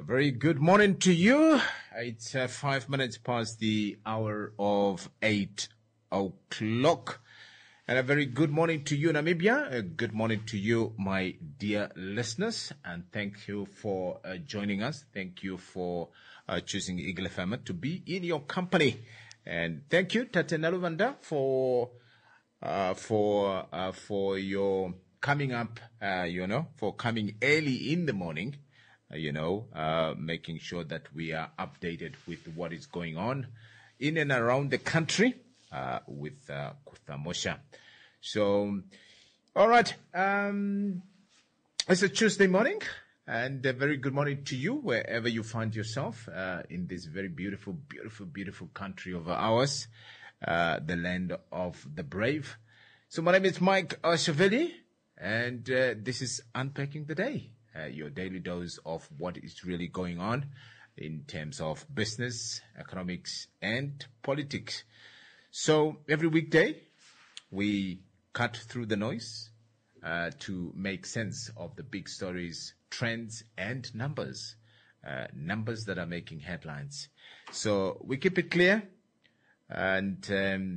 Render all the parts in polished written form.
very good morning to you. It's 5 minutes past the hour of 8 o'clock. And a very good morning to you, Namibia. A good morning to you, my dear listeners. And thank you for joining us. Thank you for choosing Eagle FM to be in your company. And thank you, Tate Naluvanda, for your coming up, for coming early in the morning. Making sure that we are updated with what is going on in and around the country with Kuthamosha. So, all right. It's a Tuesday morning, and a very good morning to you wherever you find yourself in this very beautiful, beautiful, beautiful country of ours, the land of the brave. So my name is Mike Oshaveli, and this is Unpacking the Day. Your daily dose of what is really going on in terms of business, economics, and politics. So every weekday, we cut through the noise to make sense of the big stories, trends, and numbers that are making headlines. So we keep it clear, and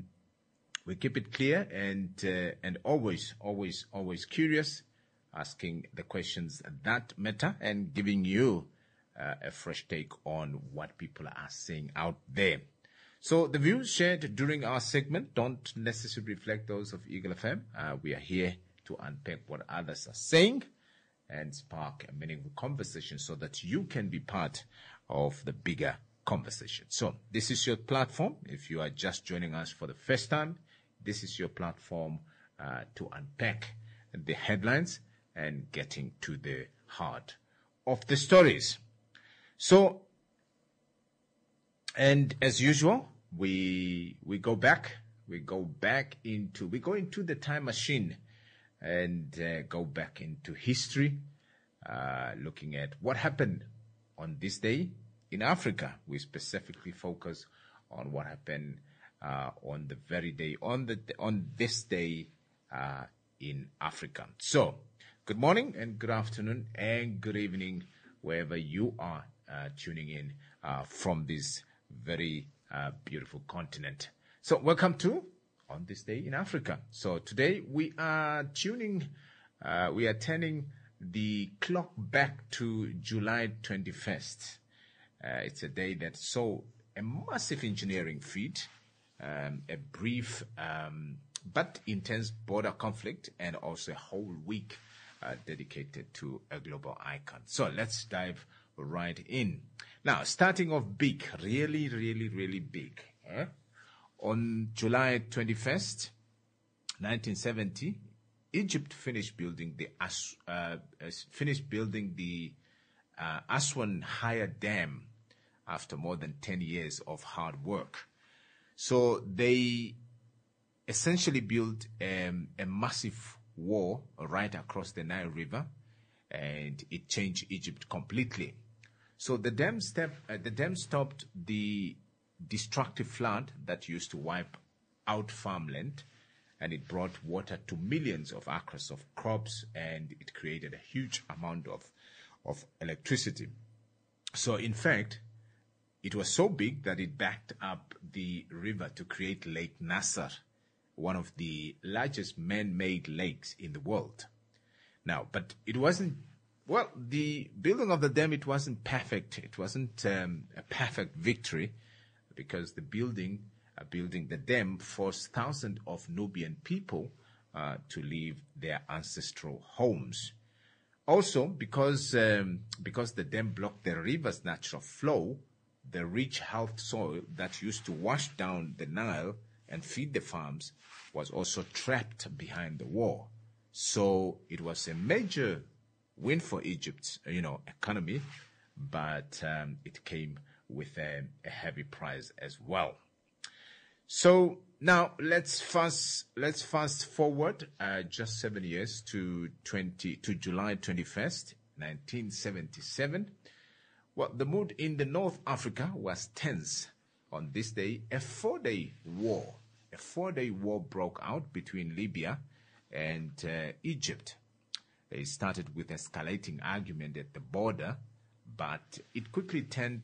always curious, asking the questions that matter and giving you a fresh take on what people are saying out there. So the views shared during our segment don't necessarily reflect those of Eagle FM. We are here to unpack what others are saying and spark a meaningful conversation so that you can be part of the bigger conversation. So this is your platform. If you are just joining us for the first time, this is your platform to unpack the headlines and getting to the heart of the stories. So, and as usual, we go into the time machine and go back into history, looking at what happened on this day in Africa. We specifically focus on what happened on the very day, on this day in Africa. So, good morning and good afternoon and good evening wherever you are tuning in from this very beautiful continent. So welcome to On This Day in Africa. So today we are turning the clock back to July 21st. It's a day that saw a massive engineering feat, a brief but intense border conflict, and also a whole week dedicated to a global icon. So let's dive right in. Now, starting off big, really, really, really big. On July 21st, 1970, Egypt finished building the Aswan Higher Dam after more than 10 years of hard work. So they essentially built a massive wall right across the Nile River, and it changed Egypt completely. So the dam stopped the destructive flood that used to wipe out farmland, and it brought water to millions of acres of crops, and it created a huge amount of electricity. So in fact, it was so big that it backed up the river to create Lake Nasser, one of the largest man-made lakes in the world. Now, but it wasn't, the building of the dam, it wasn't perfect. It wasn't a perfect victory, because the building the dam forced thousands of Nubian people to leave their ancestral homes. Also, because the dam blocked the river's natural flow, the rich, healthy soil that used to wash down the Nile and feed the farms was also trapped behind the wall. So it was a major win for Egypt's, economy, but it came with a heavy price as well. So now let's fast forward just 7 years to July 21st, 1977. Well, the mood in the North Africa was tense. On this day, a four-day war broke out between Libya and Egypt. It started with escalating argument at the border, but it quickly turned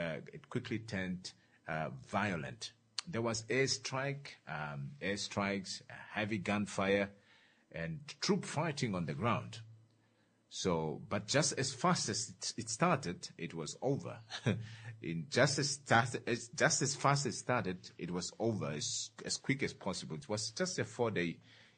violent. There was airstrikes, heavy gunfire, and troop fighting on the ground. So, but just as fast as it started, it was over. Just as fast as it started, it was over as quick as possible. It was just a 4-day,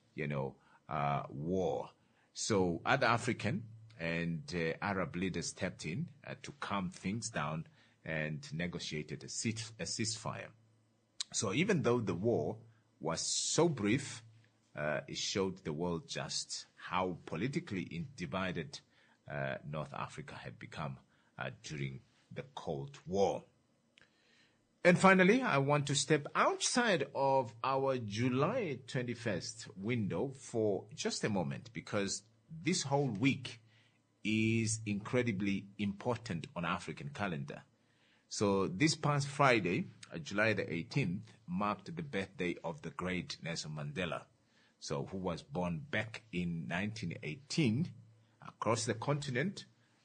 war. So other African and Arab leaders stepped in to calm things down and negotiated a ceasefire. So even though the war was so brief, it showed the world just how politically divided North Africa had become during the Cold War. And finally, I want to step outside of our July 21st window for just a moment, because this whole week is incredibly important on African calendar. So this past Friday, July the 18th, marked the birthday of the great Nelson Mandela, so who was born back in 1918. Across the continent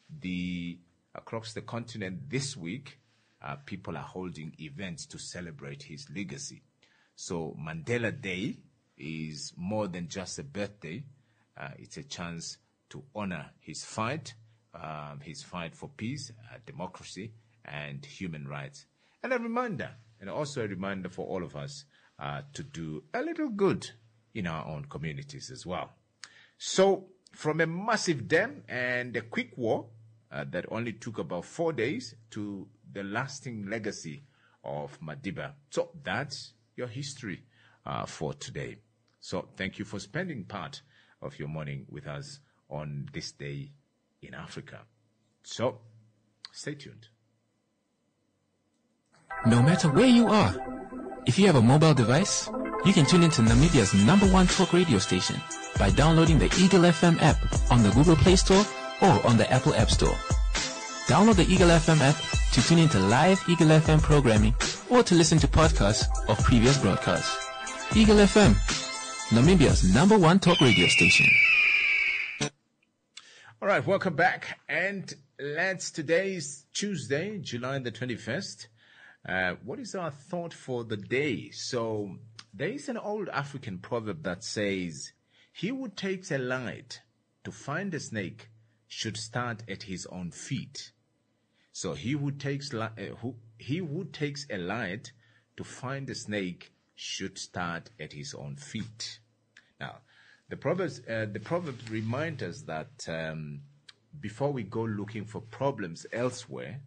this week, people are holding events to celebrate his legacy. So Mandela Day is more than just a birthday. It's a chance to honor his fight for peace, democracy, and human rights. And also a reminder for all of us to do a little good in our own communities as well. So from a massive dam and a quick war that only took about 4 days to the lasting legacy of Madiba. So that's your history for today. So thank you for spending part of your morning with us on this day in Africa. So stay tuned. No matter where you are, if you have a mobile device, you can tune into Namibia's #1 talk radio station by downloading the Eagle FM app on the Google Play Store or on the Apple App Store. Download the Eagle FM app to tune into live Eagle FM programming or to listen to podcasts of previous broadcasts. Eagle FM, Namibia's #1 talk radio station. All right, welcome back. And today is Tuesday, July the 21st. What is our thought for the day? So there is an old African proverb that says, "He who takes a light to find a snake should start at his own feet." So he who takes a light to find a snake should start at his own feet. Now, the proverbs remind us that before we go looking for problems elsewhere,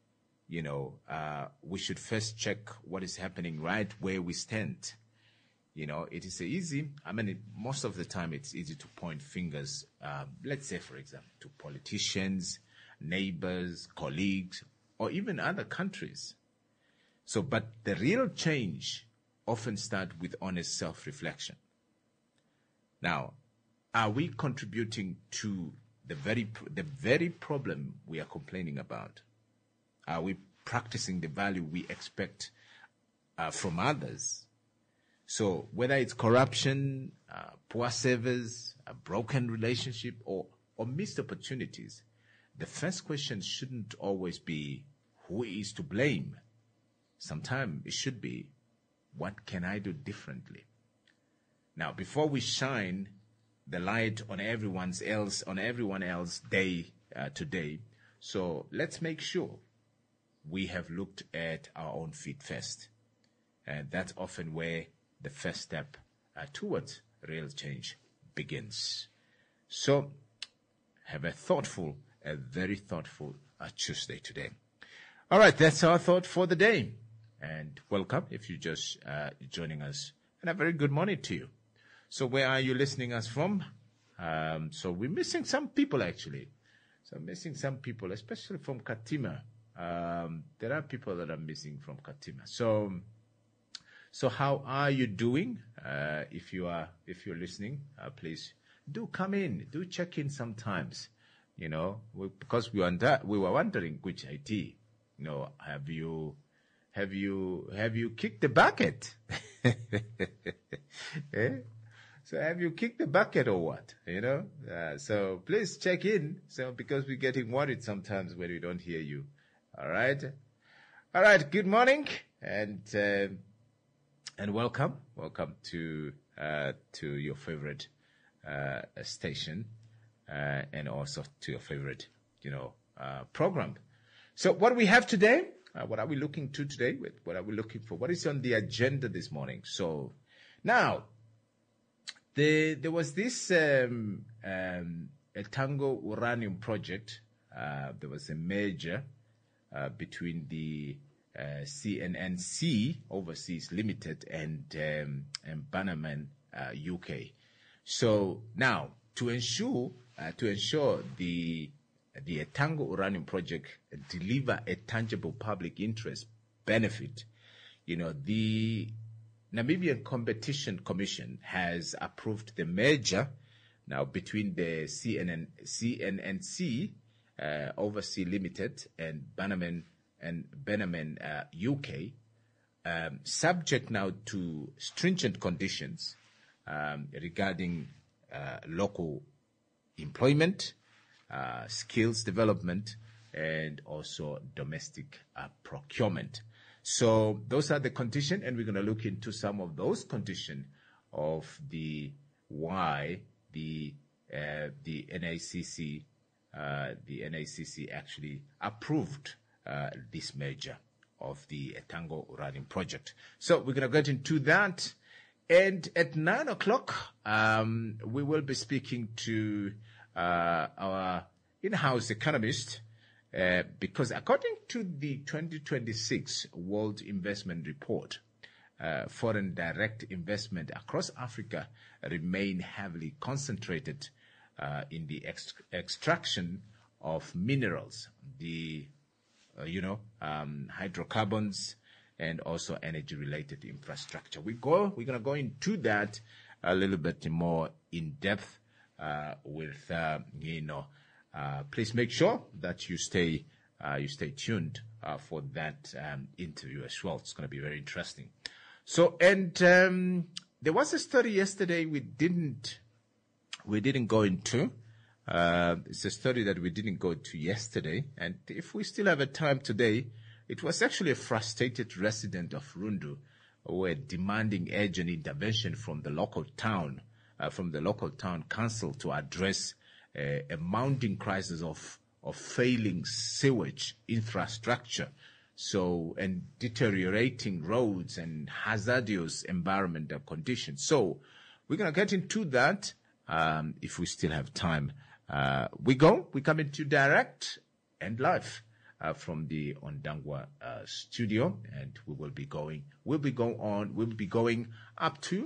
we should first check what is happening right where we stand. It is most of the time it's easy to point fingers, let's say, for example, to politicians, neighbors, colleagues, or even other countries. So, but the real change often starts with honest self-reflection. Now, are we contributing to the very problem we are complaining about? Are we practicing the value we expect from others? So whether it's corruption, poor service, a broken relationship, or missed opportunities, the first question shouldn't always be who is to blame. Sometimes it should be, what can I do differently? Now, before we shine the light on everyone else day today, so let's make sure we have looked at our own feet first. And that's often where the first step towards real change begins. So have a very thoughtful Tuesday today. All right, that's our thought for the day. And welcome if you're just joining us. And a very good morning to you. So where are you listening us from? So we're missing some people, actually. So I'm missing some people, especially from Katima. There are people that are missing from Katima. So how are you doing? If you're listening, please do come in, do check in sometimes. Because we were wondering which IT. Have you kicked the bucket? So have you kicked the bucket or what? So please check in. So because we're getting worried sometimes when we don't hear you. All right. Good morning and welcome to your favorite station and also to your favorite program. So what we have today, what are we looking to today? What are we looking for? What is on the agenda this morning? So now there was this Etango uranium project. There was a merger between the CNNC Overseas Limited and Bannerman UK. So now to ensure the Etango uranium project deliver a tangible public interest benefit, the Namibian Competition Commission has approved the merger now between the CNNC Overseas Limited and Bannerman UK, subject now to stringent conditions regarding local employment, skills development, and also domestic procurement. So those are the conditions, and we're going to look into some of those conditions of why the NACC actually approved this merger of the Etango uranium project. So we're going to get into that. And at 9 o'clock, we will be speaking to our in-house economist, because according to the 2026 World Investment Report, foreign direct investment across Africa remain heavily concentrated in the extraction of minerals, the hydrocarbons, and also energy-related infrastructure. We're going to go into that a little bit more in depth with please make sure that you stay tuned for that interview as well. It's going to be very interesting. So, and there was a story yesterday we didn't go into. It's a story that we didn't go to yesterday, and if we still have a time today, it was actually a frustrated resident of Rundu who were demanding urgent intervention from the local town council to address a mounting crisis of failing sewage infrastructure, and deteriorating roads and hazardous environmental conditions. So we're going to get into that if we still have time. We come into direct and live from the Ondangwa studio, and we'll be going up to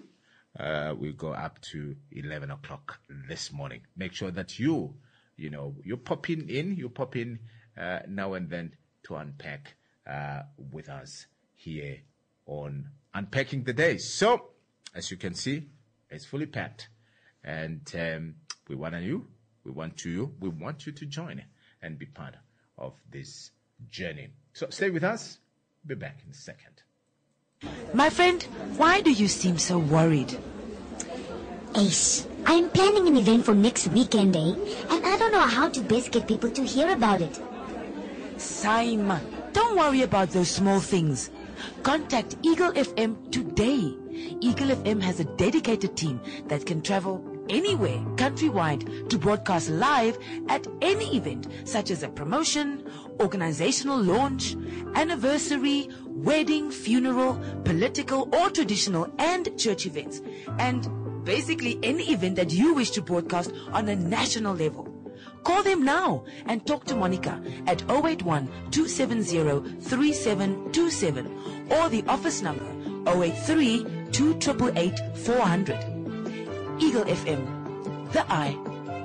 11 o'clock this morning. Make sure that you pop in now and then to unpack with us here on Unpacking the Day. So, as you can see, it's fully packed, and we want you to join and be part of this journey. So stay with us. Be back in a second. My friend, why do you seem so worried? Ace, I'm planning an event for next weekend, and I don't know how to best get people to hear about it. Saima, don't worry about those small things. Contact Eagle FM today. Eagle FM has a dedicated team that can travel anywhere countrywide to broadcast live at any event, such as a promotion, organizational launch, anniversary, wedding, funeral, political or traditional and church events, and basically any event that you wish to broadcast on a national level. Call them now and talk to Monica at 081-270-3727 or the office number 083-2888-400. Eagle FM, the eye.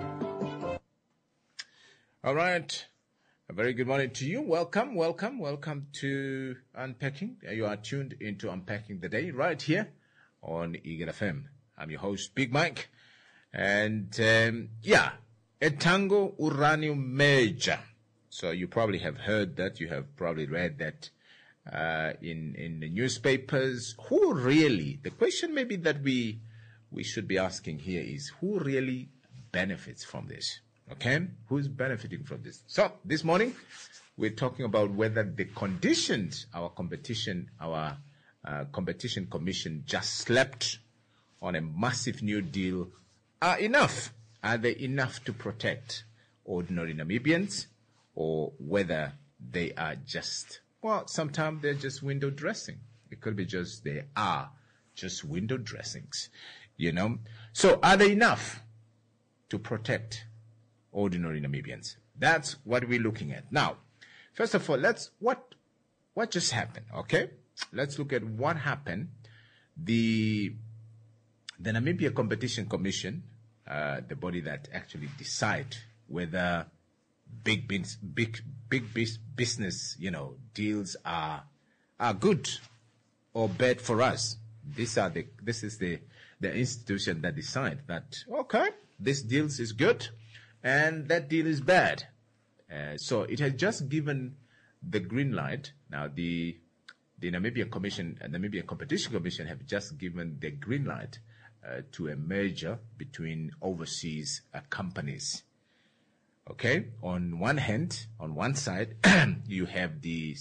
All right. A very good morning to you. Welcome to Unpacking. You are tuned into Unpacking the Day right here on Eagle FM. I'm your host, Big Mike. And, Etango uranium merger. So you probably have heard that. You have probably read that in the newspapers. Who really? The question maybe that we we should be asking here is who really benefits from this? Okay? Who's benefiting from this? So this morning, we're talking about whether the conditions our competition commission just slept on a massive new deal are enough. Are they enough to protect ordinary Namibians, or whether they are just, well, sometimes they're just window dressing. It could be just they are just window dressings, you know. So are they enough to protect ordinary Namibians? That's what we're looking at. Now, first of all, what just happened, okay? Let's look at what happened. The Namibia Competition Commission, the body that actually decide whether big business, you know, deals are good or bad for us. This is the institution that decide that, okay, this deal is good and that deal is bad. So it has just given the green light. Now the Namibian Competition Commission have just given the green light to a merger between overseas companies. Okay, on one hand, on one side, you have the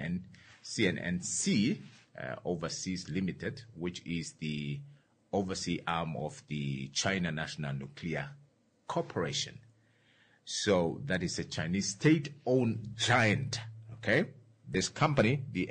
CNNC Overseas Limited, which is the overseas arm of the China National Nuclear Corporation. So that is a Chinese state-owned giant. Okay, this company, the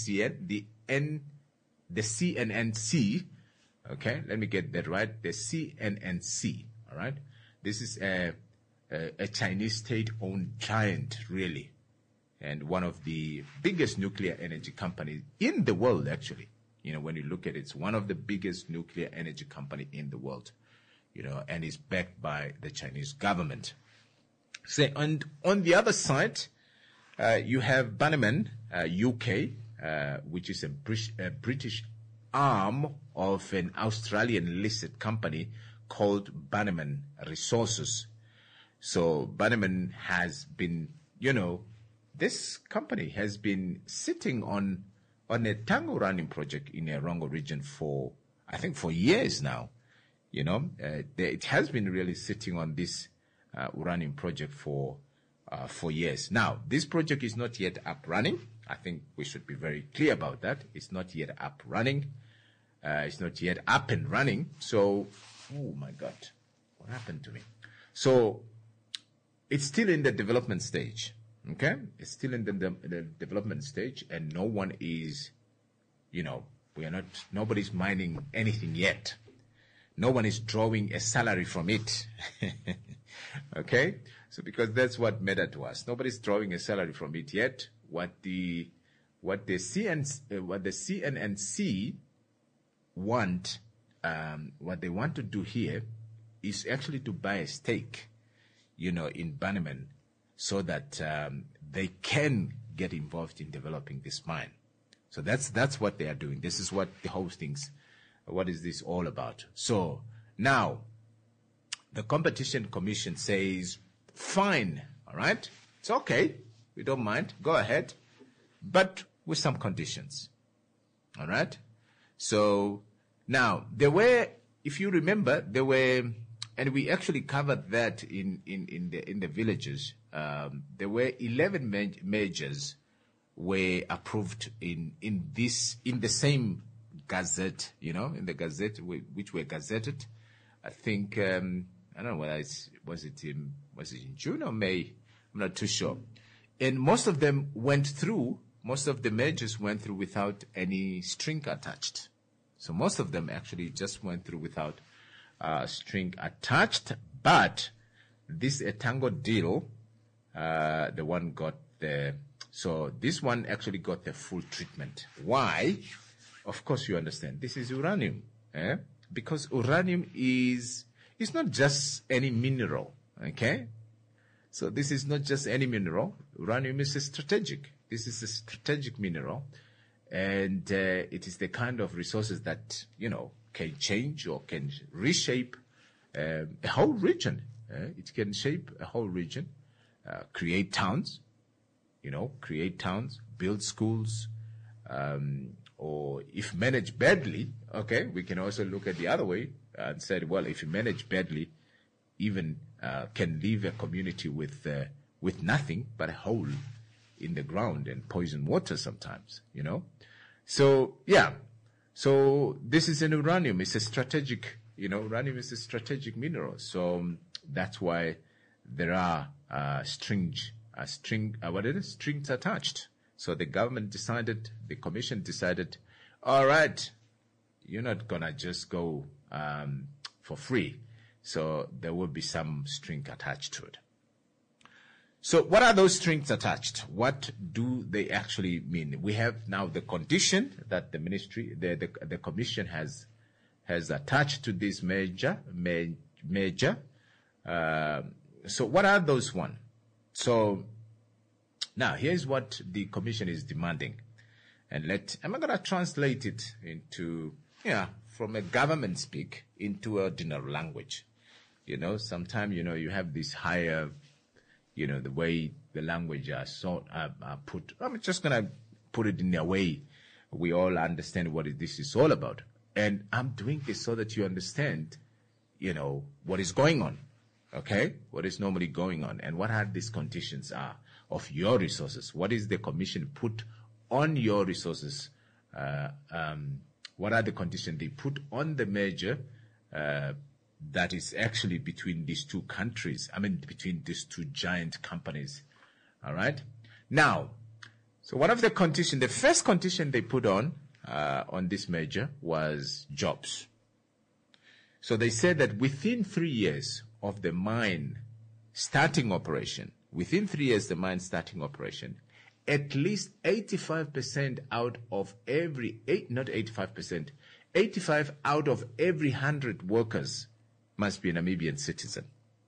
CNNC. Okay, let me get that right. The CNNC. All right, this is a Chinese state-owned giant, really, and one of the biggest nuclear energy companies in the world, actually. You know, when you look at it, it's one of the biggest nuclear energy company in the world, you know, and is backed by the Chinese government. So, and on the other side, you have Bannerman UK, which is a British arm of an Australian listed company called Bannerman Resources. So Bannerman has been, you know, this company has been sitting on a tango uranium project in the Erongo region for years now. You know, it has been really sitting on this uranium project for years. Now, this project is not yet up running. I think we should be very clear about that. It's not yet up running. It's not yet up and running. So, oh my God, what happened to me? So, it's still in the development stage. Okay? It's still in the development stage, and no one is, you know, nobody's mining anything yet. No one is drawing a salary from it. Okay? So because that's what mattered to us. Nobody's drawing a salary from it yet. What the CNNC want, what they want to do here is actually to buy a stake, you know, in Bannerman, so that they can get involved in developing this mine. So that's what they are doing. This is what the whole thing's, what is this all about? So now the Competition Commission says, fine, all right, it's okay, we don't mind, go ahead, but with some conditions. All right? So now there were, if you remember, there were, and we actually covered that in the villages. There were 11 majors were approved in the same gazette, you know, in the gazette which were gazetted. I think I don't know whether was it in June or May. I'm not too sure. And most of them went through. Most of the majors went through without any string attached. So most of them actually just went through without string attached. But this Etango deal, the one got the, so this one actually got the full treatment. Why? Of course you understand. This is uranium. Because uranium is not just any mineral. Okay? So this is not just any mineral. Uranium is a strategic. This is a strategic mineral. And it is the kind of resources that, you know, can change or can reshape a whole region. It can shape a whole region, create towns, build schools, or if managed badly, okay, we can also look at the other way, and said, well, if you manage badly, even can leave a community with nothing but a hole in the ground and poison water sometimes, So, yeah. So this is an uranium. It's a strategic, uranium is a strategic mineral. So that's why there are strings attached. So the commission decided, all right, you're not going to just go for free. So there will be some string attached to it. So what are those strings attached? What do they actually mean? We have now the condition that the ministry, the commission has attached to this major. So what are those one? So now here's what the commission is demanding. And I'm going to translate it into, from a government speak into ordinary language. Sometimes, you have this higher, the way the language are put. I'm just going to put it in a way we all understand what this is all about. And I'm doing this so that you understand, what is going on. Okay? What is normally going on and what are these conditions are of your resources. What is the commission put on your resources? What are the conditions they put on the merger that is actually between these two countries? Between these two giant companies. All right? Now, so one of the conditions, the first condition they put on this merger was jobs. So they said that within 3 years of the mine starting operation, at least 85% out of every, 85 out of every 100 workers must be a Namibian citizen.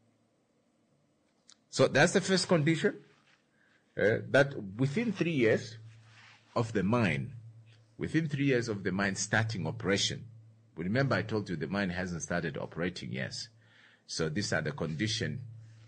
So that's the first condition, that within 3 years of the mine starting operation, remember I told you the mine hasn't started operating yet. So these are the condition,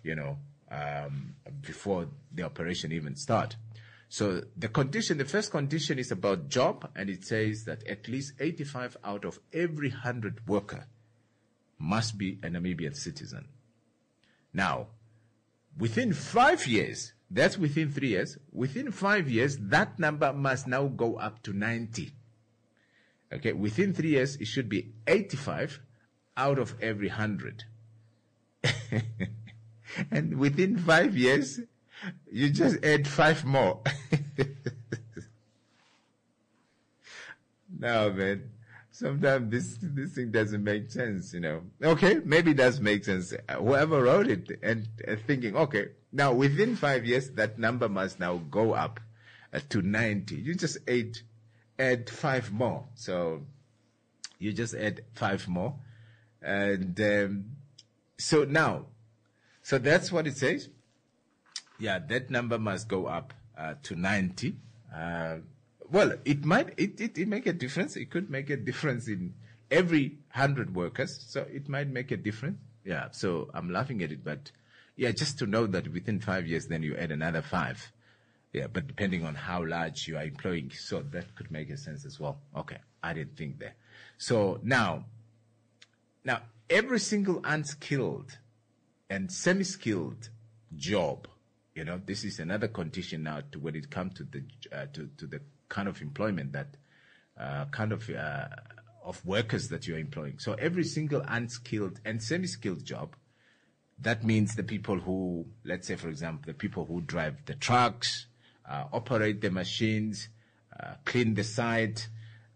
before the operation even start. So the first condition is about job, and it says that at least 85 out of every 100 worker must be a Namibian citizen. Now, within 5 years, that's within 3 years, within 5 years, that number must now go up to 90. Okay, within 3 years, it should be 85 out of every 100. And within 5 years, you just add 5 more. No, man. Sometimes this thing doesn't make sense, Okay, maybe it does make sense. Whoever wrote it and thinking, okay, now within 5 years, that number must now go up to 90. You just add 5 more. So you just add 5 more. And so that's what it says. Yeah, that number must go up to 90. Well, it might make a difference. It could make a difference in every 100 workers. So it might make a difference. Yeah, so I'm laughing at it, but yeah, just to know that within 5 years, then you add another 5. Yeah, but depending on how large you are employing, so that could make a sense as well. Okay, I didn't think that. So now every single unskilled and semi-skilled job, this is another condition now to when it comes to the kind of employment that of workers that you're employing. So every single unskilled and semi-skilled job, that means the people who, let's say, for example, the people who drive the trucks, operate the machines, clean the site,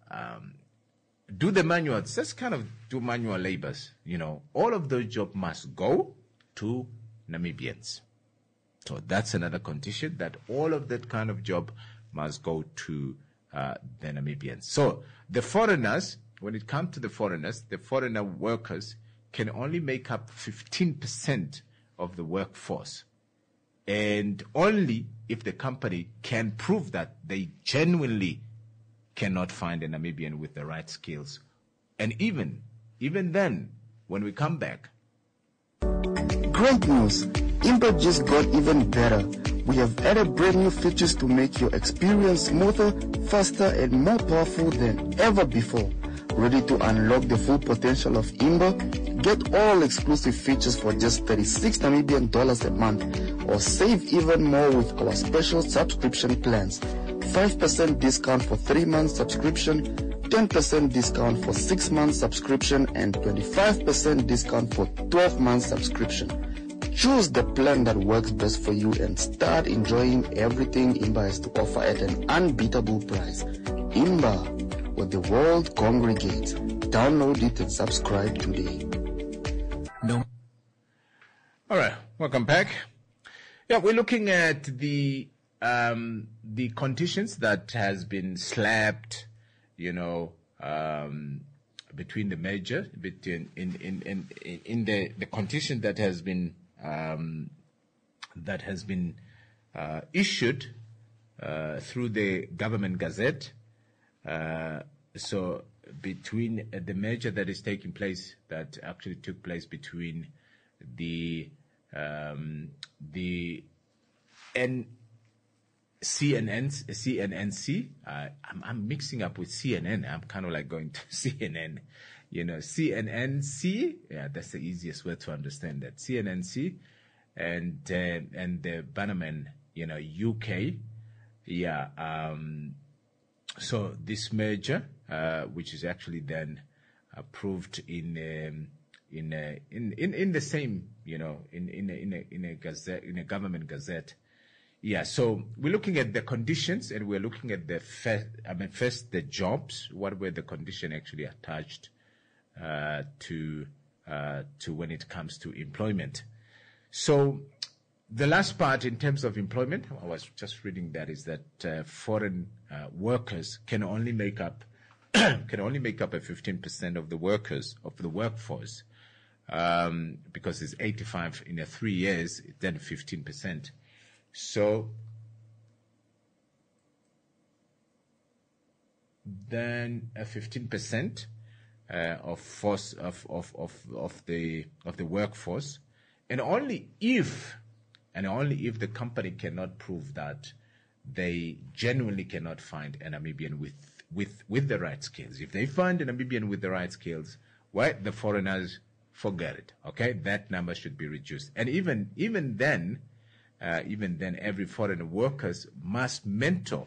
do the manuals, just kind of do manual labors, all of those jobs must go to Namibians. So that's another condition, that all of that kind of job must go to the Namibians. So the foreigners, when it comes to the foreigner workers can only make up 15% of the workforce. And only if the company can prove that they genuinely cannot find a Namibian with the right skills. And even then, when we come back. Great news! Impact just got even better. We have added brand new features to make your experience smoother, faster, and more powerful than ever before. Ready to unlock the full potential of Imba? Get all exclusive features for just 36 Namibian dollars a month, or save even more with our special subscription plans. 5% discount for 3 months subscription, 10% discount for 6 months subscription, and 25% discount for 12 months subscription. Choose the plan that works best for you and start enjoying everything Imba has to offer at an unbeatable price. Imba, where the world congregates. Download it and subscribe today. No. All right, welcome back. Yeah, we're looking at the conditions that has been slapped, between the merger, in the condition that has been issued through the government gazette. So between the merger that is taking place, that actually took place between the CNNC. I'm mixing up with CNN. I'm kind of like going to CNN. CNNC. Yeah, that's the easiest way to understand that. CNNC and the Bannerman, UK. Yeah. So this merger, which is actually then approved in the same, in a gazette, in a government gazette. Yeah, so we're looking at the conditions, and we're looking at first the jobs. What were the conditions actually attached to when it comes to employment? So the last part in terms of employment, I was just reading that, is that foreign workers can only make up a 15% of the workforce, because it's 85 in 3 years, then 15%. So then 15% of the workforce, and only if the company cannot prove that they genuinely cannot find a Namibian with the right skills. If they find a Namibian with the right skills, well, the foreigners, forget it. Okay, that number should be reduced, and even then, every foreign workers must mentor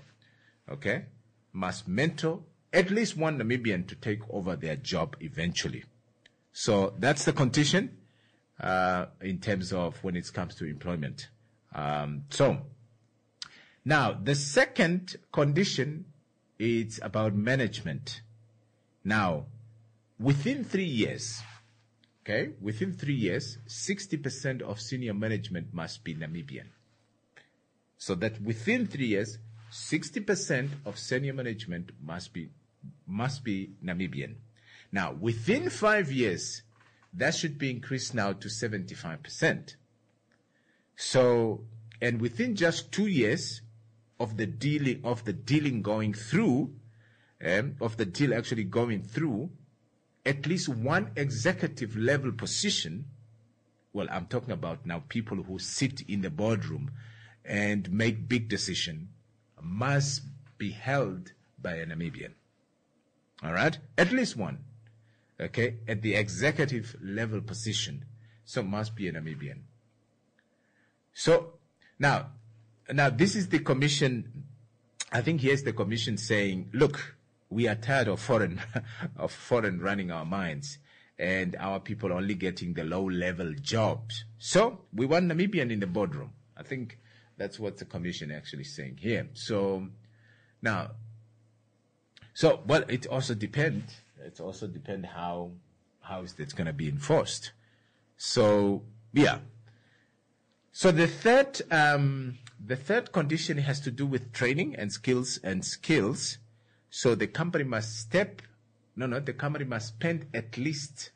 at least one Namibian to take over their job eventually. So that's the condition in terms of when it comes to employment. So now the second condition is about management. Now, within 3 years, 60% of senior management must be Namibian. So that within 3 years, 60% of senior management must be Namibian. Now, within 5 years, that should be increased now to 75%. So, and within just 2 years of the deal going through, at least one executive level position, well, I'm talking about now people who sit in the boardroom and make big decisions, must be held by a Namibian. All right? At least one. Okay? At the executive level position. So must be a Namibian. So now this is the commission. I think here's the commission saying, look, we are tired of foreign running our minds, and our people only getting the low-level jobs. So we want Namibian in the boardroom. I think that's what the commission actually saying here. So now, well, it also depends. It also depends how is that going to be enforced. So yeah. So the third condition has to do with training and skills. So the company must spend at least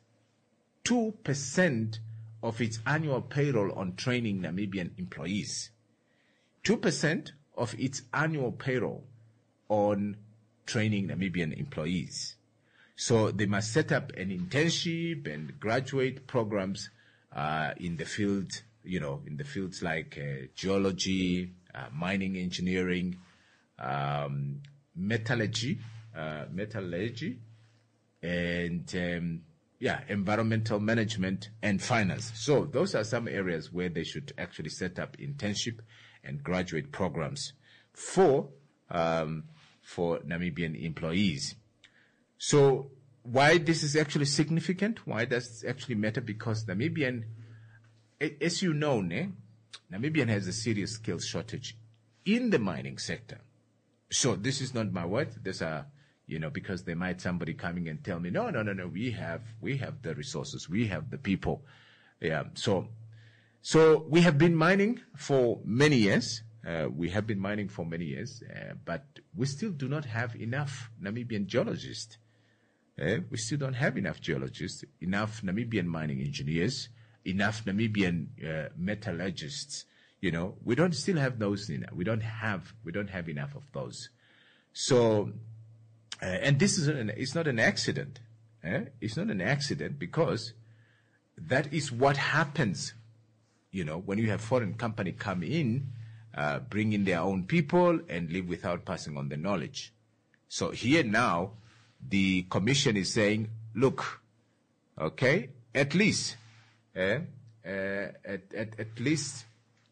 2% of its annual payroll on training Namibian employees. 2% of its annual payroll on training Namibian employees. So they must set up an internship and graduate programs in the field, in the fields like geology, mining engineering, metallurgy, and environmental management and finance. So those are some areas where they should actually set up internship and graduate programs for Namibian employees. So why this is actually significant? Why does it actually matter? Because Namibian, as you know, Namibian has a serious skills shortage in the mining sector. So this is not my word. These are, because there might somebody coming and tell me, no, we have the resources, we have the people. Yeah. So we have been mining for many years. But we still do not have enough Namibian geologists. We still don't have enough geologists, enough Namibian mining engineers, enough Namibian metallurgists. We don't still have those. We don't have enough of those. So, and this it's not an accident. It's not an accident because that is what happens. When you have foreign company come in, bring in their own people and live without passing on the knowledge. So here now, the commission is saying, look, okay, at least, at least,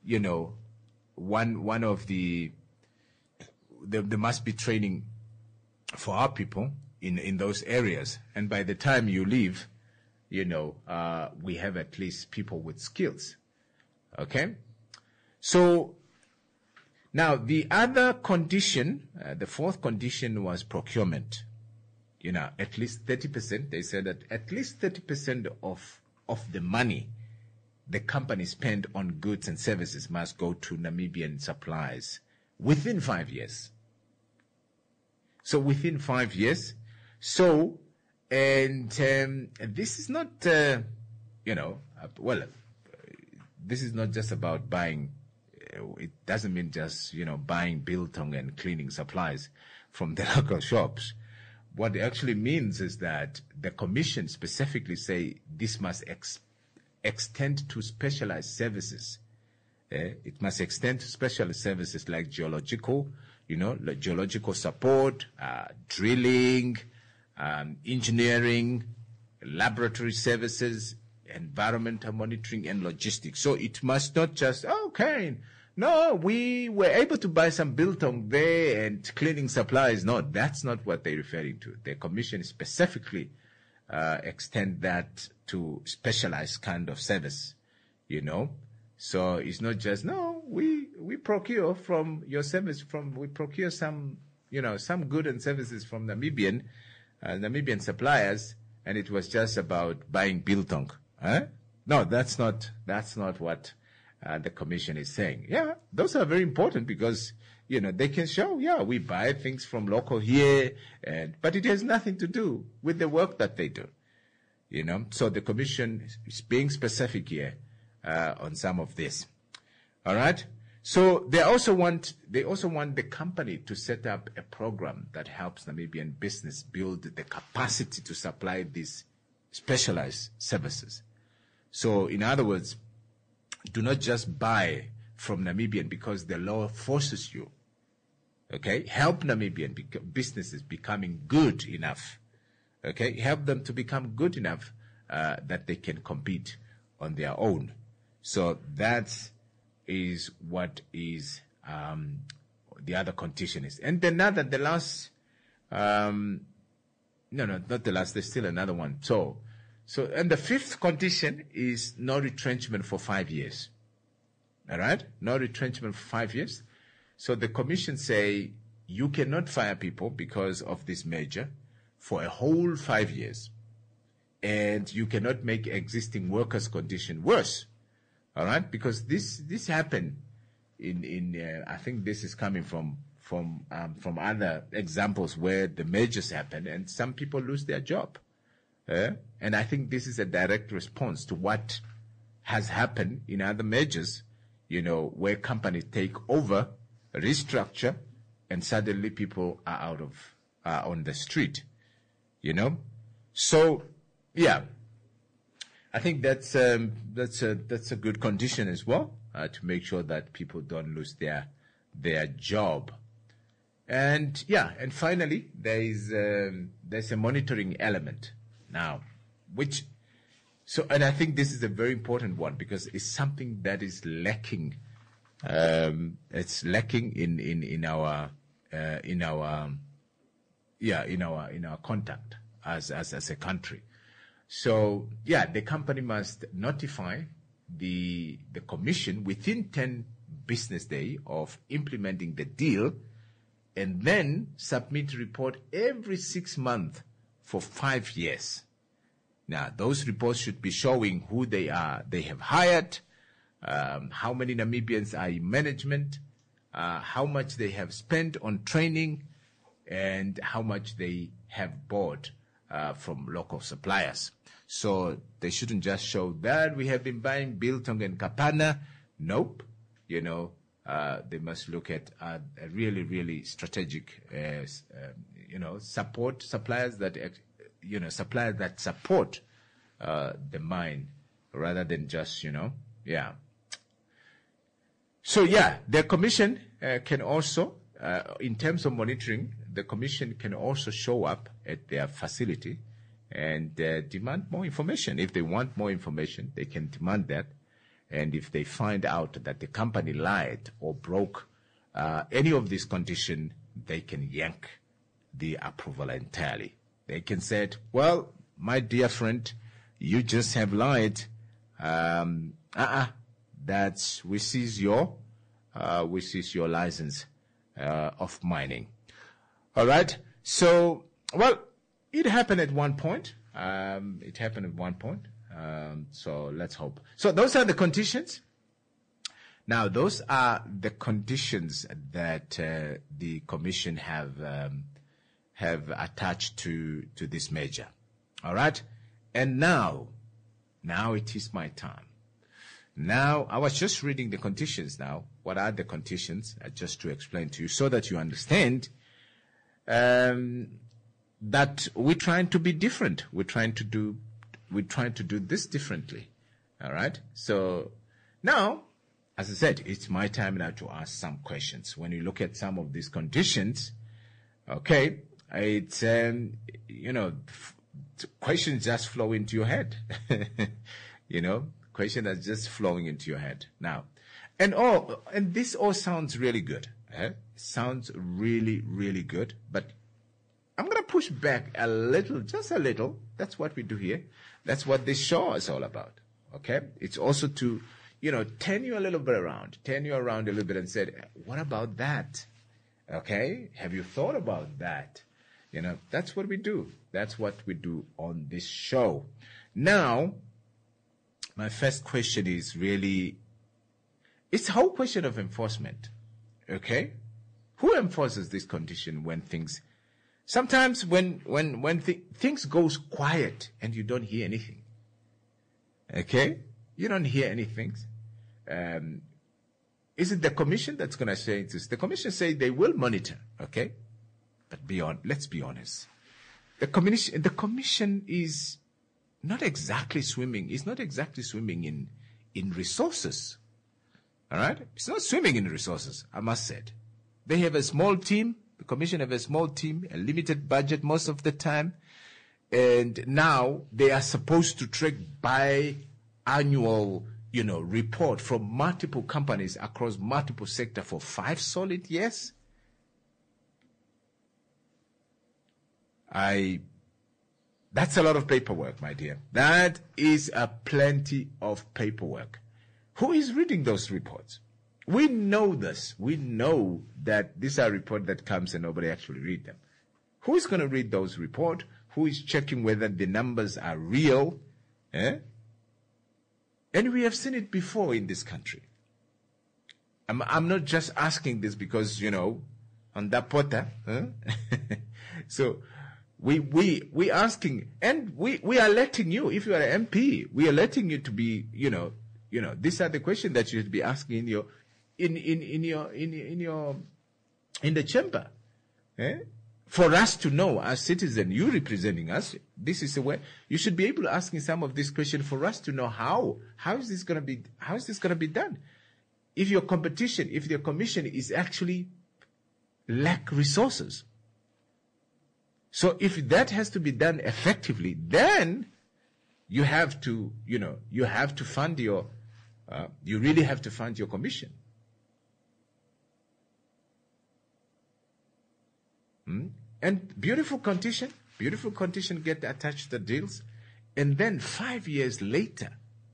one of there must be training for our people in those areas. And by the time you leave, we have at least people with skills. Okay. So now the other condition, the fourth condition was procurement. At least 30%, they said that at least 30% of the money the company spend on goods and services must go to Namibian suppliers within 5 years. So within 5 years. So, and this is not, this is not just about buying. It doesn't mean just, buying biltong and cleaning supplies from the local shops. What it actually means is that the commission specifically say this must extend to specialized services. It must extend to specialized services like geological, like geological support, drilling, engineering, laboratory services, environmental monitoring, and logistics. So it must not just, no, we were able to buy some biltong there and cleaning supplies. No, that's not what they're referring to. The commission specifically extend that to specialized kind of service, So it's not just, no, we procure from your service, we procure some, some good and services from Namibian suppliers, and it was just about buying biltong. No, that's not what the commission is saying. Yeah, those are very important because, they can show, we buy things from local here, but it has nothing to do with the work that they do. So the commission is being specific here, on some of this. All right. So they also want the company to set up a program that helps Namibian business build the capacity to supply these specialized services. So in other words, do not just buy from Namibian because the law forces you. Okay, help Namibian businesses becoming good enough. Okay, help them to become good enough that they can compete on their own. So that is what is the other condition is. And then now that the last, no, not the last. There's still another one. So and the fifth condition is no retrenchment for 5 years. All right, no retrenchment for 5 years. So the commission say you cannot fire people because of this measure for a whole 5 years, and you cannot make existing workers' condition worse. All right, because this happened in I think this is coming from other examples where the measures happen and some people lose their job. And I think this is a direct response to what has happened in other measures, where companies take over, restructure, and suddenly people are on the street, So, yeah, I think that's a good condition as well, to make sure that people don't lose their job. And yeah, and finally, there's a monitoring element now, and I think this is a very important one because it's something that is lacking. It's lacking in our contact as a country. So yeah, the company must notify the commission within 10 business days of implementing the deal, and then submit a report every 6 months for 5 years. Now, those reports should be showing who they have hired, how many Namibians are in management, how much they have spent on training, and how much they have bought from local suppliers. So they shouldn't just show that we have been buying Biltong and Kapana. Nope. They must look at a really, really strategic, support suppliers that, suppliers that support the mine rather than just, yeah. So yeah, the commission can also, in terms of monitoring, the commission can also show up at their facility and demand more information. If they want more information, they can demand that. And if they find out that the company lied or broke any of these conditions, they can yank the approval entirely. They can say, well, my dear friend, you just have lied. We seize your license of mining. All right. So, well, it happened at one point. So let's hope. So those are the conditions. Now, those are the conditions that the commission have attached to this measure. All right. And now it is my time. Now, I was just reading the conditions now. What are the conditions? Just to explain to you so that you understand that we're trying to be different. We're trying to do this differently. All right. So now, as I said, it's my time now to ask some questions. When you look at some of these conditions, okay, it's, questions just flow into your head. Questions are just flowing into your head now. And this all sounds really good. Sounds really, really good. But I'm going to push back a little, just a little. That's what we do here. That's what this show is all about. Okay? It's also to, turn you a little bit around. Turn you around a little bit and say, what about that? Okay? Have you thought about that? That's what we do. That's what we do on this show. Now, my first question is really, it's the whole question of enforcement. Okay? Who enforces this condition when things... Sometimes when things goes quiet and you don't hear anything, okay? You don't hear anything. Is it the commission that's going to say this? The commission say they will monitor, okay? But let's be honest. The commission is not exactly swimming. It's not exactly swimming in resources. All right? It's not swimming in resources, I must say. They have a small team. The commission have a small team, a limited budget most of the time, and now they are supposed to track biannual, report from multiple companies across multiple sectors for 5 solid years. That's a lot of paperwork, my dear. That is a plenty of paperwork. Who is reading those reports? We know this. We know that these are reports that comes and nobody actually read them. Who is going to read those reports? Who is checking whether the numbers are real? And we have seen it before in this country. I'm not just asking this because, on that pota. So we asking, and we are letting you, if you are an MP, we are letting you to be, these are the questions that you should be asking in your in the chamber, for us to know as citizens, you representing us. This is the way you should be able to asking some of these questions for us to know how is this going to be done. If your competition, if your commission is actually lack resources. So if that has to be done effectively, then you have to, you have to fund you really have to fund your commission. And beautiful condition get attached to the deals. And then 5 years later,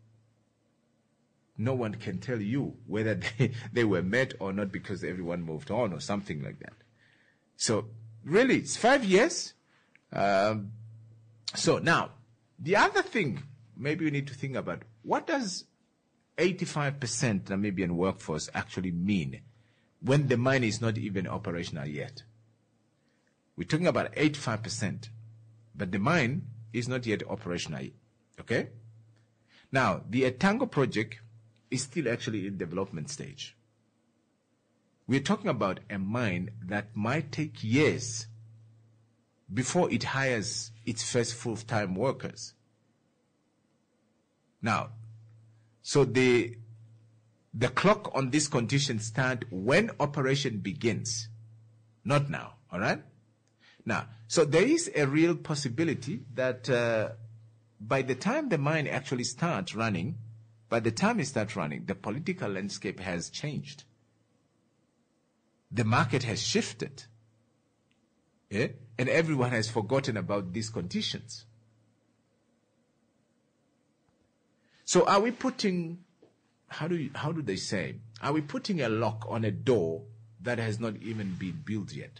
no one can tell you whether they were met or not because everyone moved on or something like that. So really, it's 5 years. So now, the other thing maybe we need to think about, what does 85% Namibian workforce actually mean when the mine is not even operational yet? We're talking about 85%, but the mine is not yet operational. Okay? Now, the Etango project is still actually in development stage. We're talking about a mine that might take years before it hires its first full-time workers. Now, so the clock on this condition starts when operation begins, not now, all right? Now, so there is a real possibility that by the time the mine actually starts running, the political landscape has changed. The market has shifted. Yeah? And everyone has forgotten about these conditions. So are we putting, how do they say, are we putting a lock on a door that has not even been built yet?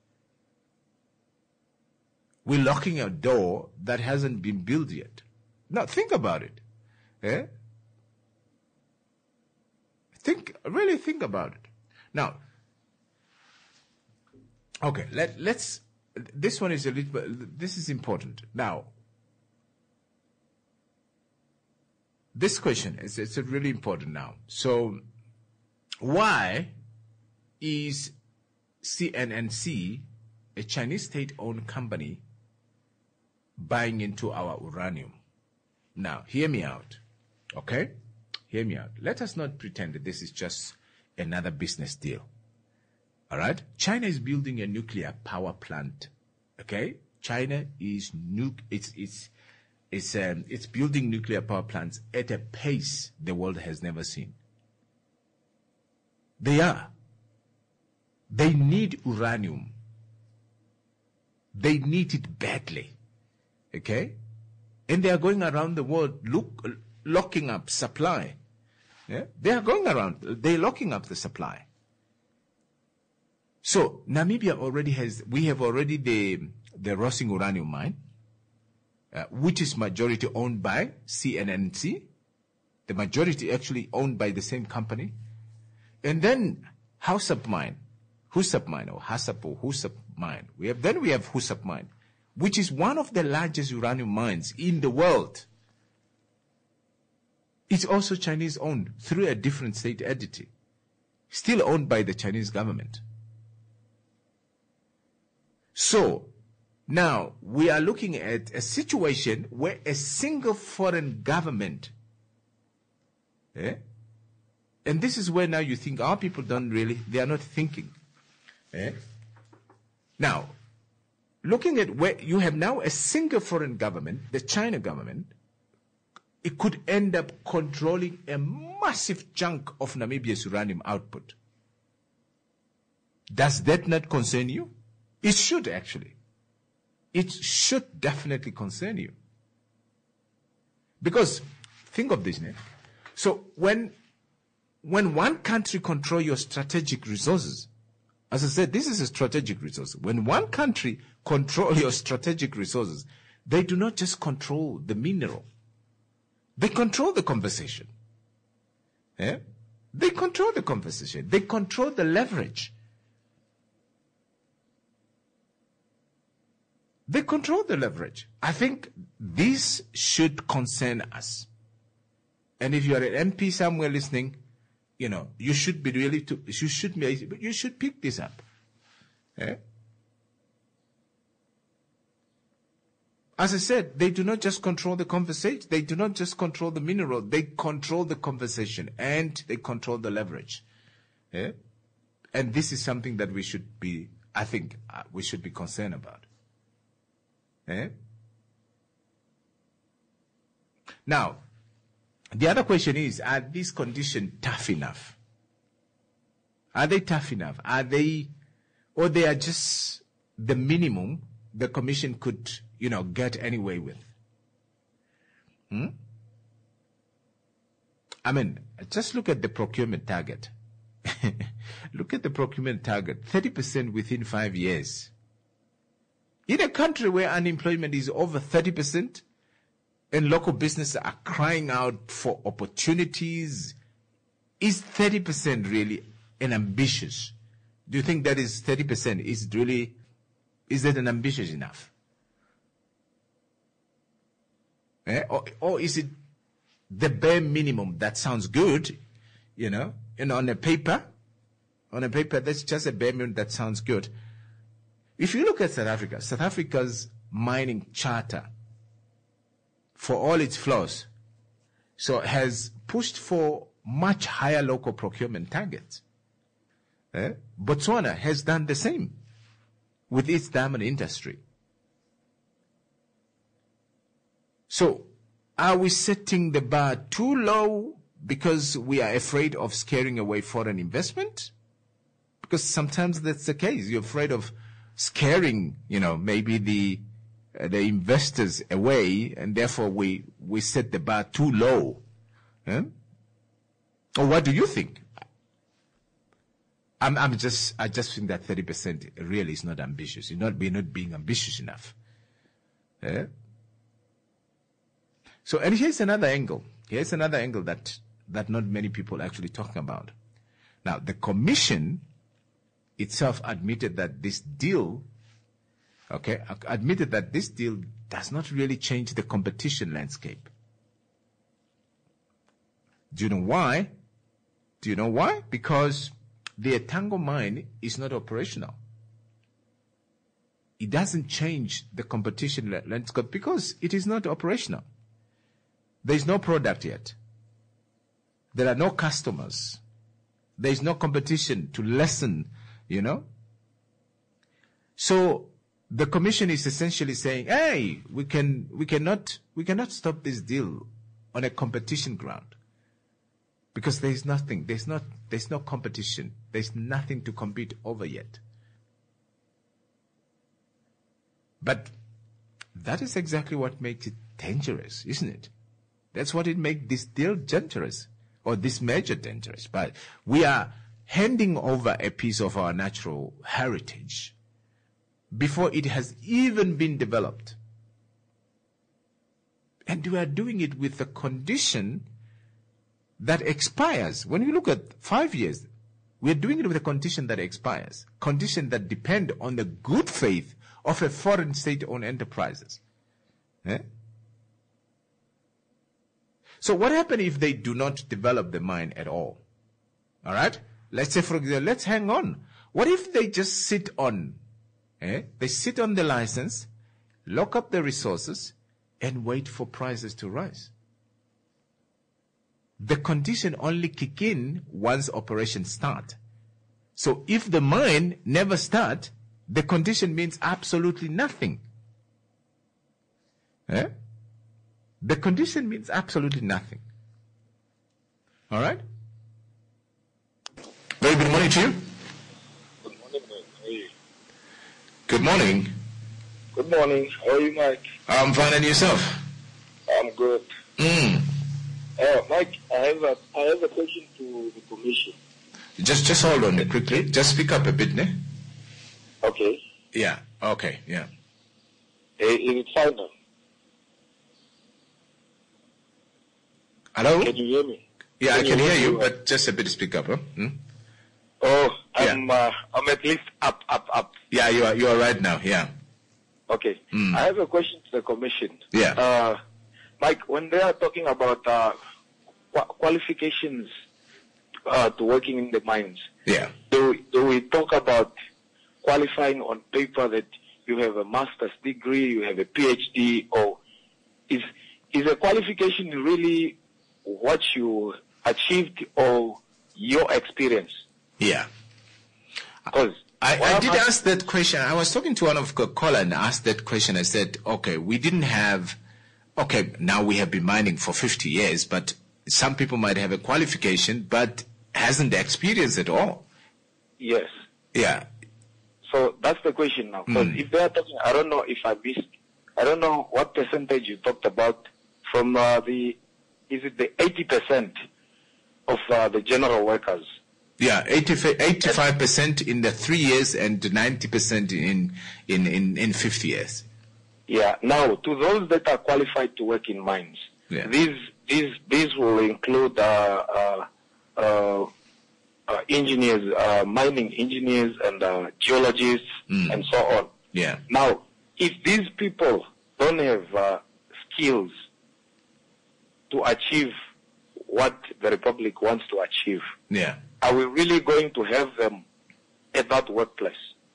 We're locking a door that hasn't been built yet. Now, think about it. Eh? Really think about it. Now, okay, let's, this one is a little bit, this is important. Now, this question it's really important now. So, why is CNNC, a Chinese state-owned company, buying into our uranium? Now, hear me out, okay? Hear me out. Let us not pretend that this is just another business deal. All right? China is building a nuclear power plant. Okay? China is it's building nuclear power plants at a pace the world has never seen. They need uranium. They need it badly. Okay? And they are going around the world locking up supply. Yeah? They are going around, they're locking up the supply. So Namibia we have already the Rossing uranium mine, which is majority owned by CNNC, the majority actually owned by the same company. And then Husab mine, we have Husab mine, which is one of the largest uranium mines in the world. It's also Chinese owned through a different state entity, still owned by the Chinese government. So, now we are looking at a situation where a single foreign government, and this is where now you think our people they are not thinking. Now, looking at where you have now a single foreign government, the China government, it could end up controlling a massive chunk of Namibia's uranium output. Does that not concern you? It should actually. It should definitely concern you. Because, think of this, Nick. So when one country controls your strategic resources, as I said, this is a strategic resource. When one country controls your strategic resources, they do not just control the mineral. They control the conversation. Yeah? They control the conversation. They control the leverage. They control the leverage. I think this should concern us. And if you are an MP somewhere listening, you should be you should pick this up. Yeah? As I said, they do not just control the conversation. They do not just control the mineral. They control the conversation and they control the leverage. Yeah? And this is something that we should be, I think, we should be concerned about. Now, the other question is, are these conditions tough enough? Are they tough enough? Are they, or they are just the minimum the Commission could, get anyway with? I mean, just look at the procurement target. Look at the procurement target, 30% within 5 years. In a country where unemployment is over 30% and local businesses are crying out for opportunities, is 30% really an ambitious? Do you think that is 30% is that an ambitious enough? Or is it the bare minimum that sounds good, on a paper? On a paper, that's just a bare minimum that sounds good. If you look at South Africa's mining charter, for all its flaws, so has pushed for much higher local procurement targets. Botswana has done the same with its diamond industry. So, are we setting the bar too low because we are afraid of scaring away foreign investment? Because sometimes that's the case. You're afraid of scaring, maybe the investors away, and therefore we set the bar too low. Or what do you think? I just think that 30% really is not ambitious. We're not being ambitious enough. So, and here's another angle. Here's another angle that not many people actually talking about. Now, the Commission itself admitted that this deal does not really change the competition landscape. Do you know why? Because the Etango mine is not operational. It doesn't change the competition landscape because it is not operational. There is no product yet. There are no customers. There is no competition to lessen, So the Commission is essentially saying, hey, we cannot stop this deal on a competition ground. Because there's no competition. There's nothing to compete over yet. But that is exactly what makes it dangerous, isn't it? That's what it makes this deal dangerous, or this measure dangerous. But we are handing over a piece of our natural heritage before it has even been developed. And we are doing it with a condition that expires. When you look at 5 years, we are doing it with a condition that expires, condition that depend on the good faith of a foreign state-owned enterprises. So what happens if they do not develop the mine at all? All right? Let's say, for example, let's hang on. What if they just sit on? They sit on the license, lock up the resources, and wait for prices to rise. The condition only kick in once operations start. So if the mine never start, the condition means absolutely nothing. The condition means absolutely nothing. All right? Very good morning to you. Good morning, Mike. How are you? Good morning. Good morning. How are you, Mike? I'm fine, and yourself? I'm good. Mike, I have a question to the Commission. Just hold on quickly. Just speak up a bit, ne? Okay. Yeah. Okay. Yeah. Is it fine now? Hello? Can you hear me? Yeah, I can hear you, but just a bit speak up, huh? Oh, I'm at least up. Yeah, you are right now, yeah. Okay. I have a question to the Commission. Yeah. Mike, when they are talking about qualifications to working in the mines, yeah, do we talk about qualifying on paper that you have a master's degree, you have a PhD, or is a qualification really what you achieved or your experience? Yeah. Because I did ask that question. I was talking to one of caller and asked that question. I said, okay, now we have been mining for 50 years, but some people might have a qualification, but hasn't the experience at all. Yes. Yeah. So that's the question now. Because if they are talking, I don't know if I missed, I don't know what percentage you talked about from is it the 80% of the general workers? Yeah, 85% in the 3 years and 90% in 50 years. Yeah. Now, to those that are qualified to work in mines, these will include engineers, mining engineers, and geologists, and so on. Yeah. Now, if these people don't have skills to achieve what the Republic wants to achieve, yeah, are we really going to have them at that workplace?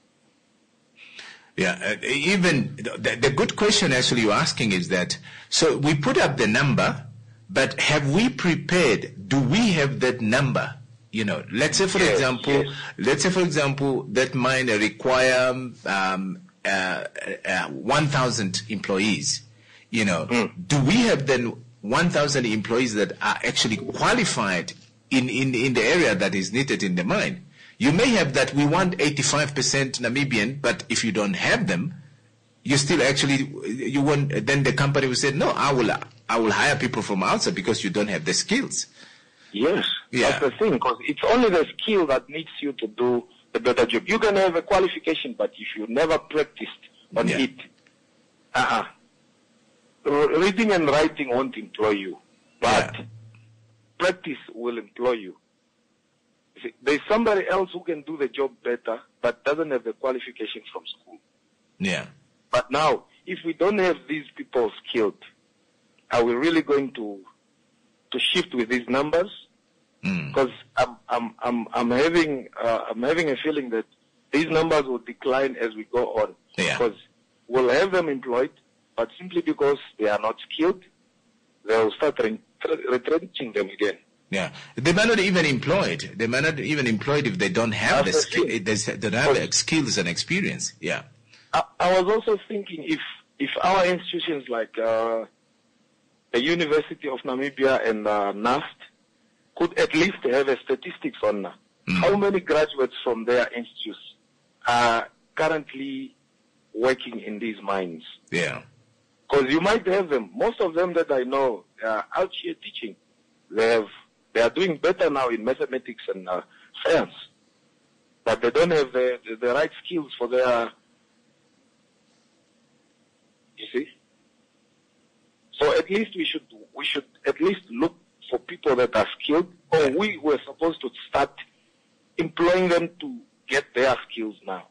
Yeah, even the good question actually you're asking is that, so we put up the number, but have we prepared? Do we have that number? You know, let's say for example, that mine require 1,000 employees. You know, do we have then 1,000 employees that are actually qualified in the area that is needed in the mine? You may have that we want 85% Namibian, but if you don't have them, you still actually, you won't, then the company will say, no, I will hire people from outside because you don't have the skills. Yes, yeah. That's the thing, because it's only the skill that needs you to do a better job. You can have a qualification, but if you never practiced on it, reading and writing won't employ you, but practice will employ you. See, there's somebody else who can do the job better, but doesn't have the qualification from school. Yeah. But now, if we don't have these people skilled, are we really going to shift with these numbers? Because I'm having a feeling that these numbers will decline as we go on. Yeah. Because we'll have them employed, but simply because they are not skilled, they'll start retrenching them again. Yeah, they might not even employed. They might not even employed if they don't have they don't have skills and experience. Yeah. I was also thinking if our institutions like the University of Namibia and NAST could at least have a statistics on how many graduates from their institutes are currently working in these mines. Yeah. Because you might have them. Most of them that I know are out here teaching. They are doing better now in mathematics and science, but they don't have the right skills for their. You see. So at least we should at least look for people that are skilled, or we were supposed to start employing them to get their skills now.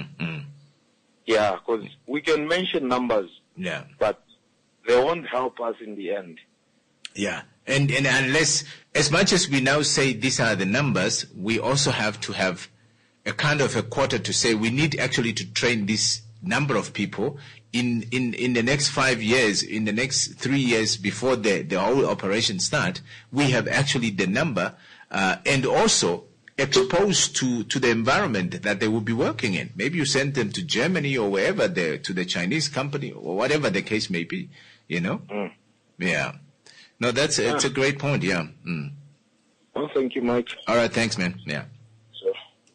Yeah, because we can mention numbers. Yeah. But they won't help us in the end. Yeah. And unless, as much as we now say these are the numbers, we also have to have a kind of a quota to say we need actually to train this number of people in the next 5 years, in the next 3 years before the whole operation start. We have actually the number, and also exposed to the environment that they will be working in. Maybe you send them to Germany or wherever, to the Chinese company or whatever the case may be, you know? Yeah. No, it's a great point, yeah. Well, thank you, Mike. All right, thanks, man. Yeah. Sure.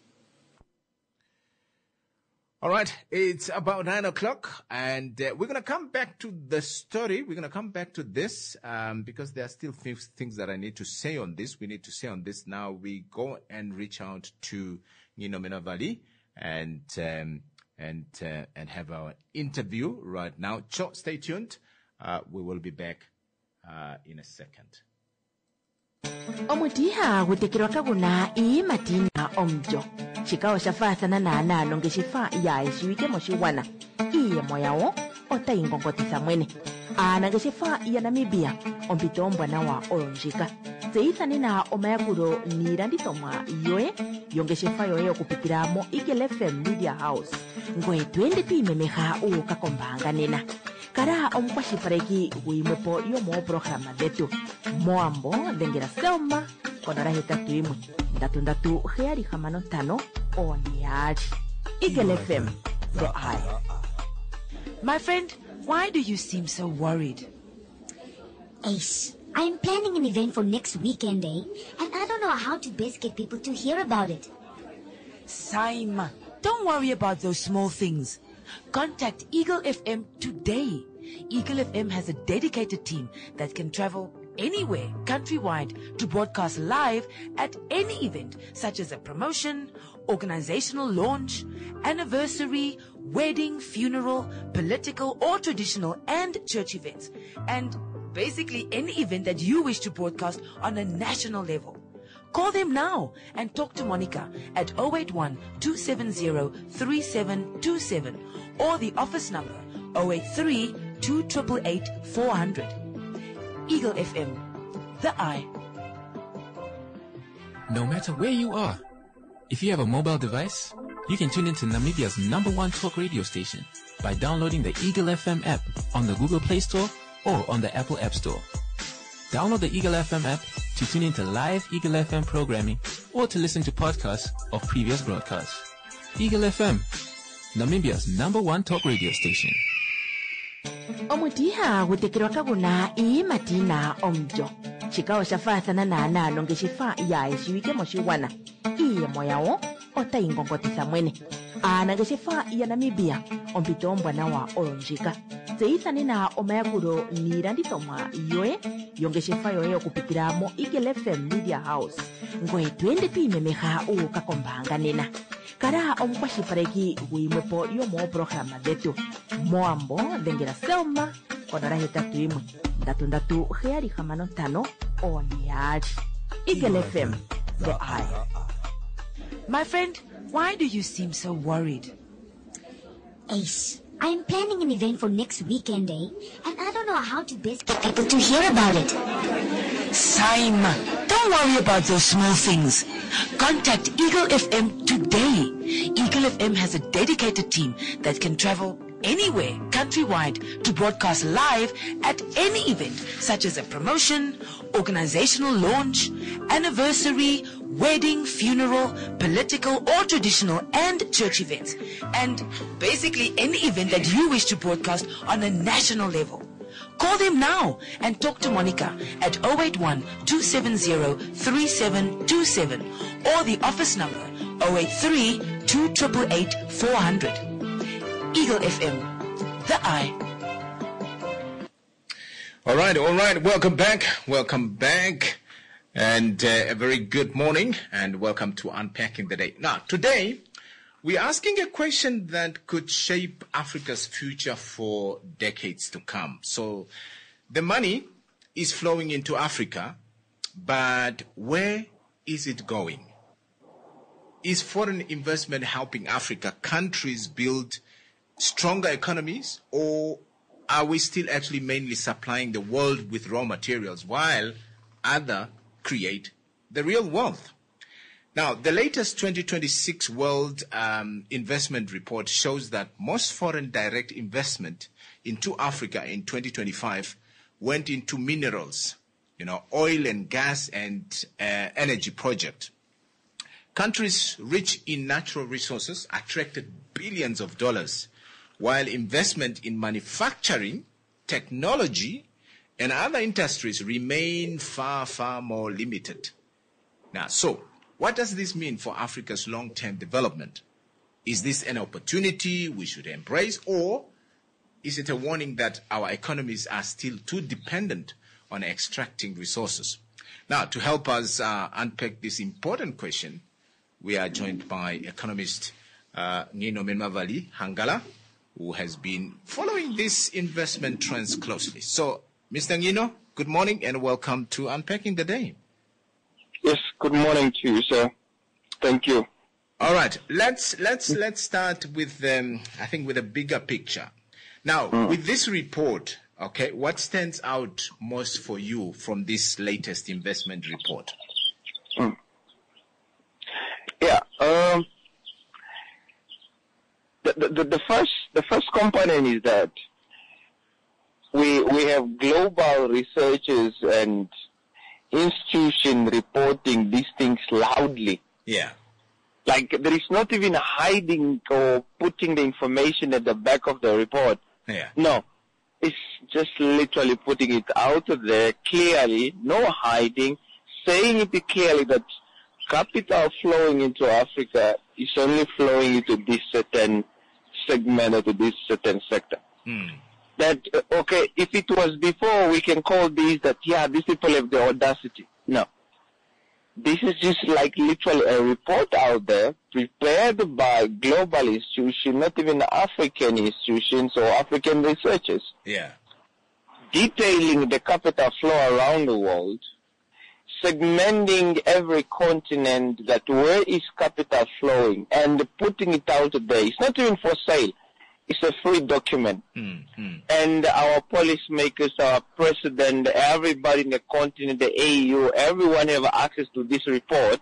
All right, it's about 9 o'clock, and we're going to come back to the story. We're going to come back to this because there are still things that I need to say on this. We need to say on this now. We go and reach out to Nino Menavali and have our interview right now. Stay tuned. We will be back in a second. Omutiha gutekirwa kaguna ii matina omjo. Shikao shafathana na nalonge shifa ya ishiwike moshiwana. Iye moyao ota ingongotisa mwene. Anange shifa ya Namibia ompito mbwana wa olonjika. Zeithani na omayakuro nirandithomwa yoe yonge shifa yoe okupitira mo Eagle FM Media House. Ngoe twende tuimemeha ukakombanga nena. Kara omkwashipareki uimwepo yomo programa detu. Moambo dengera selma konora heta tuimwe. Ndatu heari hamano tano Onyadi. Eagle FM, the eye. My friend, why do you seem so worried? Ace, I'm planning an event for next weekend, and I don't know how to best get people to hear about it. Saima, don't worry about those small things. Contact Eagle FM today. Eagle FM has a dedicated team that can travel anywhere countrywide to broadcast live at any event, such as a promotion, organizational launch, anniversary, wedding, funeral, political or traditional and church events, and basically any event that you wish to broadcast on a national level. Call them now and talk to Monica at 081 270 3727 or the office number 083 2888 400. Eagle FM, the eye. No matter where you are, if you have a mobile device, you can tune into Namibia's #1 talk radio station by downloading the Eagle FM app on the Google Play Store or on the Apple App Store. Download the Eagle FM app to tune into live Eagle FM programming or to listen to podcasts of previous broadcasts. Eagle FM, Namibia's #1 talk radio station. Omutiha gutekerwa kaguna matina omjo. Chikao shafathana na nalo ngeshifa ya ishiwike moshiwana. Iye moyao ota ingongotisa mwene. Ana ngeshifa ya Namibia ompito mbwana wa olonjika. Zeithani na omayakuro niranditomwa yoe yongeshifa yoe okupitira mo Eagle FM Media House. Ngoe twende tuimemeha ukakombanga nena. Kara omukwashipareki guimwepo yomo programa detu. Moambo dengera Selma konora hetatu imwe. Ndatu heari hamano tano Onyadi. Eagle FM, the eye. My friend, why do you seem so worried? Ace, I'm planning an event for next weekend, and I don't know how to best get people to hear about it. Saima, don't worry about those small things. Contact Eagle FM today. Eagle FM has a dedicated team that can travel anywhere countrywide to broadcast live at any event, such as a promotion, organizational launch, anniversary, wedding, funeral, political or traditional and church events, and basically any event that you wish to broadcast on a national level. Call them now and talk to Monica at 081 270 3727 or the office number 083 2888 400. Eagle FM, the eye. All right. Welcome back. And a very good morning and welcome to Unpacking the Day. Now, today, we're asking a question that could shape Africa's future for decades to come. So, the money is flowing into Africa, but where is it going? Is foreign investment helping Africa countries build stronger economies, or are we still actually mainly supplying the world with raw materials while others create the real wealth? Now, the latest 2026 World Investment Report shows that most foreign direct investment into Africa in 2025 went into minerals, oil and gas and energy projects. Countries rich in natural resources attracted billions of dollars, while investment in manufacturing, technology, and other industries remain far, far more limited. Now, so what does this mean for Africa's long-term development? Is this an opportunity we should embrace, or is it a warning that our economies are still too dependent on extracting resources? Now, to help us unpack this important question, we are joined by economist Ngino Menmavali Hangala, who has been following these investment trends closely. So, Mr. Ngino, good morning and welcome to Unpacking the Day. Yes, good morning to you, sir. Thank you. All right, let's start with I think with a bigger picture. Now, with this report, okay, what stands out most for you from this latest investment report? Yeah, the first component is that we have global researchers and institutions reporting these things loudly. Yeah. Like, there is not even hiding or putting the information at the back of the report. Yeah. No. It's just literally putting it out there clearly, no hiding, saying it clearly that capital flowing into Africa is only flowing into this certain segment or to this certain sector. That, okay, if it was before, we can call these that, yeah, these people have the audacity. No. This is just like literally a report out there prepared by global institutions, not even African institutions or African researchers. Yeah. Detailing the capital flow around the world, segmenting every continent that where is capital flowing and putting it out there. It's not even for sale. It's a free document. And our policymakers, our president, everybody in the continent, the AU, everyone have access to this report.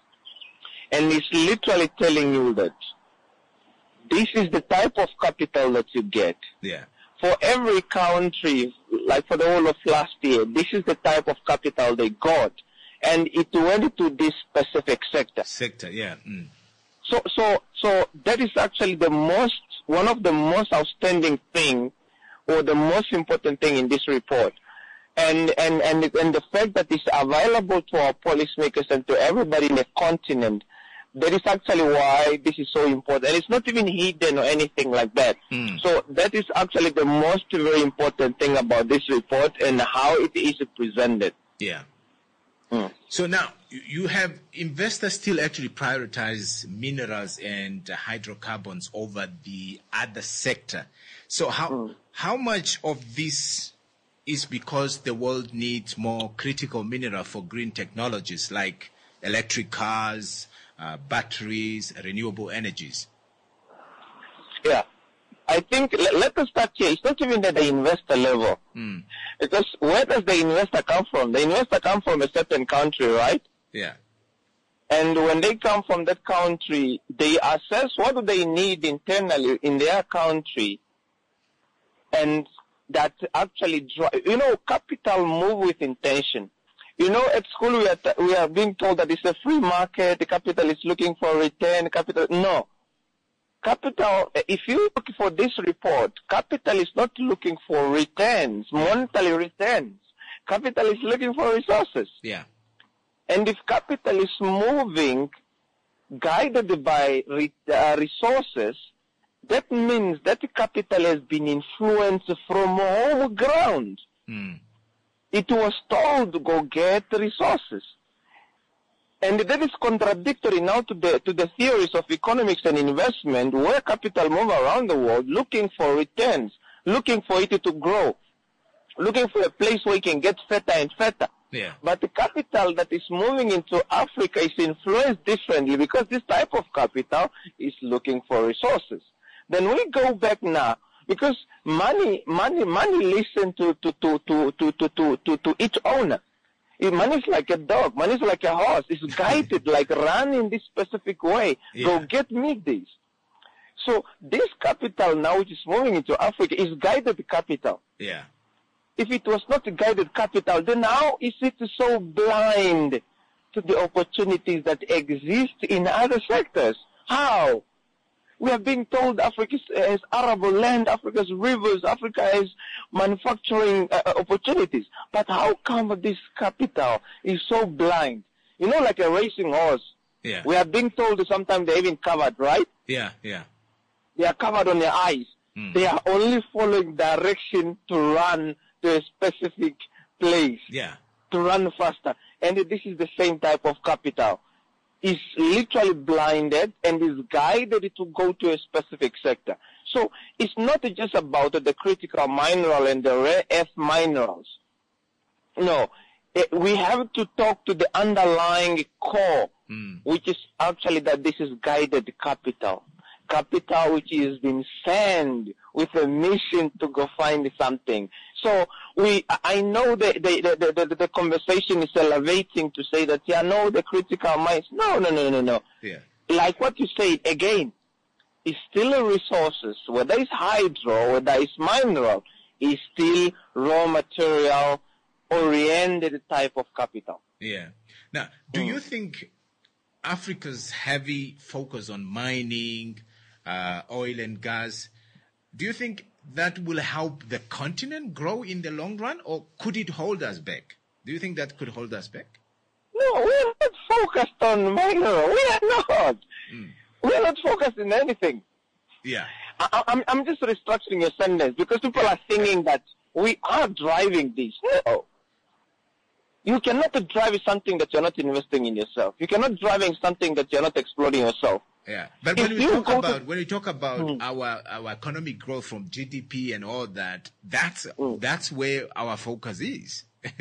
And it's literally telling you that this is the type of capital that you get. Yeah. For every country, like for the whole of last year, this is the type of capital they got. And it went to this specific sector. Yeah. So that is actually one of the most outstanding thing, or the most important thing in this report. And the fact that it's available to our policymakers and to everybody in the continent, that is actually why this is so important. And it's not even hidden or anything like that. So that is actually the most very important thing about this report and how it is presented. Yeah. So now, you have investors still actually prioritize minerals and hydrocarbons over the other sector. So how much of this is because the world needs more critical mineral for green technologies like electric cars, batteries, renewable energies? Yeah. I think, let us start here. It's not even at the investor level. Because where does the investor come from? The investor comes from a certain country, right? Yeah. And when they come from that country, they assess what do they need internally in their country. And that actually, capital move with intention. At school we are being told that it's a free market, the capital is looking for return, no. Capital, if you look for this report, capital is not looking for returns, monetary returns. Capital is looking for resources. Yeah. And if capital is moving, guided by resources, that means that capital has been influenced from home ground. It was told to go get resources. And that is contradictory now to the theories of economics and investment, where capital move around the world looking for returns, looking for it to grow, looking for a place where it can get fatter and fatter. Yeah. But the capital that is moving into Africa is influenced differently because this type of capital is looking for resources. Then we go back now because money listen to each owner. Money is like a dog. Money is like a horse. It's guided, like run in this specific way. Yeah. Go get me this. So this capital now, which is moving into Africa, is guided capital. Yeah. If it was not guided capital, then how is it so blind to the opportunities that exist in other sectors? How? We are being told Africa has arable land, Africa has rivers, Africa has manufacturing opportunities. But how come this capital is so blind? Like a racing horse. Yeah. We are being told that sometimes they're even covered, right? Yeah. They are covered on their eyes. They are only following direction to run to a specific place. Yeah. To run faster. And this is the same type of capital. Is literally blinded and is guided to go to a specific sector. So it's not just about the critical mineral and the rare earth minerals. No, we have to talk to the underlying core, which is actually that this is guided capital. Capital which is been sent with a mission to go find something. So I know the conversation is elevating to say that, the critical minds. No. Yeah. Like what you said, again, it's still resources. Whether it's hydro, whether it's mineral, it's still raw material oriented type of capital. Yeah. Now, do you think Africa's heavy focus on mining, oil and gas, do you think that will help the continent grow in the long run, or could it hold us back? Do you think that could hold us back? No, we are not focused on mineral. We are not. We are not focused in anything. Yeah. I'm just restructuring your sentence because people are thinking that we are driving this. No. You cannot drive something that you're not investing in yourself. You cannot drive something that you're not exploring yourself. Yeah, but when we talk about our economic growth from GDP and all that, that's where our focus is.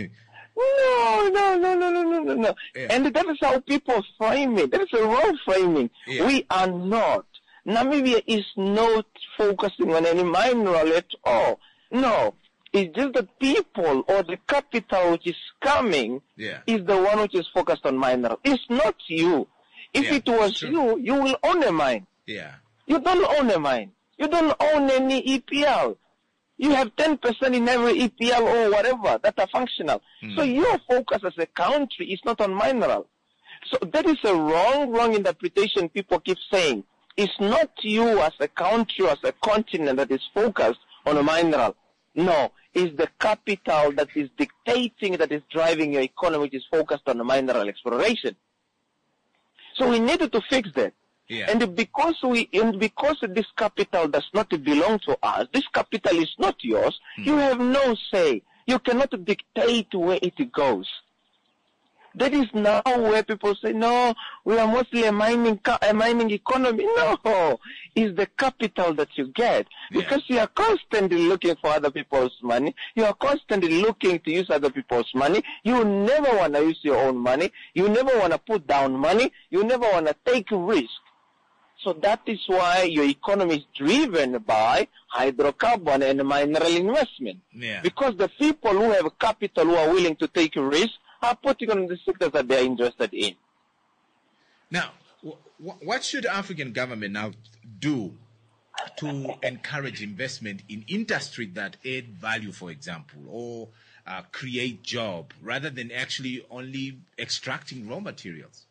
No. Yeah. And that is how people frame it. That is a wrong framing. Yeah. We are not. Namibia is not focusing on any mineral at all. No. It's just the people or the capital which is coming is the one which is focused on mineral. It's not you. If it was you, you will own a mine. Yeah. You don't own a mine. You don't own any EPL. You have 10% in every EPL or whatever that are functional. So your focus as a country is not on mineral. So that is a wrong interpretation people keep saying. It's not you as a country, as a continent that is focused on a mineral. No, it's the capital that is dictating, that is driving your economy, which is focused on the mineral exploration. So we needed to fix that. Yeah. And because this capital does not belong to us, this capital is not yours, you have no say. You cannot dictate where it goes. That is now where people say, no, we are mostly a mining economy. No, it's the capital that you get. Because you are constantly looking for other people's money. You are constantly looking to use other people's money. You never want to use your own money. You never want to put down money. You never want to take risk. So that is why your economy is driven by hydrocarbon and mineral investment. Yeah. Because the people who have capital, who are willing to take risk, are putting on the sectors that they are interested in. Now, what should African government now do to encourage investment in industry that add value, for example, or create job, rather than actually only extracting raw materials?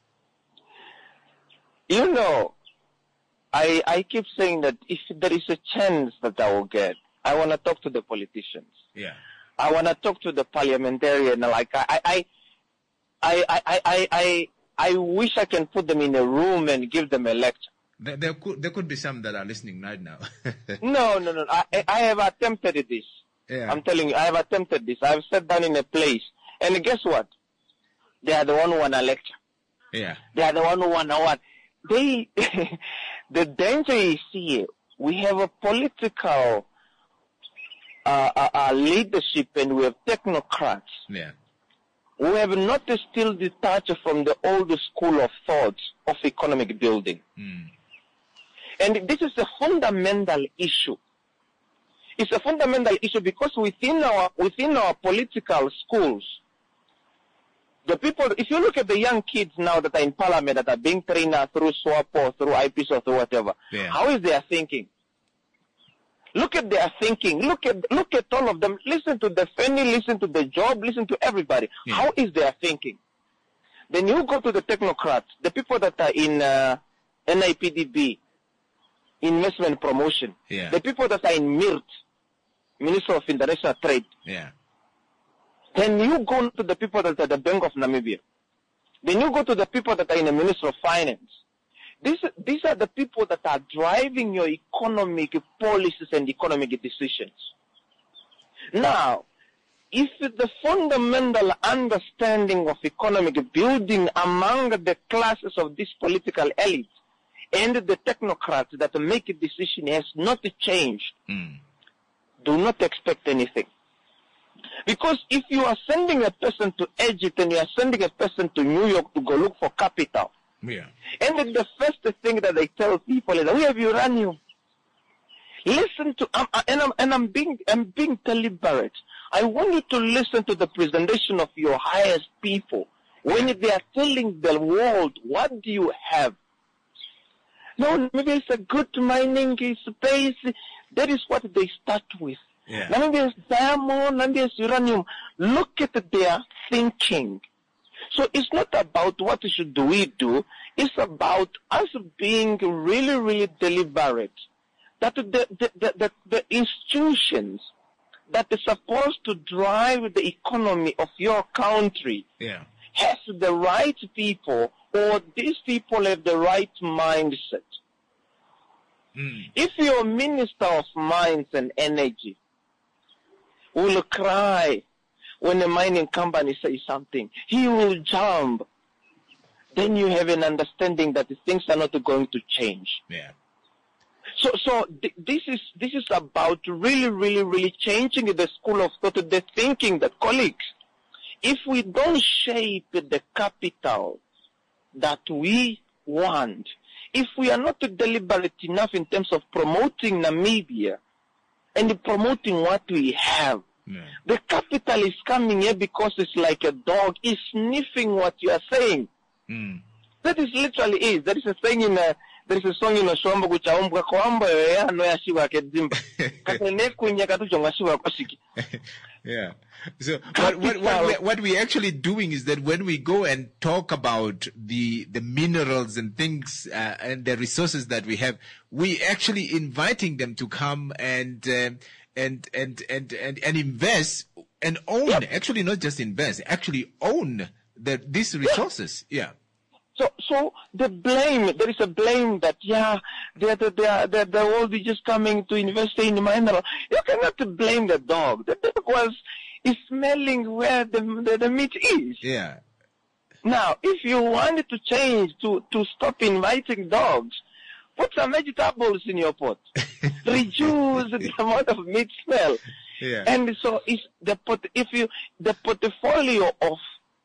You know, I keep saying that if there is a chance that I will get, I want to talk to the politicians. Yeah. I want to talk to the parliamentarian. Like I wish I can put them in a room and give them a lecture. There could be some that are listening right now. No. I have attempted this. Yeah. I'm telling you, I have attempted this. I've sat down in a place, and guess what? They are the one who want to lecture. Yeah. They are the one who want to what? The danger is here. We have a political leadership, and we have technocrats. Yeah. We have not still detached from the old school of thoughts of economic building. And this is a fundamental issue. It's a fundamental issue because within our political schools, the people, if you look at the young kids now that are in parliament that are being trained through SWAP or through IPs or through whatever, how is their thinking? Look at their thinking. Look at all of them. Listen to the Fanny, listen to the Job, listen to everybody. Yeah. How is their thinking? Then you go to the technocrats, the people that are in NIPDB, investment promotion, the people that are in MIRT, Minister of International Trade. Yeah. Then you go to the people that are the Bank of Namibia. Then you go to the people that are in the Ministry of Finance. These are the people that are driving your economic policies and economic decisions. Now, if the fundamental understanding of economic building among the classes of this political elite and the technocrats that make a decision has not changed, do not expect anything. Because if you are sending a person to Egypt and you are sending a person to New York to go look for capital, and then the first thing that they tell people is that we have uranium. Listen to, I'm being deliberate. I want you to listen to the presentation of your highest people when they are telling the world, what do you have? No, maybe it's a good mining space. That is what they start with. Maybe it's diamond, maybe it's uranium. Look at their thinking. So it's not about what should we do. It's about us being really, really deliberate. That the institutions that are supposed to drive the economy of your country has the right people, or these people have the right mindset. If your Minister of Mines and Energy will cry when a mining company says something, he will jump, then you have an understanding that the things are not going to change. Yeah. So this is about really, really, really changing the school of thought, the thinking that, colleagues, if we don't shape the capital that we want, if we are not deliberate enough in terms of promoting Namibia and promoting what we have, the capital is coming here because it's like a dog, is sniffing what you are saying. That is literally it. There is a thing in a, there is a song in a Shombo which I Yeah. So what we're actually doing is that when we go and talk about the minerals and things and the resources that we have, we actually inviting them to come and invest and own. Actually, not just invest, actually own these resources. Yeah. So the blame, there is a blame that the world is just coming to invest in mineral. You cannot blame the dog. The dog is smelling where the meat is. Yeah. Now, if you wanted to change to stop inviting dogs, put some vegetables in your pot. Reduce the amount of meat smell. Yeah. And so it's the portfolio of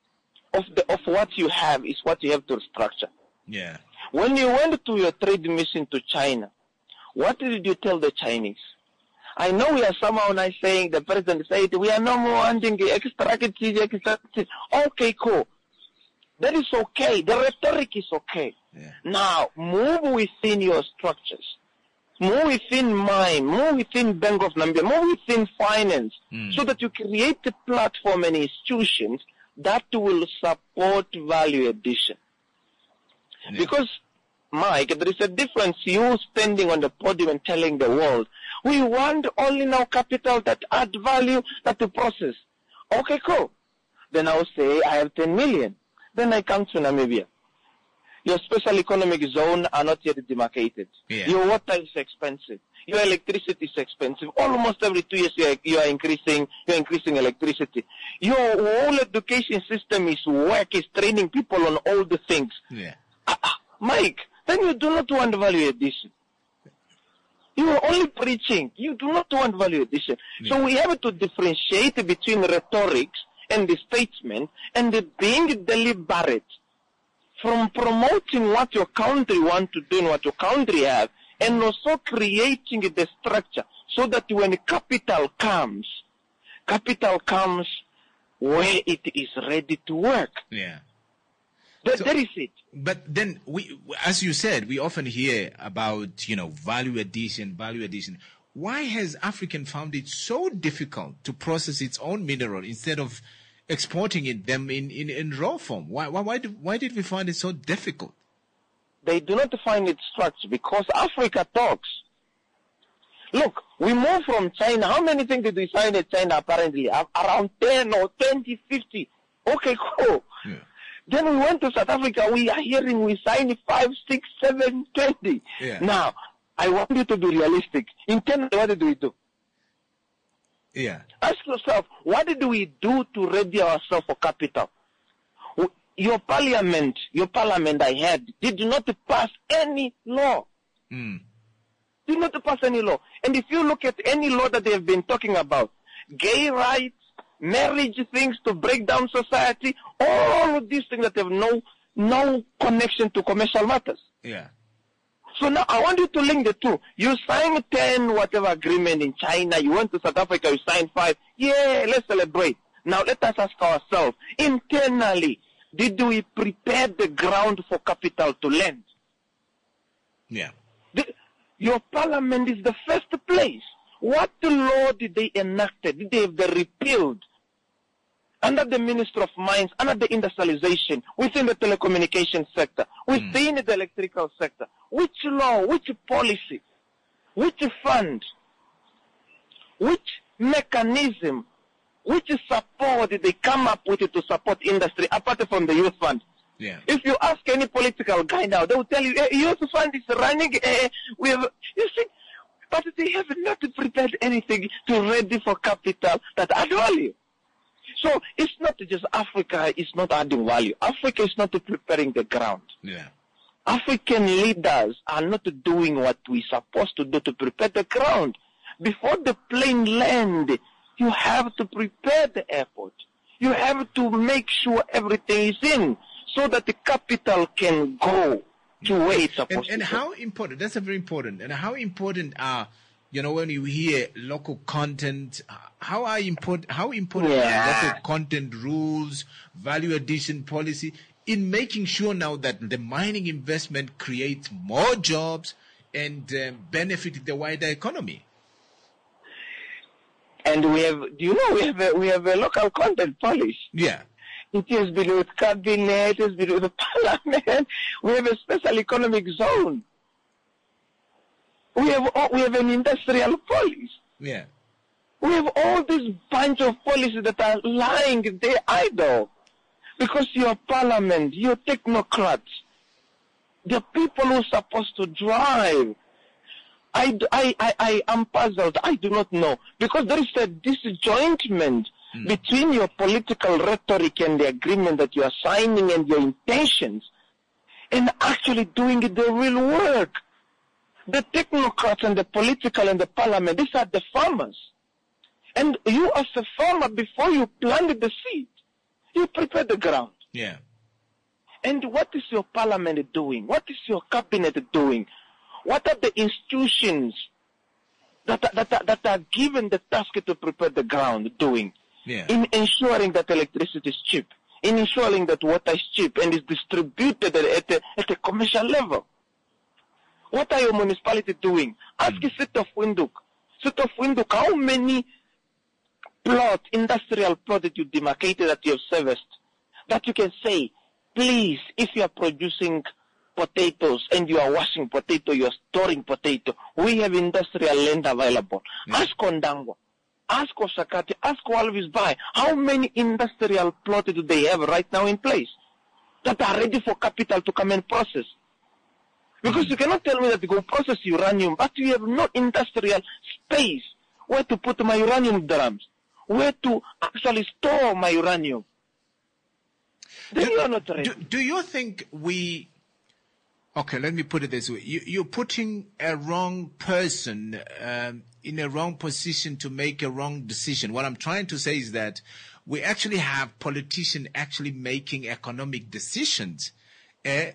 what you have is what you have to structure. Yeah. When you went to your trade mission to China, what did you tell the Chinese? I know we are somehow now saying, the president said, we are no more wanting extractive. Okay, cool. That is okay. The rhetoric is okay. Yeah. Now, move within your structures. Move within mine. Move within Bank of Namibia. Move within finance. So that you create a platform and institutions that will support value addition. Yeah. Because, Mike, there is a difference you standing on the podium and telling the world, we want only now capital that add value, that to process. Okay, cool. Then I'll say I have 10 million. Then I come to Namibia. Your special economic zone are not yet demarcated. Yeah. Your water is expensive. Your electricity is expensive. Almost every 2 years you are increasing electricity. Your whole education system is work, is training people on all the things. Yeah. Mike, then you do not want value addition. You are only preaching. You do not want value addition. Yeah. So we have to differentiate between rhetorics and the statement and the being deliberate from promoting what your country want to do and what your country has, and also creating the structure so that when capital comes where it is ready to work. Yeah. That is it. But then, as you said, we often hear about, value addition. Why has African found it so difficult to process its own mineral instead of exporting them in raw form? Why did we find it so difficult? They do not find it structured because Africa talks. Look, we moved from China. How many things did we sign in China apparently? Around 10 or 20, 50. Okay, cool. Yeah. Then we went to South Africa. We are hearing we signed 5, 6, 7, 20. Yeah. Now, I want you to be realistic. In Canada, what did we do? Yeah. Ask yourself, what did we do to ready ourselves for capital? Your parliament I had did not pass any law. Did not pass any law. And if you look at any law that they have been talking about, gay rights, marriage things to break down society, all of these things that have no connection to commercial matters. Yeah. So now I want you to link the two. You signed 10 whatever agreement in China, you went to South Africa, you signed 5. Yeah, let's celebrate. Now let us ask ourselves, internally, did we prepare the ground for capital to lend? Yeah. Your parliament is the first place. What law did they enact? Did they have the repealed? under the Ministry of Mines, under the industrialization, within the telecommunications sector, within the electrical sector? Which law, which policy, which fund, which mechanism, which support did they come up with to support industry apart from the youth fund? Yeah. If you ask any political guy now, they will tell you, youth fund is running, we have, you see, but they have not prepared anything to ready for capital that add value. So it's not just Africa is not adding value. Africa is not preparing the ground. Yeah. African leaders are not doing what we're supposed to do to prepare the ground. Before the plane land, you have to prepare the airport. You have to make sure everything is in so that the capital can go to where it's supposed to go. And how important, that's a very important, and how important are, when you hear local content, how important are local content rules, value addition policy in making sure now that the mining investment creates more jobs and benefit the wider economy? And we have, we have a local content policy. Yeah. It has been with cabinet, it has been with the parliament. We have a special economic zone. We have an industrial policy. Yeah. We have all this bunch of policies that are lying there idle. Because your parliament, your technocrats, the people who are supposed to drive. I am puzzled. I do not know. Because there is a disjointment between your political rhetoric and the agreement that you are signing and your intentions and actually doing the real work. The technocrats and the political and the parliament, these are the farmers. And you as a farmer, before you plant the seed, you prepare the ground. Yeah. And what is your parliament doing? What is your cabinet doing? What are the institutions that are given the task to prepare the ground doing? Yeah. In ensuring that electricity is cheap, in ensuring that water is cheap and is distributed at a commercial level. What are your municipality doing? Ask the City of Windhoek. City of Windhoek, how many industrial plots that you demarcated that you have serviced, that you can say, please, if you are producing potatoes and you are washing potato, you are storing potato, we have industrial land available. Yeah. Ask Ondangwa, ask Osakati, ask Walvis Bay, how many industrial plots do they have right now in place that are ready for capital to come and process? Because you cannot tell me that you go process uranium, but you have no industrial space where to put my uranium drums, where to actually store my uranium. Then you are not ready. Do you think okay, let me put it this way. You're putting a wrong person in a wrong position to make a wrong decision. What I'm trying to say is that we actually have politicians actually making economic decisions, and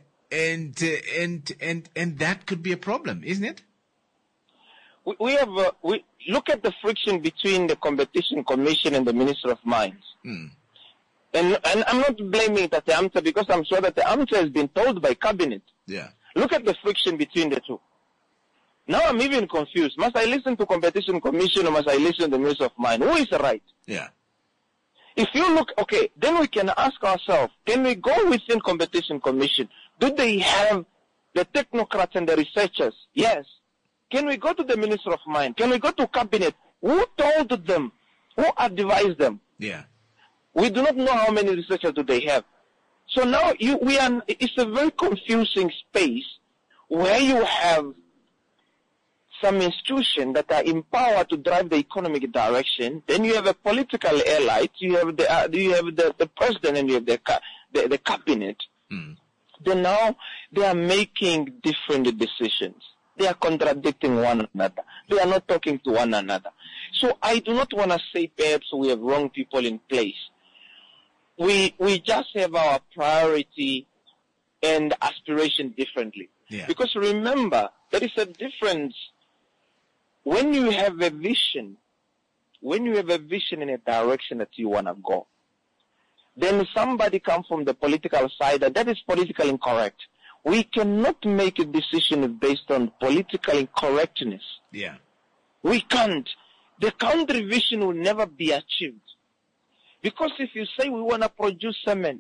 that could be a problem, isn't it? We look at the friction between the Competition Commission and the Minister of Mines. And I'm not blaming the AMTA because I'm sure that the AMTA has been told by cabinet. Yeah. Look at the friction between the two. Now I'm even confused. Must I listen to Competition Commission or must I listen to the Minister of Mines? Who is right? Yeah. If you look, okay, then we can ask ourselves, can we go within Competition Commission? Do they have the technocrats and the researchers? Yes. Can we go to the Minister of Mines? Can we go to cabinet? Who told them? Who advised them? Yeah. We do not know how many researchers do they have. So now it's a very confusing space where you have some institutions that are empowered to drive the economic direction. Then you have a political elite. You have the president and you have the cabinet. Then now they are making different decisions. They are contradicting one another. They are not talking to one another. So I do not want to say perhaps we have wrong people in place. We just have our priority and aspiration differently. Yeah. Because remember, there is a difference when you have a vision, in a direction that you want to go. Then somebody comes from the political side that is politically incorrect. We cannot make a decision based on political incorrectness. Yeah. We can't. The country vision will never be achieved. Because if you say we want to produce cement,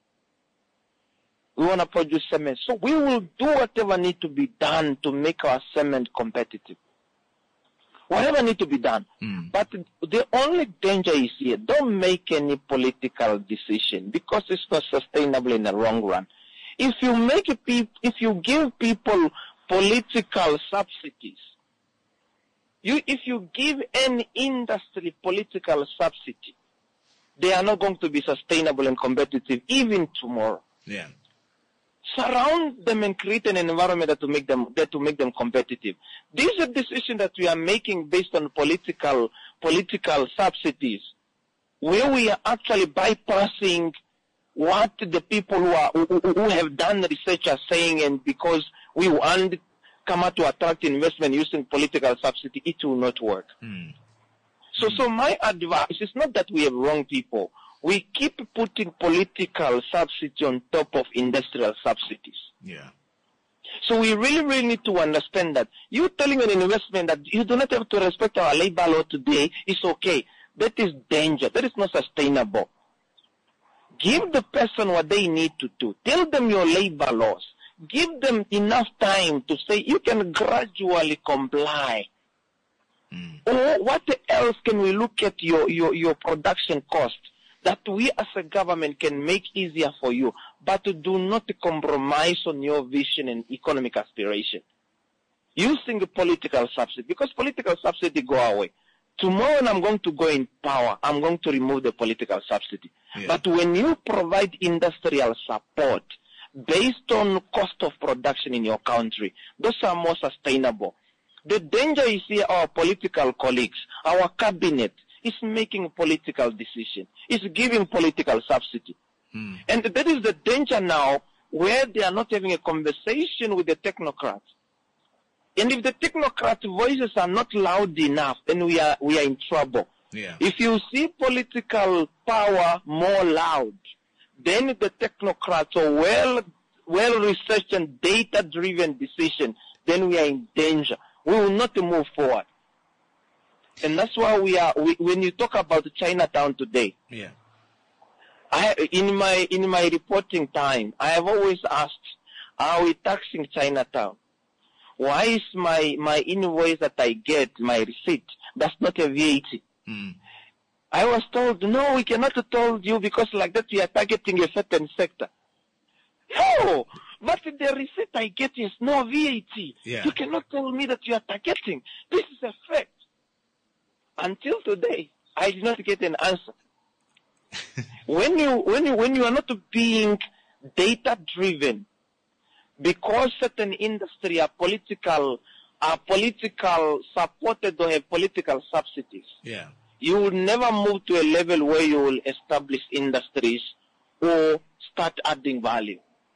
so we will do whatever needs to be done to make our cement competitive. Whatever needs to be done. But the only danger is here, don't make any political decision because it's not sustainable in the long run. If you give people political subsidies, if you give any industry political subsidy, they are not going to be sustainable and competitive even tomorrow. Yeah. Surround them and create an environment that to make them competitive. This is a decision that we are making based on political subsidies, where we are actually bypassing what the people who have done research are saying, and because we want come out to attract investment using political subsidy, it will not work. So my advice is not that we have wrong people. We keep putting political subsidy on top of industrial subsidies. Yeah. So we really need to understand that you telling an investment that you do not have to respect our labor law today is okay. That is danger. That is not sustainable. Give the person what they need to do. Tell them your labor laws. Give them enough time to say you can gradually comply. Or what else can we look at your production cost that we as a government can make easier for you, but do not compromise on your vision and economic aspiration. Using the political subsidy, because political subsidy go away. Tomorrow when I'm going to go in power, I'm going to remove the political subsidy. Yeah. But when you provide industrial support based on cost of production in your country, those are more sustainable. The danger is here our political colleagues, our cabinet is making a political decision, is giving political subsidy. And that is the danger now, where they are not having a conversation with the technocrats. And if the technocrat voices are not loud enough, then we are in trouble. Yeah. If you see political power more loud, then the technocrats are well-researched and data-driven decision, then we are in danger. We will not move forward. And that's why when you talk about Chinatown today, yeah, in my reporting time, I have always asked, are we taxing Chinatown? Why is my invoice that I get, my receipt, that's not a VAT? I was told, no, we cannot have told you because like that we are targeting a certain sector. No, but the receipt I get is no VAT. Yeah. You cannot tell me that you are targeting. This is a fact. Until today, I did not get an answer. When you are not being data driven, because certain industry are political supported or have political subsidies, yeah, you will never move to a level where you will establish industries or start adding value.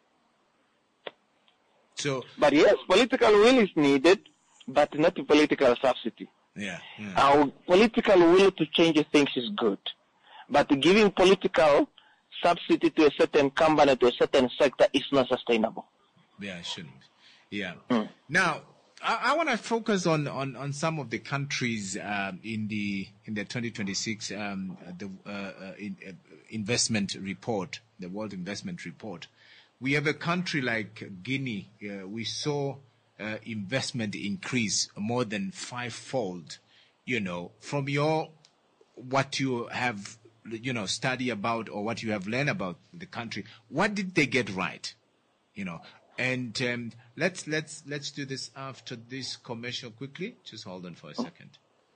So, but yes, political will is needed, but not a political subsidy. Yeah. Our political will to change things is good, but giving political subsidy to a certain company, to a certain sector, is not sustainable. Yeah, it shouldn't. Yeah. Now, I want to focus on some of the countries in the 2026 investment report, the World Investment Report. We have a country like Guinea. We saw investment increase more than fivefold. You know, from what you have studied about or what you have learned about the country, what did they get right? And let's do this after this commercial quickly. Just hold on for a second.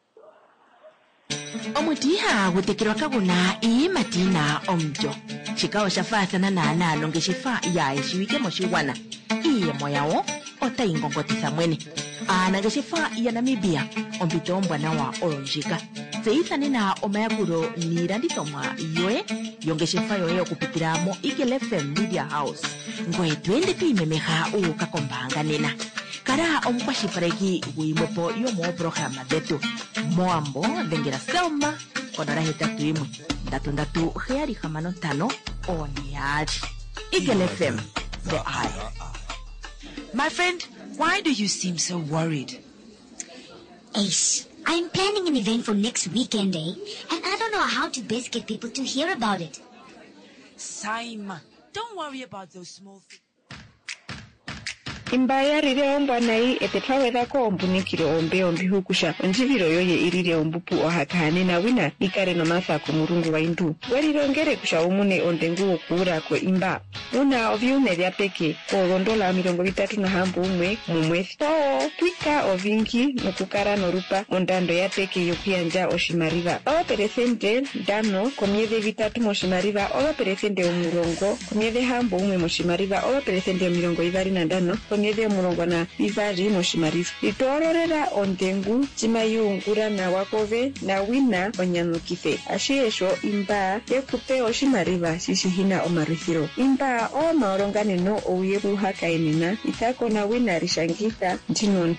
Omutiha gutekirwa kaguna imatina omjo chikao shafatana na longeshifa ya ishiwike moshiwana iye moyawo otaingongotisa mwene anageshifa ya Namibia ombitombwa nawa olonjika zeithane na omayakuro niranditomwa yoe yongeshifa yoye okupitiramo Eagle FM Media House ngwe twende tuimemeha ukakombanga nena kara omukwashipareki wimopo yomo programa detu moambo dengera selma konora hetatu imwe ndatu heari hamano tano oniari Eagle FM the eye. My friend, why do you seem so worried? Ace, I'm planning an event for next weekend, and I don't don't know how to best get people to hear about it. Simon, don't worry about those small things. Imbaya rire ombwa nai epetawetha ko ombunikire ombi hukusha onjiviro yoye irire ombupu ohakane na wina ikare no matha ko murungu wa indu warirongere kusha umune ondengu okura ko imba una oviune vya peke ko rondola 30 na hambu umwe mumwezi to kwika ovingi nokukara norupa ondando ya peke yokuanja oshimariva owa peresente dano komieze 3 moshimariva owa peresente umurongo komieze hambu umwe moshimariva owa peresente 25 komieze murongo na ivari moshimariva litororera ondengu chimayungura na wakove na wina onyanukife ashiesho imba yekupe oshimariva shishihina omarithiro imba o maoronganeno ouyebu hakaenena itako na wina rishangita ntinon.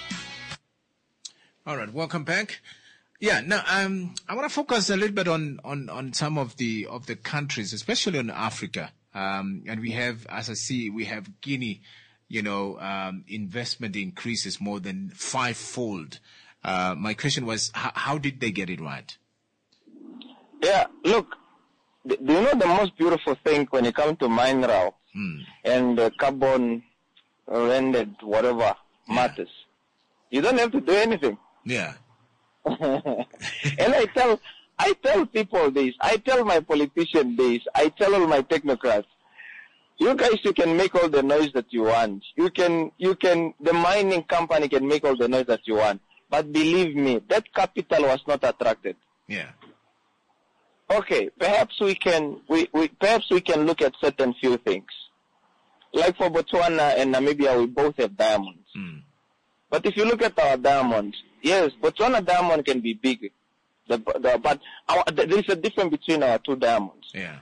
All right, welcome back. Yeah, now I want to focus a little bit on some of the countries, especially on Africa. And we have, as I see, we have Guinea. Investment increases more than 5-fold. My question was, how did they get it right? Yeah, look, do you know the most beautiful thing when it comes to mineral and carbon rendered whatever matters? You don't have to do anything. Yeah. And I tell people this, I tell my politicians this, I tell all my technocrats, you guys, you can make all the noise that you want. The mining company can make all the noise that you want. But believe me, that capital was not attracted. Yeah. Okay, perhaps we can look at certain few things. Like for Botswana and Namibia, we both have diamonds. But if you look at our diamonds, yes, Botswana diamond can be big. But there is a difference between our two diamonds. Yeah.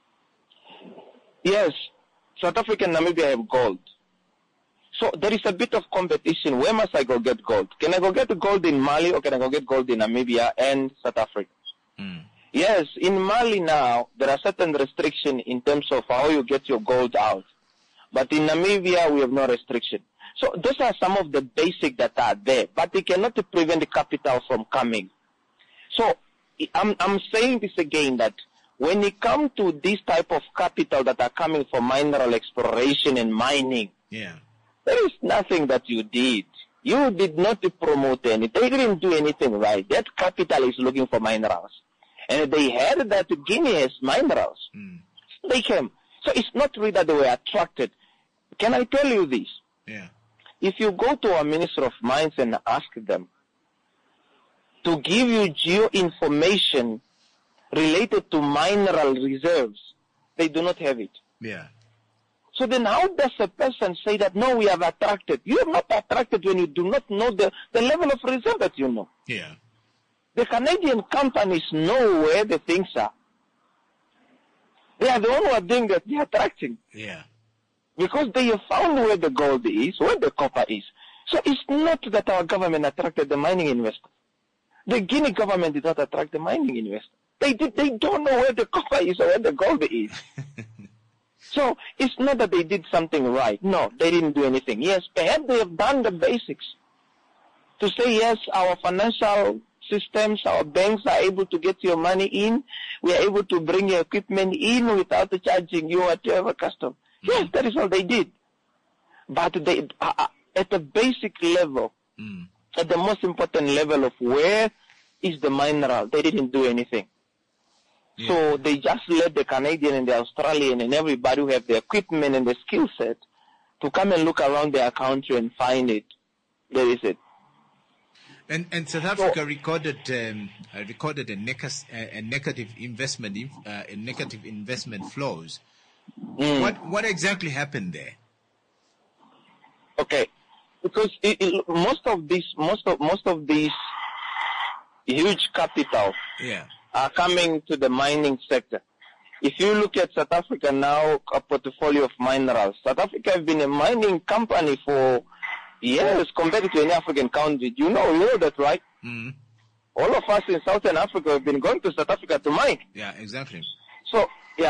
Yes. South Africa and Namibia have gold. So there is a bit of competition. Where must I go get gold? Can I go get gold in Mali or can I go get gold in Namibia and South Africa? Yes, in Mali now, there are certain restrictions in terms of how you get your gold out. But in Namibia, we have no restriction. So those are some of the basics that are there. But they cannot prevent the capital from coming. So I'm saying this again that when it comes to this type of capital that are coming for mineral exploration and mining, there is nothing that you did. You did not promote anything. They didn't do anything right. That capital is looking for minerals. And they heard that Guinea has minerals. They came. So it's not really that they were attracted. Can I tell you this? Yeah. If you go to our Minister of Mines and ask them to give you geo-information related to mineral reserves, they do not have it. Yeah. So then how does a person say that, no, we have attracted? You have not attracted when you do not know the level of reserve that you know. Yeah. The Canadian companies know where the things are. They are the ones who are doing that, they are attracting. Yeah. Because they have found where the gold is, where the copper is. So it's not that our government attracted the mining investor. The Guinea government did not attract the mining investor. They don't know where the copper is or where the gold is. So it's not that they did something right. No, they didn't do anything. Yes, perhaps they have done the basics. To say, yes, our financial systems, our banks are able to get your money in. We are able to bring your equipment in without charging you whatever custom. Yes, that is all they did. But they, at the basic level, at the most important level of where is the mineral, they didn't do anything. Yeah. So they just let the Canadian and the Australian and everybody who have the equipment and the skill set to come and look around their country and find it. There is it. And South Africa recorded a negative investment flows. What exactly happened there? Okay, because most of these huge capital are coming to the mining sector. If you look at South Africa now, a portfolio of minerals, South Africa has been a mining company for years compared to any African country. You know that, right? Mm-hmm. All of us in Southern Africa have been going to South Africa to mine. Yeah, exactly. So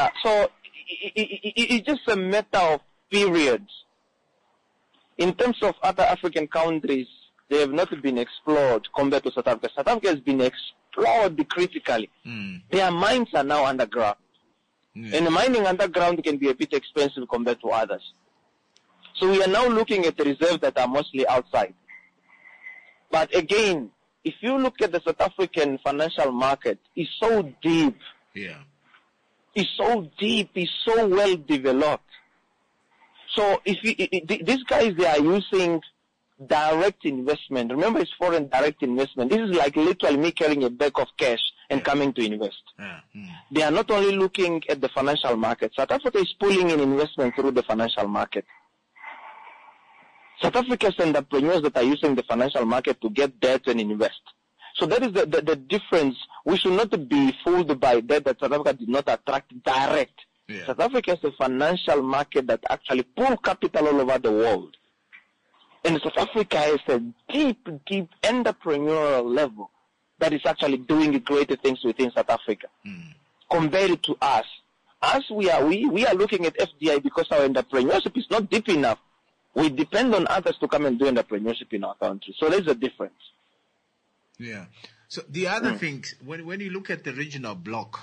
it's just a matter of periods. In terms of other African countries, they have not been explored compared to South Africa. South Africa has been explored critically. Their mines are now underground. And mining underground can be a bit expensive compared to others. So we are now looking at the reserves that are mostly outside. But again, if you look at the South African financial market, it's so deep. Yeah. It's so deep. It's so well developed. So these guys, they are using direct investment. Remember, it's foreign direct investment. This is like literally me carrying a bag of cash and coming to invest. They are not only looking at the financial market. South Africa is pulling in investment through the financial market. South Africa's entrepreneurs that are using the financial market to get debt and invest. So that is the difference. We should not be fooled by that South Africa did not attract direct. Yeah. South Africa is a financial market that actually pulls capital all over the world. And South Africa is a deep, deep entrepreneurial level that is actually doing great things within South Africa. Compared to us. We are looking at FDI because our entrepreneurship is not deep enough. We depend on others to come and do entrepreneurship in our country. So there's a difference. Yeah. So the other thing, when you look at the regional bloc,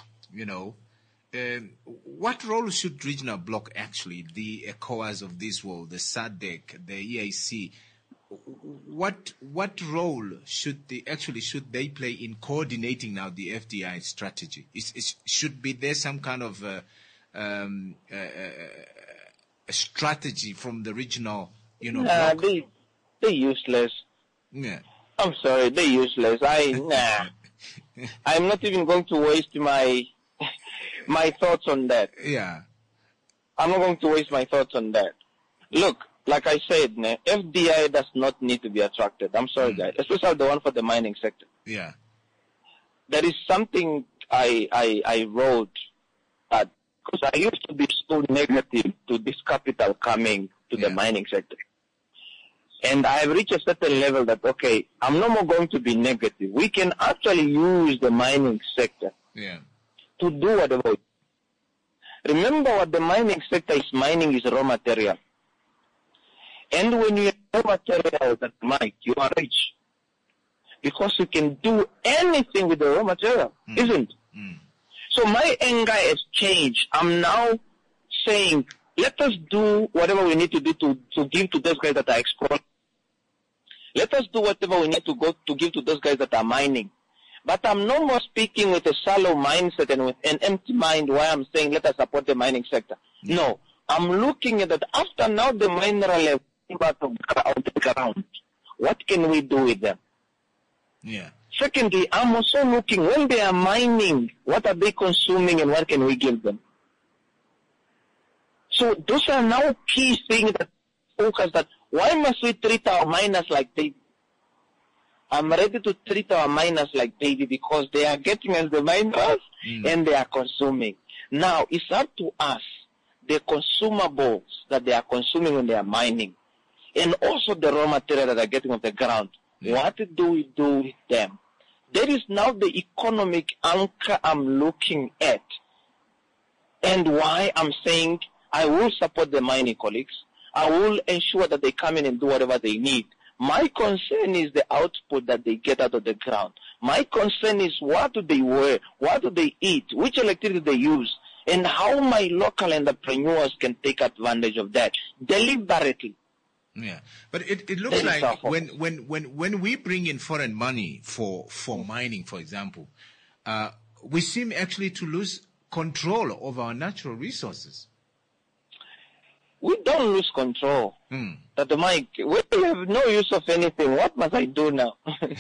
what role should regional bloc actually, the ECOWAS of this world, the SADC, the EAC, what role should they play in coordinating now the FDI strategy? Should be there some kind of a strategy from the regional, bloc? They're useless. Yeah. I'm sorry, they're useless. I'm not even going to waste my thoughts on that. Yeah. I'm not going to waste my thoughts on that. Look, like I said, FDI does not need to be attracted. I'm sorry, guys. Especially the one for the mining sector. Yeah. There is something I wrote because I used to be so negative to this capital coming to the mining sector. And I have reached a certain level that, okay, I'm no more going to be negative. We can actually use the mining sector to do whatever. Remember what the mining sector is mining is raw material. And when you have raw material that Mike, you are rich. Because you can do anything with the raw material, isn't it? So my anger has changed. I'm now saying, let us do whatever we need to do to give to those guys that are exploring. Let us do whatever we need to give to those guys that are mining. But I'm no more speaking with a shallow mindset and with an empty mind why I'm saying let us support the mining sector. No, I'm looking at that after now the mineral level out of the ground. What can we do with them? Yeah. Secondly, I'm also looking when they are mining, what are they consuming and what can we give them? So those are now key things that focus that why must we treat our miners like baby? I'm ready to treat our miners like baby because they are getting as the miners and they are consuming. Now, it's up to us, the consumables that they are consuming when they are mining, and also the raw material that they are getting off the ground. What do we do with them? There is now the economic anchor I'm looking at, and why I'm saying I will support the mining colleagues. I will ensure that they come in and do whatever they need. My concern is the output that they get out of the ground. My concern is what do they wear, what do they eat, which electricity they use, and how my local entrepreneurs can take advantage of that deliberately. Yeah, but it looks like when we bring in foreign money for mining, for example, we seem actually to lose control of our natural resources. We don't lose control. That Mike, we have no use of anything. What must I do now? Look,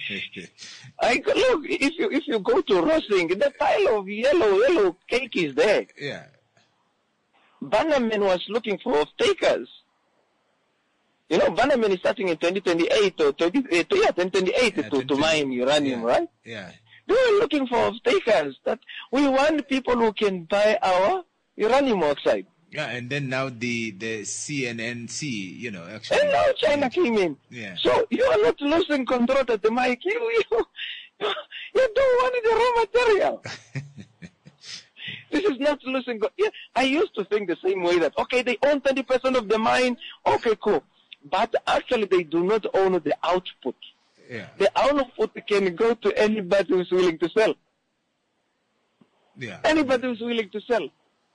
if you go to Rosing, the pile of yellow cake is there. Yeah. Bannerman was looking for off-takers. Bannerman is starting in 2028 or 2028 to mine uranium, right? Yeah. They were looking for off-takers. That we want people who can buy our uranium oxide. Yeah, and then now the CNNC, actually. And now China came in. Yeah. So you are not losing control at the mic. You don't want the raw material. This is not losing. Yeah, I used to think the same way that, okay, they own 30% of the mine. Okay, cool. But actually they do not own the output. the output can go to anybody who's willing to sell. Yeah. Anybody who's willing to sell.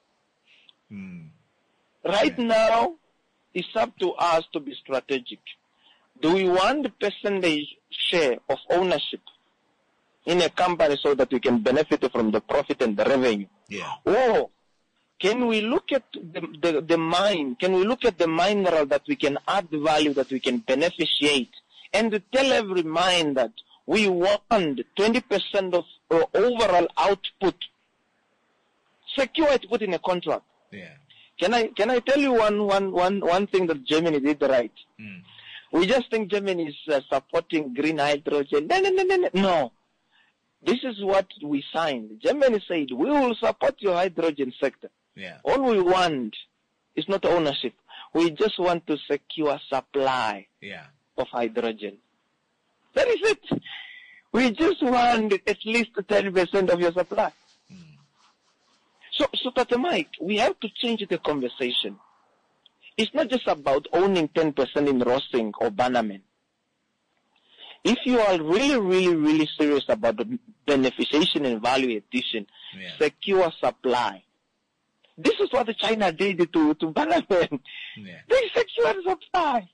Right now, it's up to us to be strategic. Do we want the percentage share of ownership in a company so that we can benefit from the profit and the revenue? Yeah. Or can we look at the mine? Can we look at the mineral that we can add value, that we can beneficiate, and tell every mine that we want 20% of overall output? Secure it, put in a contract. Yeah. Can I tell you one thing that Germany did right? We just think Germany is supporting green hydrogen. No. This is what we signed. Germany said, we will support your hydrogen sector. Yeah. All we want is not ownership. We just want to secure supply of hydrogen. That is it. We just want at least 10% of your supply. So Tata Mike, we have to change the conversation. It's not just about owning 10% in Rossing or Bannerman. If you are really, really, really serious about the beneficiation and value addition, secure supply. This is what China did to Bannerman. Yeah. They secured supply.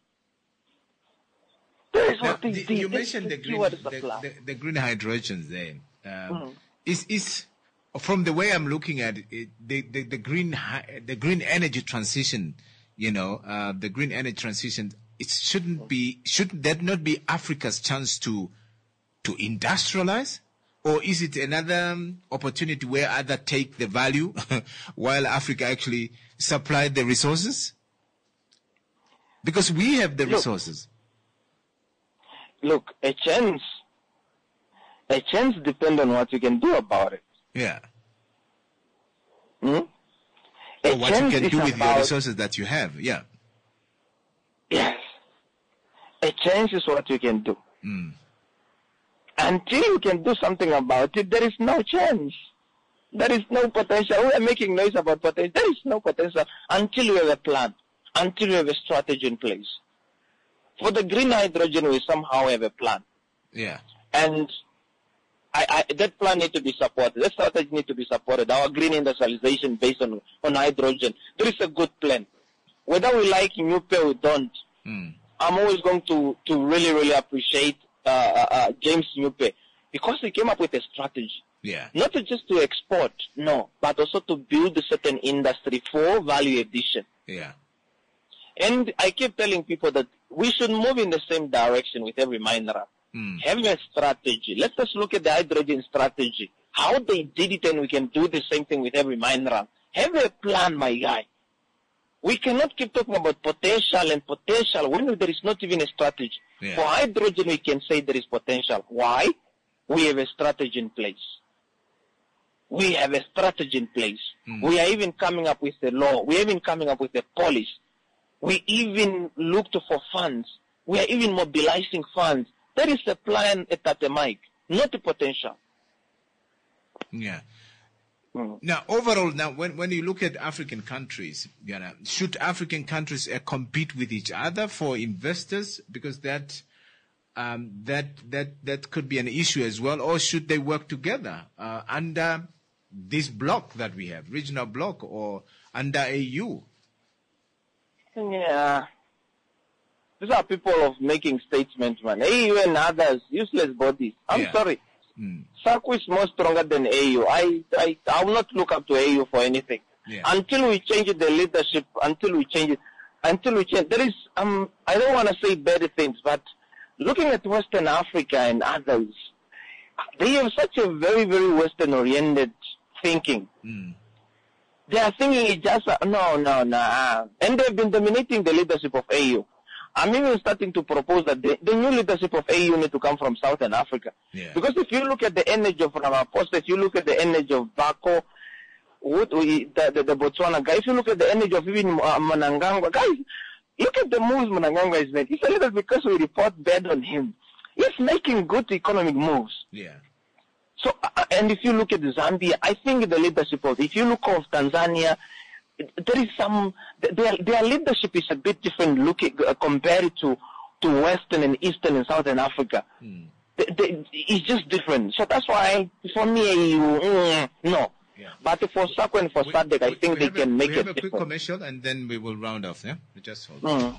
That is what they did. You mentioned the green hydrogens there. Is from the way I'm looking at it, the green energy transition, the green energy transition, should that not be Africa's chance to industrialize? Or is it another opportunity where others take the value while Africa actually supply the resources? Because we have the resources. Look, a chance depends on what you can do about it. Yeah. Or what you can do with your resources that you have, yeah. Yes. A change is what you can do. Until you can do something about it, there is no change. There is no potential. We are making noise about potential. There is no potential until you have a plan, until you have a strategy in place. For the green hydrogen, we somehow have a plan. Yeah. And that plan needs to be supported. That strategy needs to be supported. Our green industrialization based on hydrogen. There is a good plan. Whether we like Nyupe or don't, I'm always going to really, really appreciate James Nyupe because he came up with a strategy. Yeah. Not just to export, no, but also to build a certain industry for value addition. Yeah. And I keep telling people that we should move in the same direction with every mineral. Have a strategy. Let us look at the hydrogen strategy. How they did it, and we can do the same thing with every mineral. Have a plan, my guy. We cannot keep talking about potential when there is not even a strategy. Yeah. For hydrogen, we can say there is potential. Why? We have a strategy in place. We have a strategy in place. We are even coming up with a law. We are even coming up with a policy. We even looked for funds. We are even mobilizing funds. There is a plan at the mic, not a potential. Yeah. Now, overall, when you look at African countries, should African countries compete with each other for investors? Because that could be an issue as well. Or should they work together under this bloc that we have, regional bloc, or under AU? Yeah. These are people of making statements, man. AU and others, useless bodies. I'm sorry. SACU is more stronger than AU. I will not look up to AU for anything. Yeah. Until we change the leadership, until we change, there is, I don't want to say better things, but looking at Western Africa and others, they have such a very, very Western-oriented thinking. They are thinking it's just, no. And they've been dominating the leadership of AU. I'm even starting to propose that the new leadership of AU need to come from Southern Africa. Yeah. Because if you look at the energy of Ramaphosa, if you look at the energy of Bako, the Botswana guy, if you look at the energy of even Mnangagwa, guys, look at the moves Mnangagwa is making. It's a little because we report bad on him. He's making good economic moves. Yeah. So, and if you look at Zambia, I think the leadership of, if you look of Tanzania, there is some, their leadership is a bit different looking compared to to Western and Eastern and Southern Africa. It's just different. So that's why, for me, no. Yeah. But for SACCO and for SADC, I think they can make it different. We have a quick different. commercial, and then we will round off. Yeah, we just hold.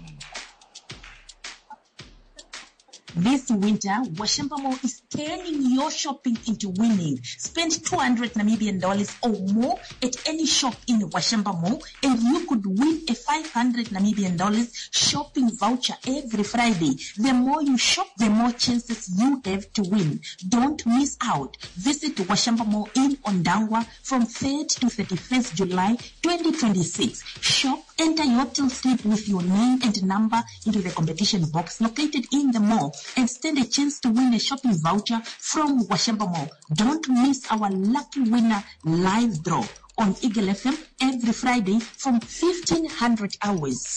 This winter, Washamba Mall is turning your shopping into winning. Spend 200 Namibian dollars or more at any shop in Washamba Mall, and you could win a 500 Namibian dollars shopping voucher every Friday. The more you shop, the more chances you have to win. Don't miss out. Visit Washamba Mall in Ondangwa from 3rd to 31st July 2026. Shop, enter your till slip with your name and number into the competition box located in the mall, and stand a chance to win a shopping voucher from Washamba Mall. Don't miss our lucky winner live draw on Eagle FM every Friday from 1500 hours.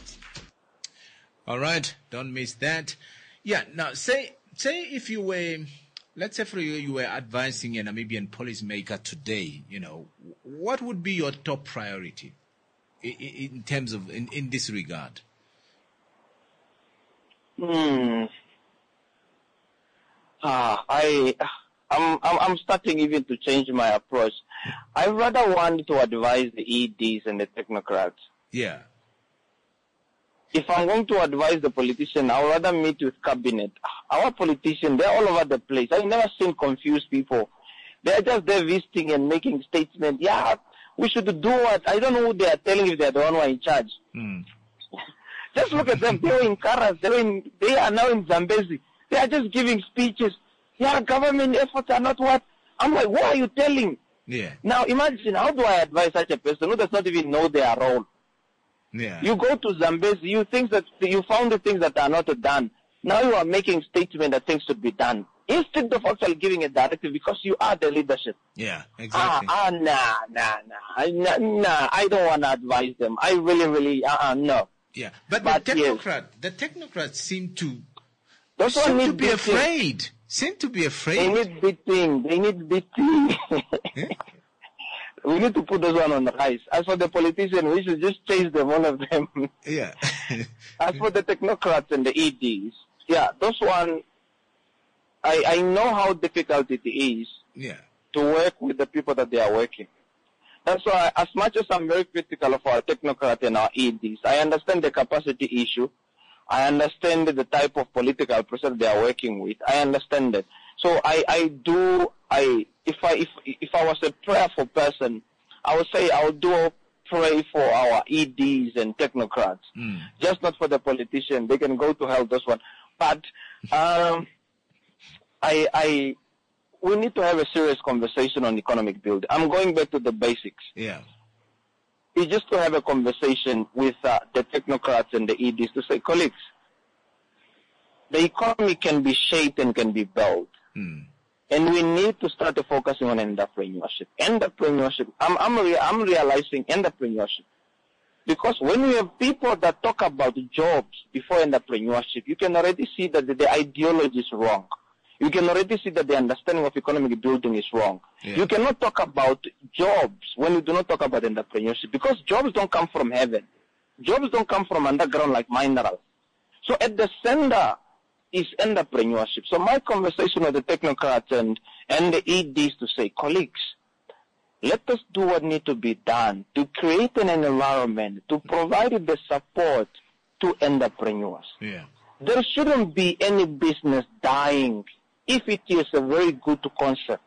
All right, don't miss that. Yeah, now say if you were, let's say for you were advising a Namibian policymaker today, what would be your top priority in terms of in this regard? I'm starting even to change my approach. I rather want to advise the EDs and the technocrats. Yeah. If I'm going to advise the politician, I would rather meet with cabinet. Our politicians, they're all over the place. I've never seen confused people. They're just there visiting and making statements. Yeah, we should do what? I don't know who they are telling if they're the one who are in charge. Just look at them. They were in Karas. They are now in Zambezi. They are just giving speeches. Yeah, government efforts are not what? I'm like, what are you telling? Yeah. Now imagine, how do I advise such a person who does not even know their role? Yeah. You go to Zambezi, you think that you found the things that are not done. Now you are making statement that things should be done, instead of actually giving a directive, because you are the leadership. Yeah, exactly. Nah. I don't want to advise them. I really, no. Yeah, but the technocrats seem to be afraid. They need beating. We need to put those one on the ice. As for the politicians, we should just chase them, all of them. Yeah. As for the technocrats and the EDs, yeah, those one, I know how difficult it is to work with the people that they are working. That's why, as much as I'm very critical of our technocrats and our EDs, I understand the capacity issue. I understand the type of political process they are working with. I understand that. So if I was a prayerful person, I would say I would pray for our EDs and technocrats. Just not for the politicians. They can go to hell, this one. But we need to have a serious conversation on economic building. I'm going back to the basics. Yeah. It's just to have a conversation with the technocrats and the EDs to say, colleagues, the economy can be shaped and can be built. And we need to start focusing on entrepreneurship. I'm realizing entrepreneurship. Because when we have people that talk about jobs before entrepreneurship, you can already see that the ideology is wrong. You can already see that the understanding of economic building is wrong. Yeah. You cannot talk about jobs when you do not talk about entrepreneurship, because jobs don't come from heaven. Jobs don't come from underground like minerals. So at the center is entrepreneurship. So my conversation with the technocrats and the EDs to say, colleagues, let us do what needs to be done to create an environment, to provide the support to entrepreneurs. Yeah. There shouldn't be any business dying if it is a very good concept.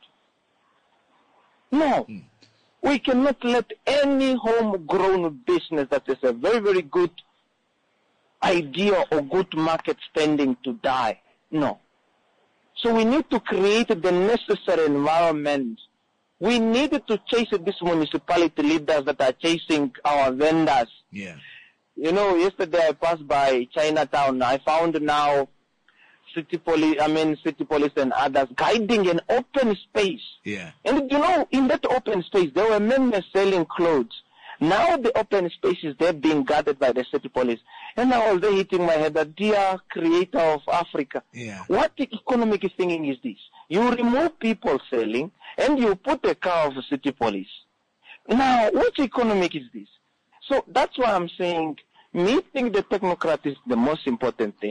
No. We cannot let any homegrown business that is a very, very good idea or good market standing to die. No. So we need to create the necessary environment. We need to chase these municipality leaders that are chasing our vendors. Yeah. You know, yesterday I passed by Chinatown. I found now city police and others guiding an open space. Yeah. And you know, in that open space, there were men selling clothes. Now the open spaces, they're being guarded by the city police. And I was there hitting my head, that dear creator of Africa. Yeah. What economic thinking is this? You remove people selling and you put a car of the city police. Now, which economic is this? So that's why I'm saying meeting the technocrat is the most important thing.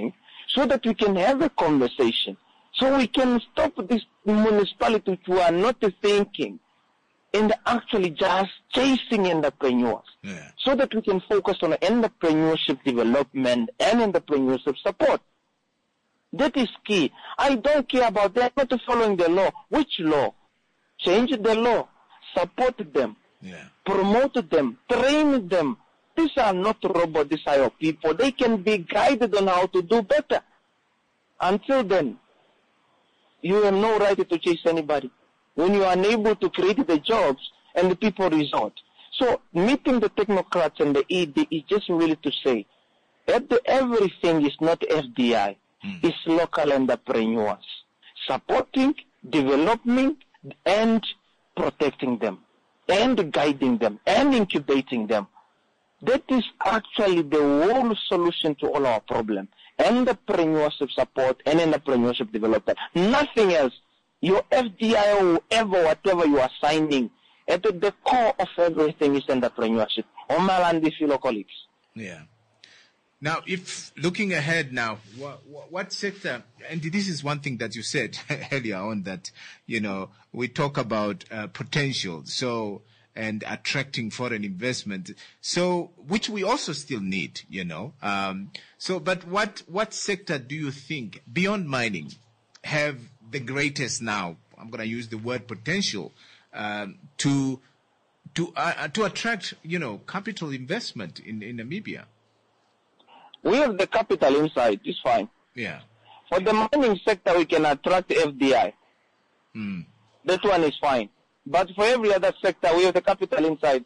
so that we can have a conversation, so we can stop this municipality who are not thinking and actually just chasing entrepreneurs, so that we can focus on entrepreneurship development and entrepreneurship support. That is key. I don't care about them not following the law. Which law? Change the law. Support them. Promote them. Train them. These are not robots, these are people. They can be guided on how to do better. Until then, you have no right to chase anybody. When you are unable to create the jobs and the people resort. So meeting the technocrats and the ED is just really to say that everything is not FDI. It's local entrepreneurs. Supporting, developing, and protecting them, and guiding them, and incubating them. That is actually the whole solution to all our problems. Entrepreneurship support and entrepreneurship development. Nothing else. Your FDI or whoever, whatever you are signing, at the core of everything is entrepreneurship. Omalandi fellow colleagues. Yeah. Now, if looking ahead now, what sector, and this is one thing that you said earlier on, that, we talk about potential, and attracting foreign investment, which we also still need, but what sector do you think, beyond mining, have the greatest now, I'm going to use the word potential, to attract, capital investment in Namibia? We have the capital inside, it's fine. Yeah. For the mining sector, we can attract FDI. That one is fine. But for every other sector, we have the capital inside.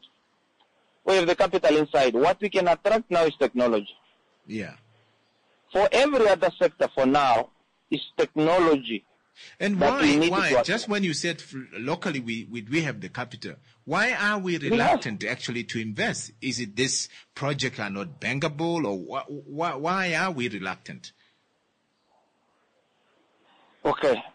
What we can attract now is technology. Yeah. For every other sector for now, is technology. And why? Just when you said locally we have the capital, why are we reluctant actually to invest? Is it this project are not bankable, or why are we reluctant? Okay.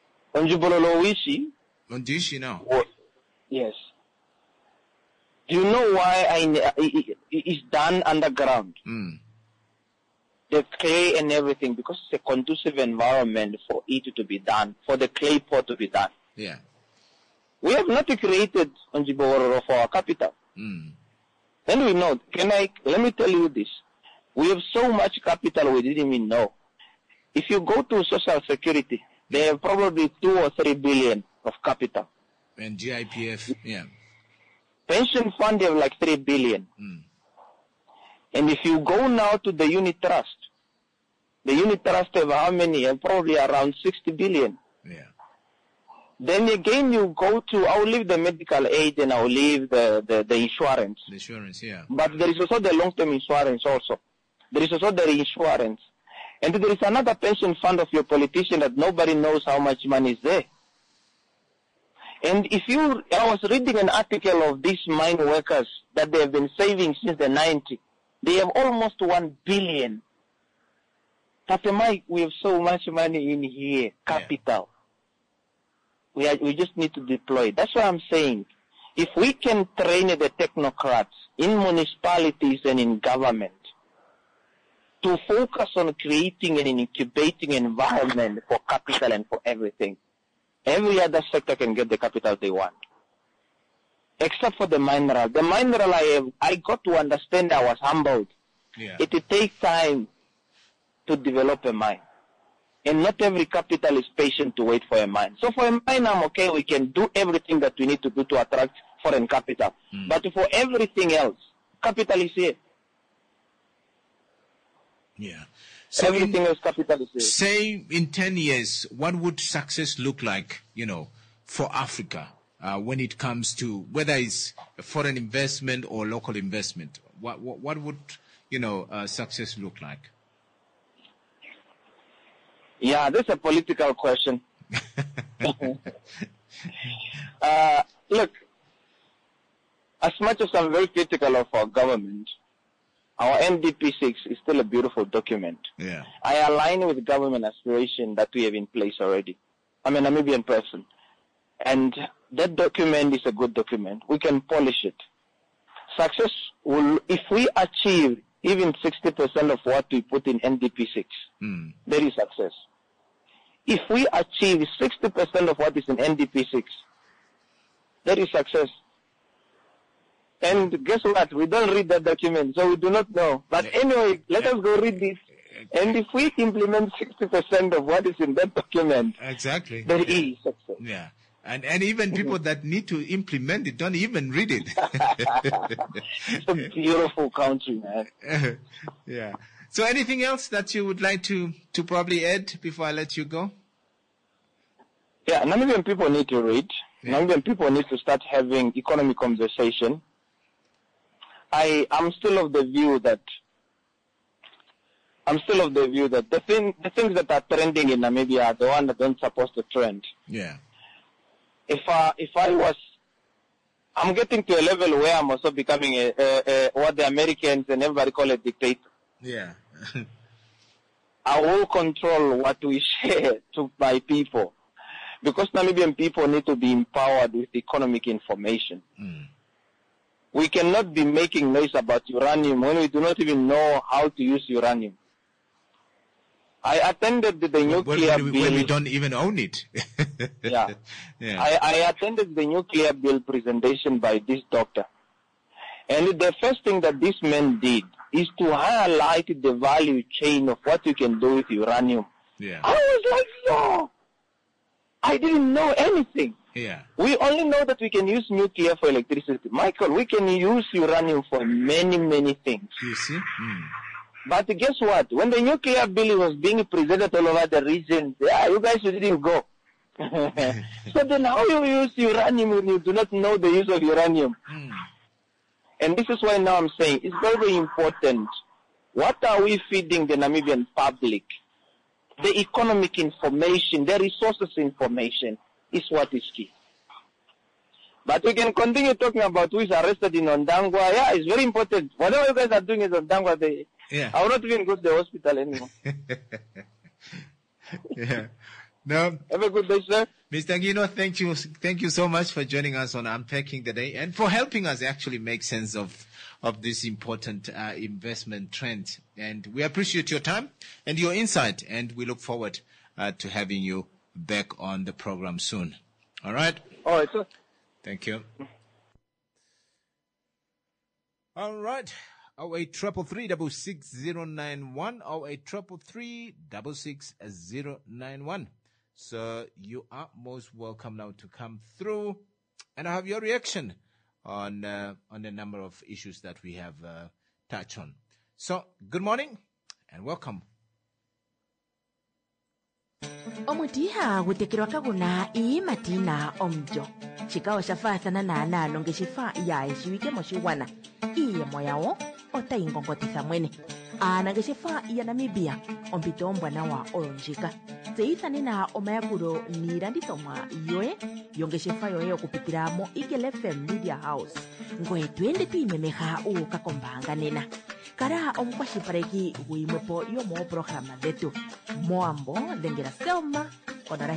Ondishi now. Yes. Do you know why it's done underground? The clay and everything, because it's a conducive environment for it to be done, for the clay pot to be done. Yeah. We have not created Onjibororo for our capital. And we know, let me tell you this. We have so much capital we didn't even know. If you go to Social Security, they have probably 2 or 3 billion of capital. And GIPF, yeah. Pension fund, they have like 3 billion. And if you go now to the unit trust have how many? Probably around 60 billion. Yeah. Then again, you go to, I'll leave the medical aid and I'll leave the insurance. The insurance, yeah. But there is also the long-term insurance also. There is also the insurance. And there is another pension fund of your politician that nobody knows how much money is there. And I was reading an article of these mine workers that they have been saving since the 90s. They have almost 1 billion. Tatemai, we have so much money in here, capital. Yeah. We just need to deploy. That's what I'm saying. If we can train the technocrats in municipalities and in government to focus on creating and incubating an environment for capital and for everything, every other sector can get the capital they want. Except for the mineral. The mineral I got to understand, I was humbled. Yeah. It takes time to develop a mine. And not every capital is patient to wait for a mine. So for a mine, I'm okay. We can do everything that we need to do to attract foreign capital. But for everything else, capital is here. Yeah. So everything else, capital is here. Say in 10 years, what would success look like, for Africa? When it comes to whether it's foreign investment or local investment, what would success look like? Yeah, that's a political question. Look, as much as I'm very critical of our government, our NDP6 is still a beautiful document. Yeah. I align with government aspiration that we have in place already. I'm a Namibian person. And that document is a good document. We can polish it. Success will, if we achieve even 60% of what we put in NDP6. There is success. If we achieve 60% of what is in NDP6, there is success. And guess what? We don't read that document, so we do not know. But anyway, let us go read this. And if we implement 60% of what is in that document, exactly, there is success. Yeah. And even people that need to implement it don't even read it. It's a beautiful country, man. Yeah. So anything else that you would like to probably add before I let you go? Yeah, Namibian people need to read. Yeah. Namibian people need to start having economic conversation. I'm still of the view that the things that are trending in Namibia are the ones that aren't supposed to trend. Yeah. I'm getting to a level where I'm also becoming what the Americans and everybody call a dictator. Yeah. I will control what we share to my people, because Namibian people need to be empowered with economic information. We cannot be making noise about uranium when we do not even know how to use uranium. I attended the nuclear bill. When we don't even own it. Yeah. I attended the nuclear bill presentation by this doctor. And the first thing that this man did is to highlight the value chain of what you can do with uranium. Yeah. I was like, yo, I didn't know anything. Yeah. We only know that we can use nuclear for electricity. Michael, we can use uranium for many, many things. You see? But guess what? When the nuclear bill was being presented all over the region, you guys didn't go. So then how you use uranium when you do not know the use of uranium? And this is why now I'm saying it's very, very important. What are we feeding the Namibian public? The economic information, the resources information is what is key. But we can continue talking about who is arrested in Ondangwa. Yeah, it's very important. Whatever you guys are doing is Ondangwa. I will not even go to the hospital anymore. Yeah. No. Have a good day, sir. Mr. Gino, thank you so much for joining us on Unpacking the Day and for helping us actually make sense of this important investment trend. And we appreciate your time and your insight, and we look forward to having you back on the program soon. All right? All right, sir. Thank you. All right. 0833-66091, 0833-66091. So you are most welcome now to come through and have your reaction on the number of issues that we have touched on. So good morning and welcome. Omutiha gutekirwa kaguna matina omjo chikao shafathana na nalo ngeshifa ya ishiwike moshiwana iye moyao ota ingongotisa mwene ana ngeshifa ya Namibia ompito ombwana wa onjika tseithane na omayakuro nilandithomwa yoe yongeshefa yoye okupitira mo Eagle FM Media House ngoye twende tuimemeha ukakombanga nena kara omukwashipareki huimwepo yomo programa dhetu moambo dhengera Selma onara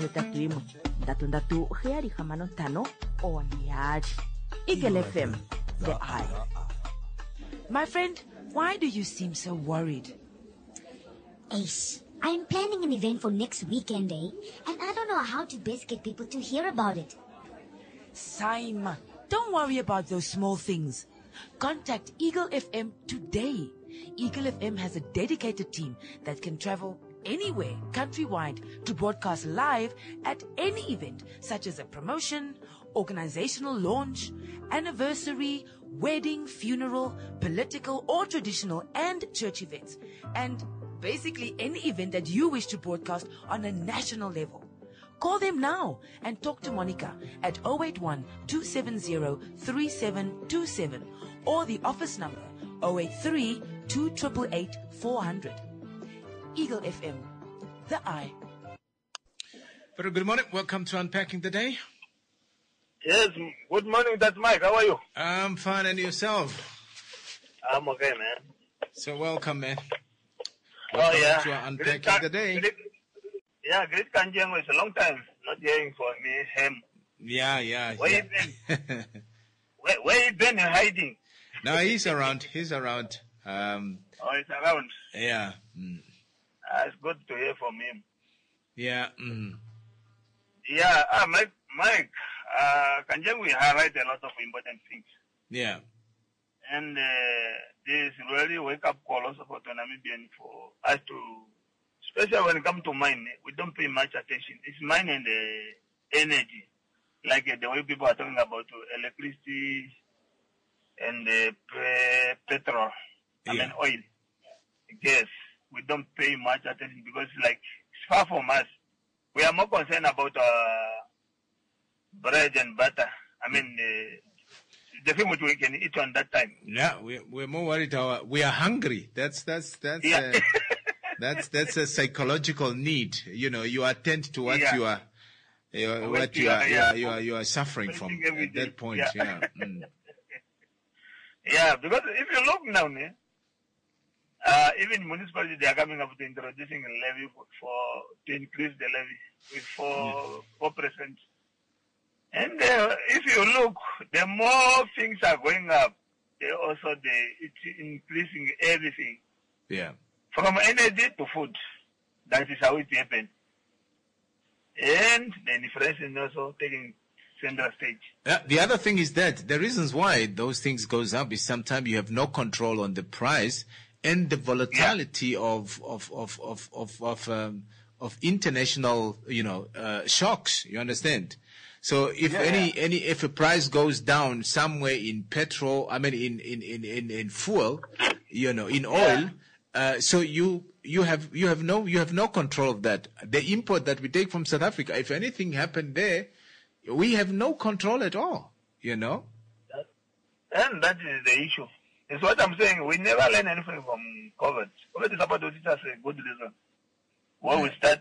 81 oniari Eagle FM the eye. My friend, why do you seem so worried? Ace, I'm planning an event for next weekend, and I don't know how to best get people to hear about it. Simon, don't worry about those small things. Contact Eagle FM today. Eagle FM has a dedicated team that can travel anywhere countrywide to broadcast live at any event, such as a promotion, organizational launch, anniversary, wedding, funeral, political or traditional and church events, and basically any event that you wish to broadcast on a national level. Call them now and talk to Monica at 081-270-3727 or the office number 083-2888-400. Eagle FM, the eye. Very good morning. Welcome to Unpacking the Day. Yes, good morning. That's Mike. How are you? I'm fine, and yourself? I'm okay, man. So welcome, man. Welcome to Unpacking the Day. Great Kanjengo. It's a long time not hearing from him. Yeah. Where you been? Where you been hiding? No, he's around. Oh, it's around. Yeah. It's good to hear from him. Yeah. Yeah, Mike, Kanjengwe highlight a lot of important things. Yeah. And this really wake-up call also for Namibian for us to, especially when it comes to mine, we don't pay much attention. It's mine and energy, like the way people are talking about electricity and petrol, I mean oil, gas. We don't pay much attention because it's far from us. We are more concerned about bread and butter. I mean, the thing which we can eat on that time. Yeah, we're more worried. We are hungry. That's yeah. That's a psychological need. You know, you attend to what you are suffering from at that point. Yeah. Yeah, because if you look now, even municipalities, they are coming up with introducing a levy to increase the levy with 4%. And if you look, the more things are going up, it's increasing everything. Yeah. From energy to food. That is how it happened. And the inflation also taking center stage. The other thing is that the reasons why those things goes up is sometimes you have no control on the price and the volatility of international, shocks. You understand? So if if a price goes down somewhere in petrol, I mean in fuel, in oil, so you have no control of that. The import that we take from South Africa, if anything happened there, we have no control at all. And that is the issue. It's what I'm saying. We never learn anything from COVID. COVID is about to teach us a good lesson. We start,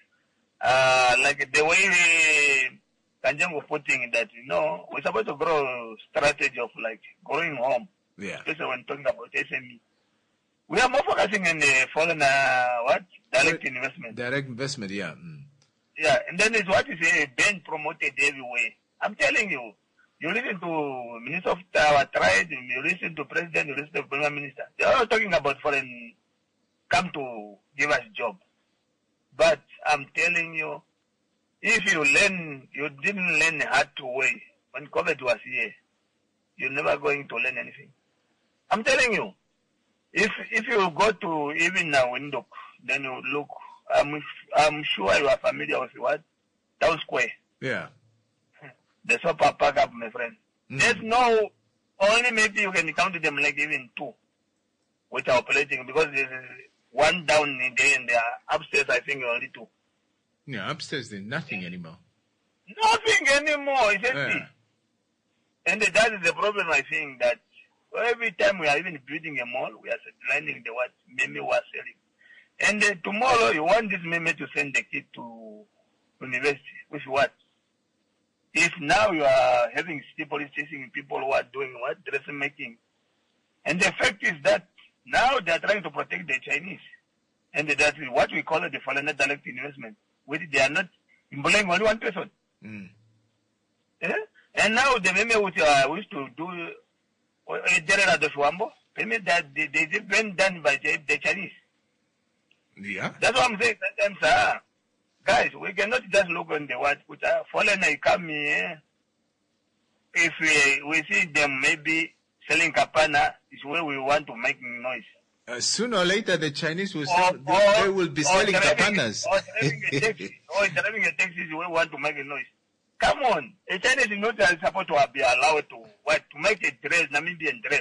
like the way Kanjeng was putting it, that, we're supposed to grow strategy of growing home. Yeah. Especially when talking about SME. We are more focusing on the foreign, direct investment. Direct investment, yeah. Yeah, and then it's what is being promoted everywhere. I'm telling you, you listen to Minister of our Trade, you listen to President, you listen to Prime Minister. They're all talking about foreign come to give us job. But I'm telling you, if you didn't learn the hard way when COVID was here, you're never going to learn anything. I'm telling you, if you go to even Windhoek, then you look, I'm sure you are familiar with what? Town Square. Yeah. The super pack up, my friend. There's only maybe you can count them like even 2, which are operating, because there's one down in there and they are upstairs, I think only 2. Yeah, upstairs there's nothing anymore. Nothing anymore, it's empty. And that is the problem, I think, that every time we are even building a mall, we are learning the what meme was selling. And tomorrow you want this meme to send the kid to university, with what? If now you are having people chasing people who are doing what? Dressmaking. And the fact is that now they are trying to protect the Chinese. And that is what we call the foreign direct investment, which they are not employing only one person. And now the meme which we used to do, General Doswambo, that they've been done by the Chinese. Yeah. That's what I'm saying. Sometimes, guys, we cannot just look on the what which are foreigner come here. If we see them maybe selling kapana, is where we want to make noise. Sooner or later, the Chinese will they will be selling kapanas. Or driving a taxi is where we want to make a noise. Come on, the Chinese is not supposed to be allowed to make a dress, Namibian dress.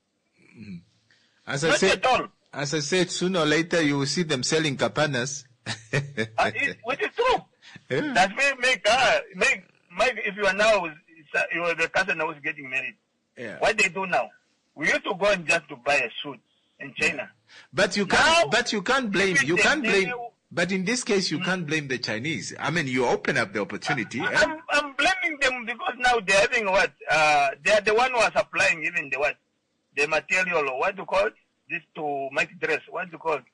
As I said, sooner or later you will see them selling kapanas. Which is true. Yeah. That may make if you are now, you are the cousin who is getting married. Yeah. What they do now? We used to go and just to buy a suit in China. But you can't blame. But in this case, you can't blame the Chinese. I mean, you open up the opportunity. I'm blaming them because now they're having what? They are the one who are supplying even the material, or what do you call it? This to make dress. What do you call it?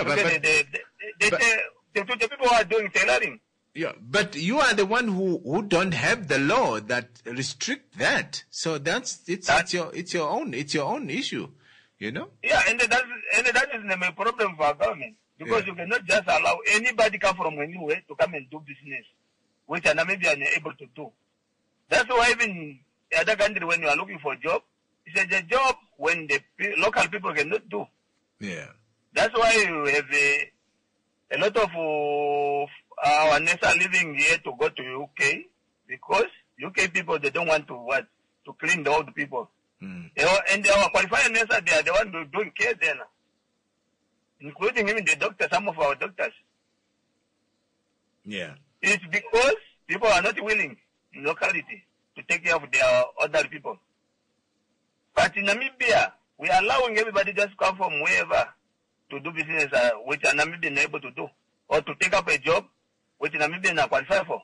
The people who are doing tailoring. Yeah, but you are the one who don't have the law that restrict that. So it's your own issue. you know? Yeah, and that is the problem for our government. Because you cannot just allow anybody come from anywhere to come and do business, which are Namibian able to do. That's why even in other country, when you are looking for a job, it's a job when the local people cannot do. Yeah. That's why you have a lot of our NESA are living here to go to UK, because UK people, they don't want to clean the old people. And our qualified NESA, they are the ones doing care there now, including even the doctors, some of our doctors. Yeah. It's because people are not willing in locality to take care of their other people. But in Namibia, we are allowing everybody just come from wherever to do business which are Namibian able to do, or to take up a job which Namibian are qualified for.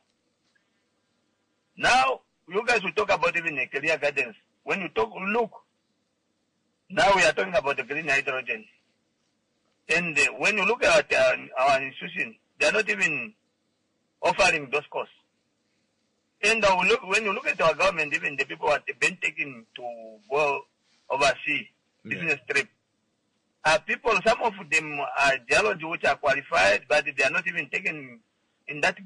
Now, you guys will talk about even the career guidance. When you look, now we are talking about the green hydrogen. And when you look at our institution, they are not even offering those courses. And when you look at our government, even the people that have been taken to go overseas, business trip, people, some of them are geology which are qualified, but they are not even taken in that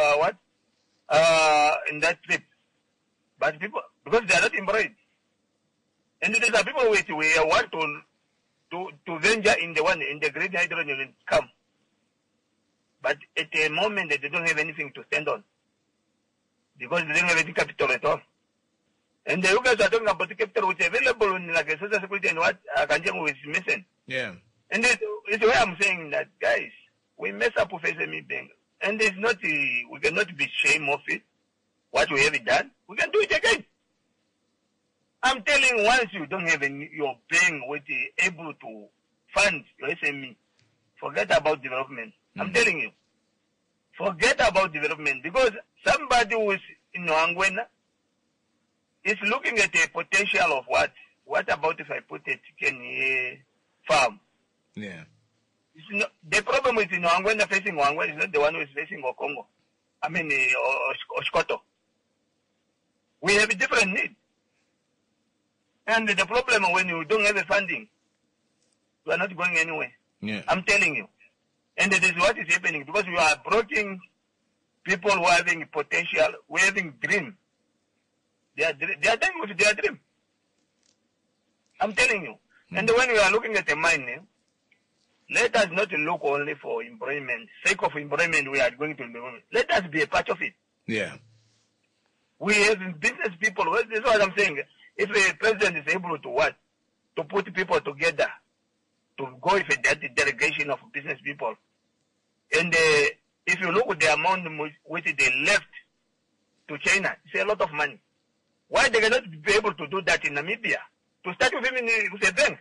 in that trip. But people, because they are not employed. And these are people which we want to venture in the green hydrogen come. But at the moment they don't have anything to stand on, because they don't have any capital at all. And you guys are talking about the capital which is available in like a social security and what Kanjangu is missing. Yeah. And it's why I'm saying that, guys, we mess up with SME Bank. And it's not, we cannot be ashamed of it, what we have done. We can do it again. I'm telling you, once you don't have your bank which is able to fund your SME, forget about development. I'm telling you, forget about development, because somebody who is in Angwena is looking at the potential of what about if I put a chicken farm? Yeah. The problem is in Angwena facing Angwena is not the one who is facing Okongo. I mean, Oshkoto. We have a different need. And the problem when you don't have the funding, you are not going anywhere. Yeah. I'm telling you. And that is what is happening, because you are blocking people who are having potential, who are having dream. They are done with their dream. I'm telling you. And when we are looking at the mine, let us not look only for employment. Sake of employment, we are going to employment. Let us be a part of it. Yeah. We have business people. This is what I'm saying. If a president is able to put people together, to go with a delegation of business people, and if you look at the amount which they left to China, it's a lot of money. Why they cannot be able to do that in Namibia? To start with even with a bank.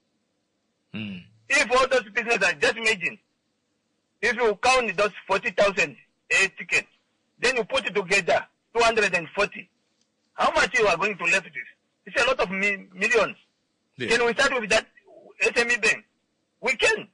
If all those businesses are just imagine, if you count those 40,000 tickets, then you put it together, 240. How much you are going to left with? It's a lot of millions. Yeah. Can we start with that SME bank? We can.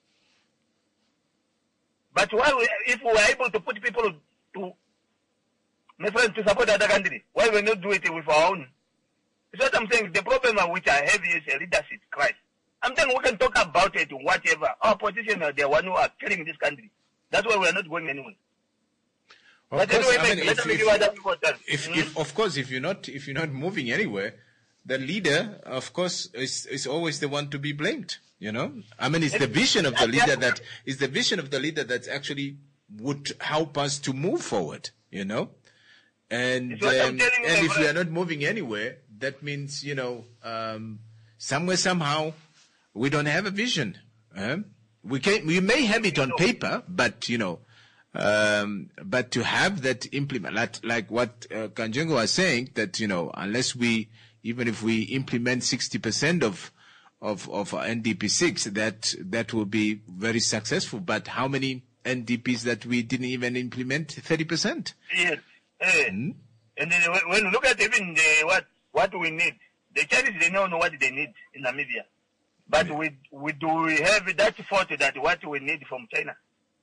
But why if we are able to put people to, my friend, to support other country, why we not do it with our own? It's what I'm saying. The problem which I have is a leadership crisis. I'm saying we can talk about it, whatever. Our politicians are the one who are killing this country. That's why we are not going anywhere. Of course, I mean, if of course, if you're not moving anywhere, the leader, of course, is always the one to be blamed. You know, I mean, it's the vision of the leader that actually would help us to move forward. You know, and if we are not moving anywhere, that means somewhere somehow we don't have a vision. We may have it on paper, but but to have that implement, like what Kanjangu was saying, that unless even if we implement 60% of NDP6, that will be very successful. But how many NDPs that we didn't even implement 30%? Yes. And then when you look at even what we need, the Chinese, they don't know what they need in Namibia. But we have that thought that what we need from China.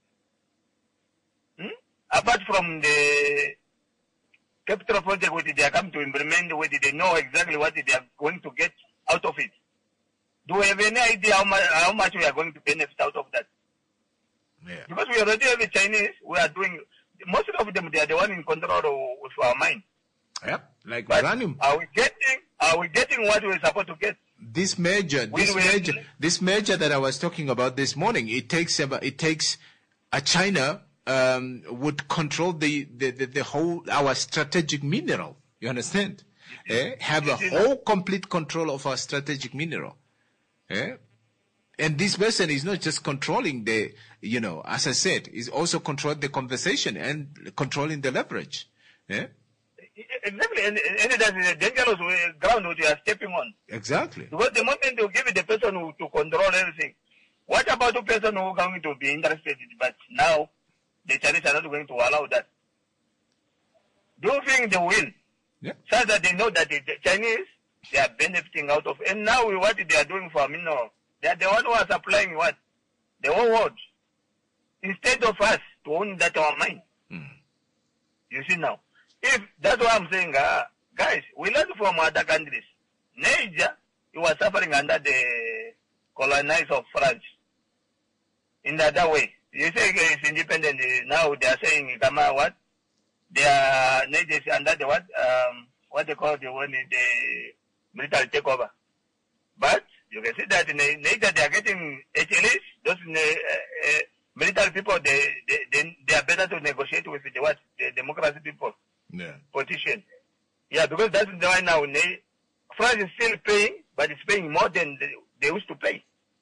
Apart from the capital project which they are coming to implement, which they know exactly what they are going to get out of it. Do we have any idea how much we are going to benefit out of that? Yeah. Because we already have the Chinese, we are doing, most of them, they are the one in control of our mind. Yep, like But uranium. are we getting what we're supposed to get? This merger that I was talking about this morning, it takes a China would control the whole our strategic mineral. You understand? Have a whole complete control of our strategic mineral. And this person is not just controlling the, as I said, is also controlling the conversation and controlling the leverage. Exactly, and that's a dangerous ground which you are stepping on. Exactly. Because the moment you give it the person to control everything, what about the person who is going to be interested? But now, the Chinese are not going to allow that. Do you think they will? Yeah. So that they know that the Chinese, they are benefiting out of, and now what they are doing for mineral, they are the one who are supplying what? The whole world. Instead of us to own that our mind. You see now. If that's what I'm saying, guys, we learn from other countries. Niger, it was suffering under the colonizer of France. In the other way, you say it's independent. Now they are saying, what? They are Niger is under the what they call the one the military takeover. But you can see that in Niger they are getting HLAs. Those military people, they are better to negotiate with the democracy people. Yeah. Politician. Yeah, because that's why now France is still paying, but it's paying more than they used to pay.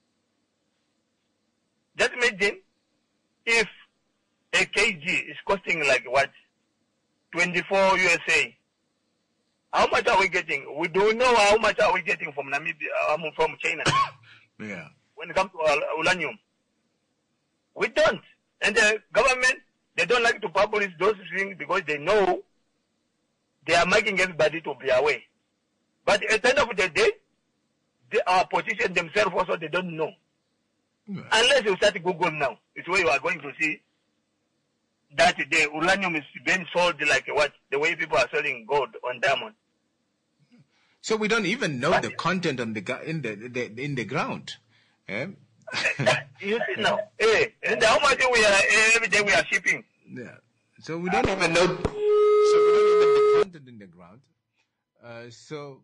Just imagine if a kg is costing like what? 24 USA. How much are we getting? We don't know how much are we getting from Namibia, from China. Yeah. When it comes to uranium. We don't. And the government, they don't like to publish those things because they know they are making everybody to be away. But at the end of the day, our politicians themselves also, they don't know. Yeah. Unless you start Google now, it's where you are going to see that the uranium is being sold like what? The way people are selling gold on diamond. So we don't even know the content on in the ground. You see now, and how much every day we are shipping. Yeah. So we don't even know. So we don't even know the content in the ground. So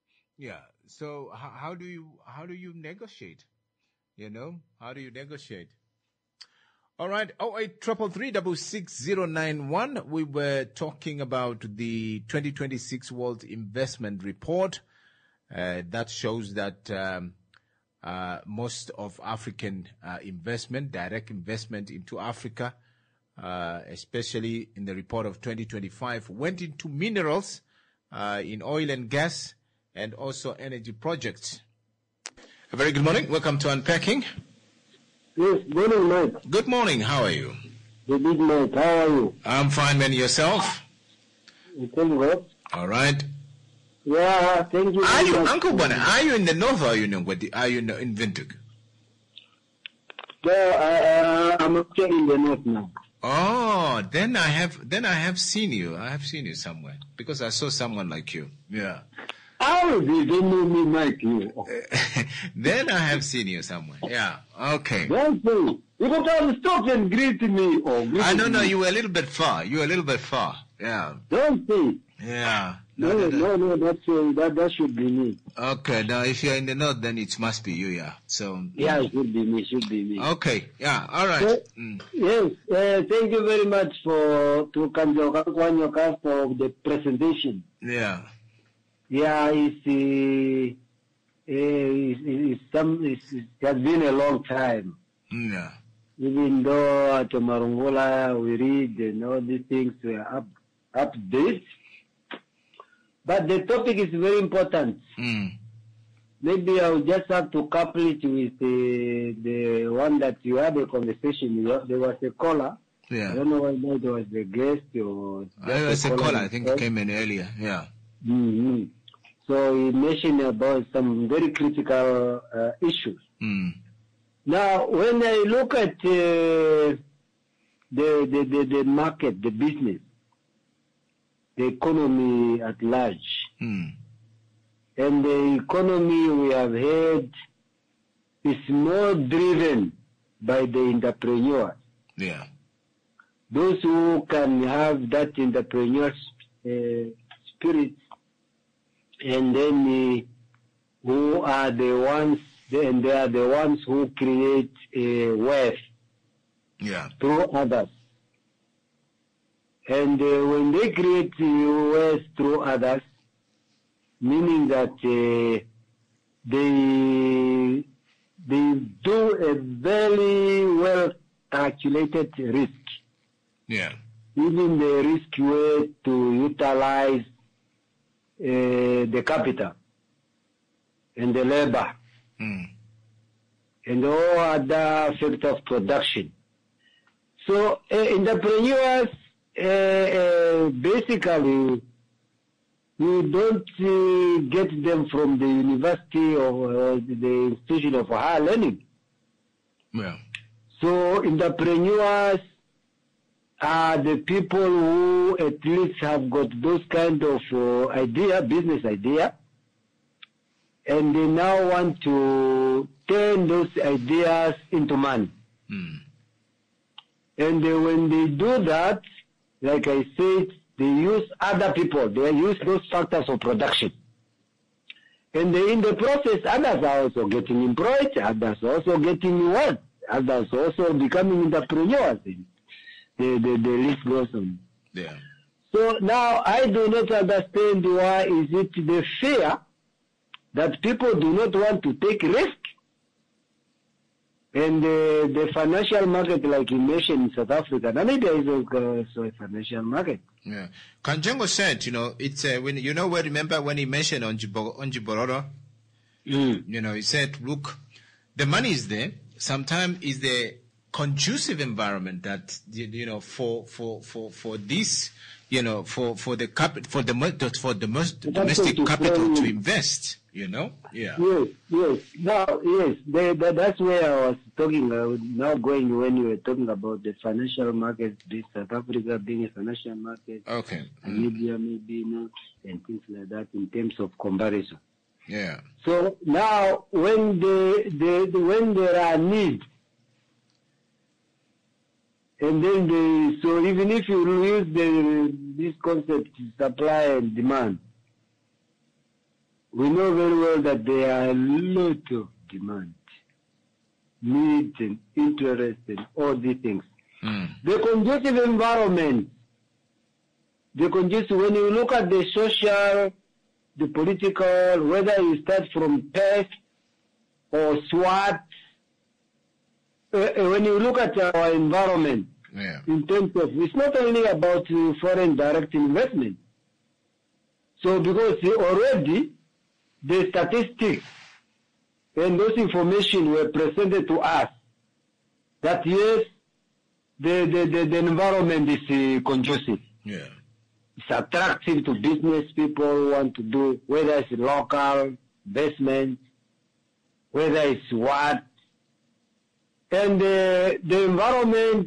how do you negotiate? How do you negotiate? All right. 0833366091. We were talking about the 2026 World Investment Report that shows that most of African direct investment into Africa, especially in the report of 2025, went into minerals, in oil and gas, and also energy projects. A very good morning. Welcome to Unpacking. Yes, good morning, Mike. Good morning. How are you? Good Mike. How are you? I'm fine, man. Yourself? Thank God. All right. Yeah, thank you. Are you, Uncle Bona, are you in the north or are you in Windhoek? Yeah, I'm actually in the north now. Oh, then I have seen you. I have seen you somewhere because I saw someone like you. Yeah. How did you know me, Mike? Then I have seen you somewhere. Yeah. Okay. Don't say. You got to stop and greet me. I don't know. You were a little bit far. Yeah. Don't say. Yeah. No, that should be me. Okay. Now, if you're in the north, then it must be you. Yeah. So. Yeah, it should be me. Okay. Yeah. All right. Yes. Thank you very much to come to the presentation. Yeah. Yeah, it has been a long time. Yeah. Even though at Marungola we read and all these things were updates, but the topic is very important. Maybe I'll just have to couple it with the one that you had a conversation. There was a caller. Yeah. I don't know whether it was the guest or. I was a caller. I think it came in earlier. Yeah. Mm-hmm. So he mentioned about some very critical issues. Now, when I look at the market, the business, the economy at large, and the economy we have had is more driven by the entrepreneurs. Yeah. Those who can have that entrepreneurial spirit, and then who are the ones, and they are the ones who create wealth through others. And when they create wealth through others, meaning that they do a very well calculated risk. Yeah. Even the risk way to utilize the capital and the labor and all other factors of production. So entrepreneurs, basically, you don't get them from the university or the institution of higher learning. Yeah. So entrepreneurs are the people who at least have got those kind of business idea, and they now want to turn those ideas into money. And when they do that, like I said, they use other people. They use those factors of production. And in the process, others are also getting employed, others are also getting work, others also becoming entrepreneurs. The list goes on. Yeah. So now I do not understand why is it the fear that people do not want to take risk. And the financial market, like you mentioned in South Africa, Namibia is also a financial market. Yeah. Kanjengo said, it's when remember when he mentioned on Jibororo, he said, look, the money is there. Sometimes is the conducive environment that for this, for the domestic capital to invest. Yeah. Yes. That's where I was talking. Now going when you were talking about the financial market, this South Africa being a financial market. Okay. Namibia maybe and things like that in terms of comparison. Yeah. So now when when there are needs, and then so even if you use this concept supply and demand, we know very well that there are a lot of demand, needs and interest and all these things. The conducive environment, when you look at the social, the political, whether you start from Perth or SWAT, when you look at our environment, in terms of, it's not only about foreign direct investment. So because already the statistics and those information were presented to us that yes, the environment is conducive. Yeah. It's attractive to business people who want to do, whether it's local investment, whether it's what. And the environment,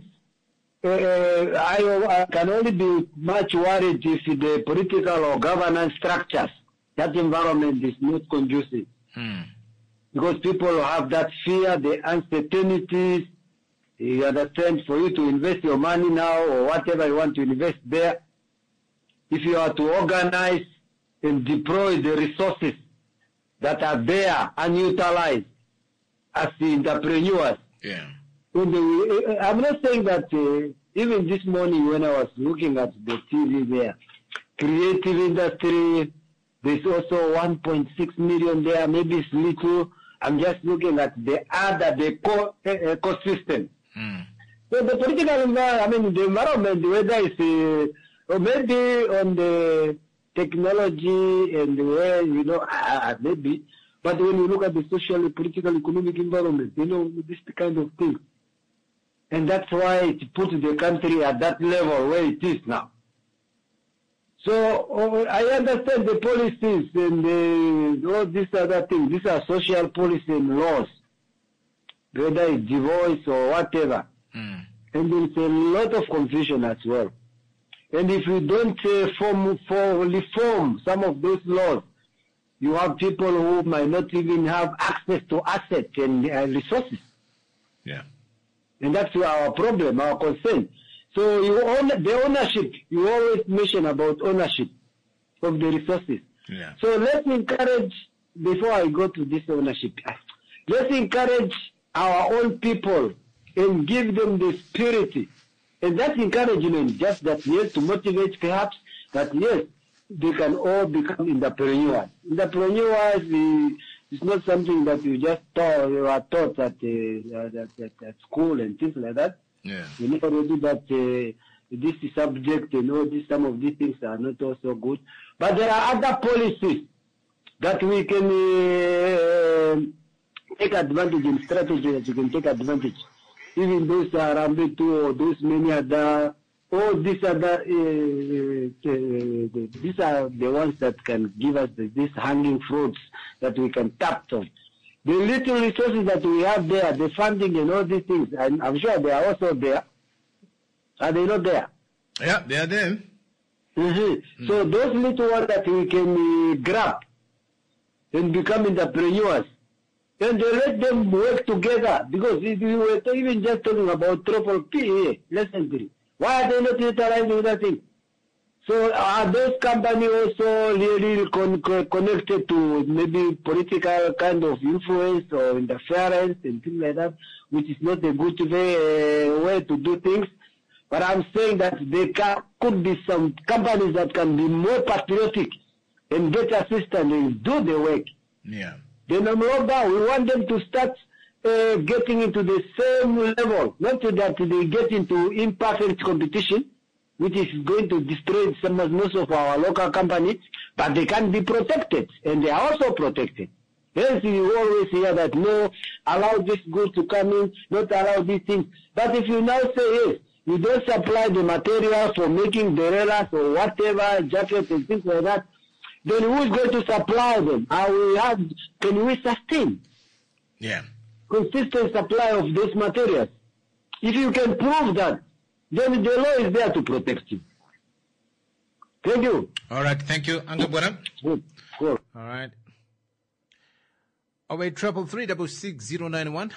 I can only be much worried if the political or governance structures, that environment is not conducive. Because people have that fear, the uncertainties. You understand, for you to invest your money now or whatever you want to invest there, if you are to organize and deploy the resources that are there unutilized as the entrepreneurs. Yeah. I'm not saying that even this morning when I was looking at the TV there, creative industry, there's also 1.6 million there, maybe it's little. I'm just looking at the ecosystem. So the political environment, the environment, whether it's or maybe on the technology and where, maybe, but when you look at the social, political, economic environment, this kind of thing. And that's why it put the country at that level where it is now. So I understand the policies and all these other things. These are social policy and laws, whether it's divorce or whatever. And there's a lot of confusion as well. And if you don't reform some of those laws, You have people who might not even have access to assets and resources. Yeah. And that's our problem, our concern. So you own the ownership. You always mention about ownership of the resources. Yeah. So let's encourage, before I go to this ownership, let's encourage our own people and give them the spirit. And that encouragement, just that, yes, to motivate perhaps, that yes, they can all become entrepreneurs. Entrepreneurs is not something that you just are taught at school and things like that. Yeah. You know already that this subject and all this, some of these things are not also good. But there are other policies that we can take advantage in strategy that you can take advantage. Even those Arambe too, or those many other, all these other, these are the ones that can give us these hanging fruits that we can tap on. The little resources that we have there, the funding and all these things, I'm sure they are also there. Are they not there? Yeah, they are there. Mm-hmm. So those little ones that we can grab and become entrepreneurs, and they let them work together. Because if we were even just talking about triple P, less than 3, why are they not utilizing that thing? So are those companies also really connected to maybe political kind of influence or interference and things like that, which is not a good way to do things? But I'm saying that there could be some companies that can be more patriotic and get assistance and do the work. Yeah. The Namroba, we want them to start getting into the same level, not that they get into imperfect competition, which is going to destroy most of our local companies, but they can be protected, and they are also protected. Hence, you always hear that, no, allow this good to come in, not allow these things. But if you now say, yes, you don't supply the material for making umbrellas or whatever, jackets and things like that, then who is going to supply them? Can we sustain? Yeah. Consistent supply of these materials? If you can prove that, then the law is there to protect you. Thank you. All right. Thank you, Angabora. Good. All right. 0833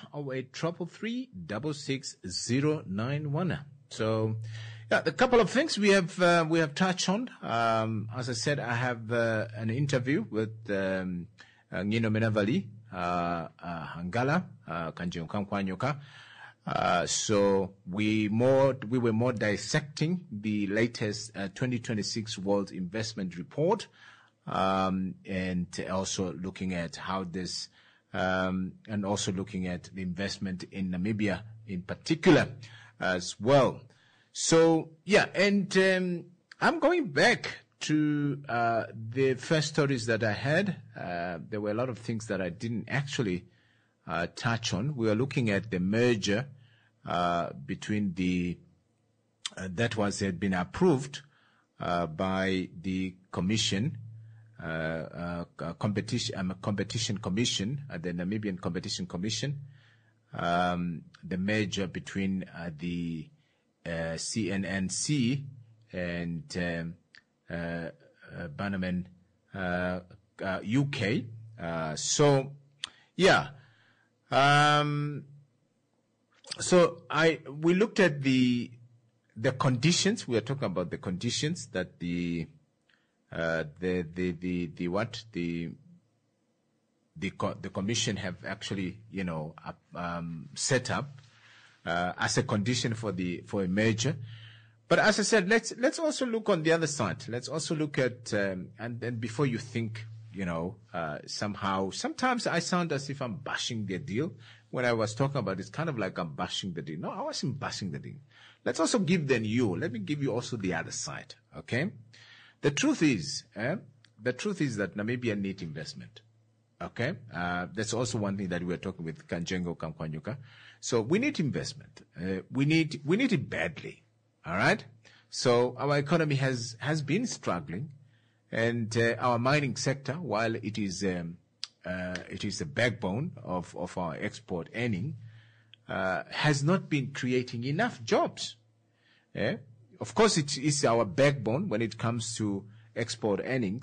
0833 So, yeah, a couple of things we have touched on. As I said, I have an interview with Ngino Menavali, Hangala, Kanjiunkankwanyuka. So we were more dissecting the latest 2026 World Investment Report, and also looking at how this, and also looking at the investment in Namibia in particular as well. So yeah, and I'm going back to the first stories that I had. There were a lot of things that I didn't actually touch on. We are looking at the merger between that had been approved by the Commission, Competition Commission, the Namibian Competition Commission, the merger between the CNNC and Bannerman UK. So yeah. So we looked at the conditions. We are talking about the conditions that the commission have actually, set up as a condition for a merger. But as I said, let's also look on the other side. Let's also look at and before you think, somehow, sometimes I sound as if I'm bashing the deal. When I was talking about it, it's kind of like I'm bashing the deal. No, I wasn't bashing the deal. Let's also give them let me give you also the other side, okay? The truth is that Namibia needs investment, okay? That's also one thing that we were talking with Kanjengo Kamkwanyuka. So we need investment. We need it badly, all right? So our economy has been struggling, and our mining sector, while it is the backbone of our export earning, has not been creating enough jobs. Of course, it is our backbone when it comes to export earnings,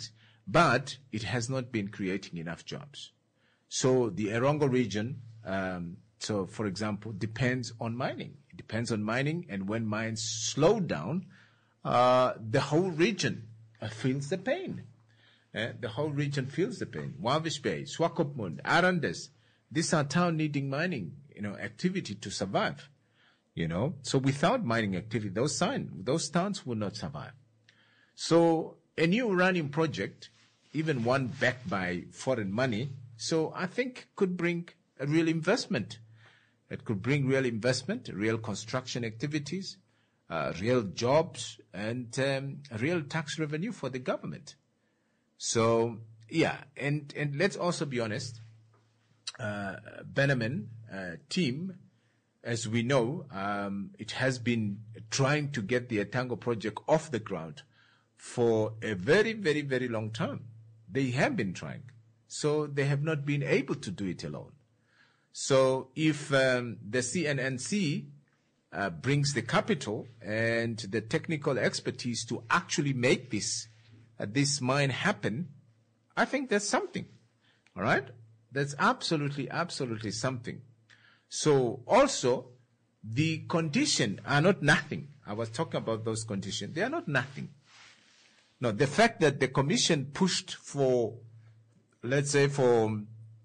but it has not been creating enough jobs. So the Erongo region, so for example, depends on mining. It depends on mining, and when mines slow down, the whole region feels the pain. The whole region feels the pain. Walvis Bay, Swakopmund, Arandes, these are towns needing mining, activity to survive. So without mining activity, those towns will not survive. So a new uranium project, even one backed by foreign money, so I think could bring a real investment. It could bring real investment, real construction activities, real jobs, and real tax revenue for the government. So, yeah, and let's also be honest, Benamin team, as we know, it has been trying to get the Etango project off the ground for a very, very, very long time. They have been trying. So they have not been able to do it alone. So if the CNNC brings the capital and the technical expertise to actually make this mine happen, I think that's something. All right? That's absolutely, absolutely something. So also, the conditions are not nothing. I was talking about those conditions. They are not nothing. No, the fact that the commission pushed for, let's say, for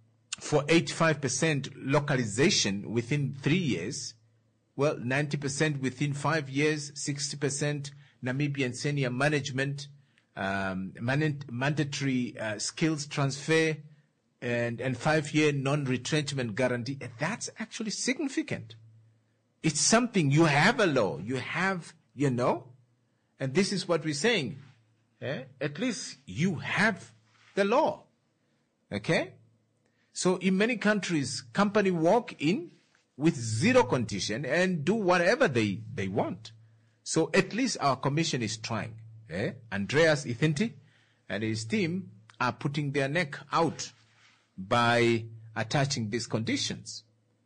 85% localization within 3 years, well, 90% within 5 years, 60% Namibian senior management, mandatory skills transfer, and 5-year non-retrenchment guarantee. That's actually significant. It's something. You have a law. You have, and this is what we're saying. At least you have the law. Okay? So in many countries, company walk in with zero condition and do whatever they want. So at least our commission is trying. Andreas Ithinti and his team are putting their neck out by attaching these conditions.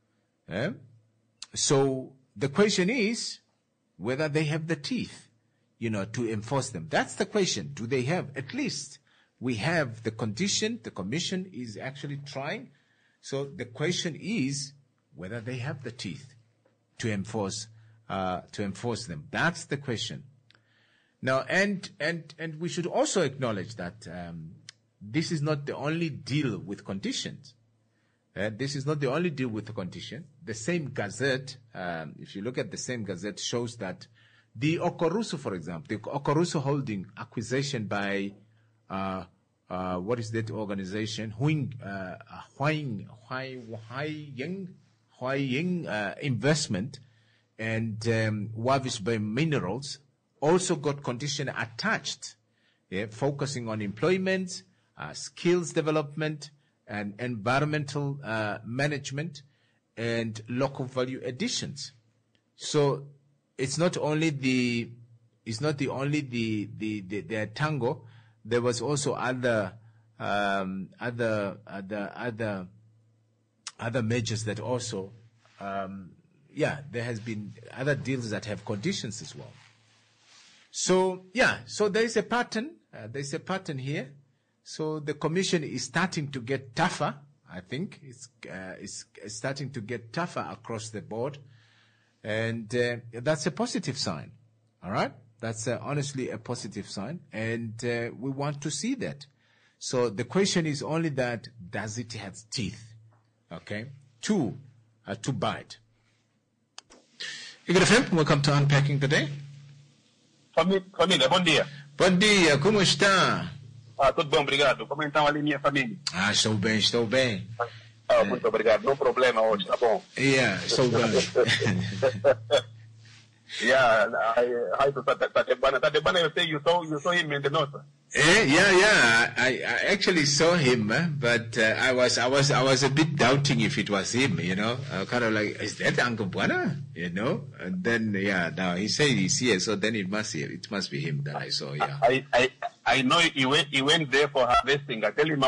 So the question is whether they have the teeth, to enforce them. That's the question. Do they have? At least we have the condition. The commission is actually trying. So the question is whether they have the teeth to enforce them. That's the question. Now, and we should also acknowledge that this is not the only deal with conditions. This is not the only deal with the condition. The same gazette, if you look at the same gazette, shows that the Okoruso, for example, the Okoruso Holding acquisition by what is that organization? Huaying Investment and Walvis Bay Minerals also got condition attached, focusing on employment, skills development, and environmental management, and local value additions. So it's not only the Tango. There was also other measures that also, there has been other deals that have conditions as well. So there is a pattern. There's a pattern here. So the commission is starting to get tougher. I think it's starting to get tougher across the board, and that's a positive sign. All right, that's honestly a positive sign, and we want to see that. So the question is only that: does it have teeth? Okay, to bite. Eagle FM, welcome to Unpacking the Day. Família, bom dia. Bom dia, como está? Tudo bem, obrigado. Como então ali minha família? Estou bem. Muito obrigado. Não problema hoje, tá bom? Estou bem. Hi to Tadebana. Tadebana, you say you saw him in the north. I actually saw him, but I was a bit doubting if it was him, kind of like, is that Uncle Buana? And then now he said he's here, so then it must be him that I saw. I know he went there for harvesting. I tell him,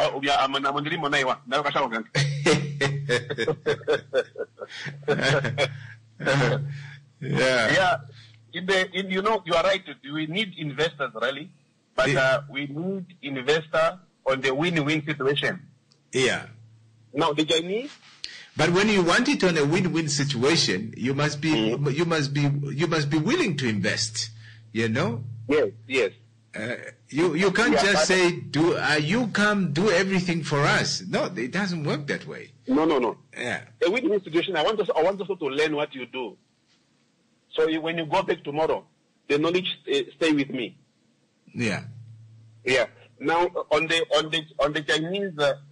you are right. We need investors really But we need investor on the win-win situation. Yeah. Now the Chinese. But when you want it on a win-win situation, you must be willing to invest. You know. Yes. You can't just say you come do everything for us. No, it doesn't work that way. No. Yeah. A win-win situation. I want us to learn what you do. So when you go back tomorrow, the knowledge stay with me. Yeah. Yeah. Now on the Chinese,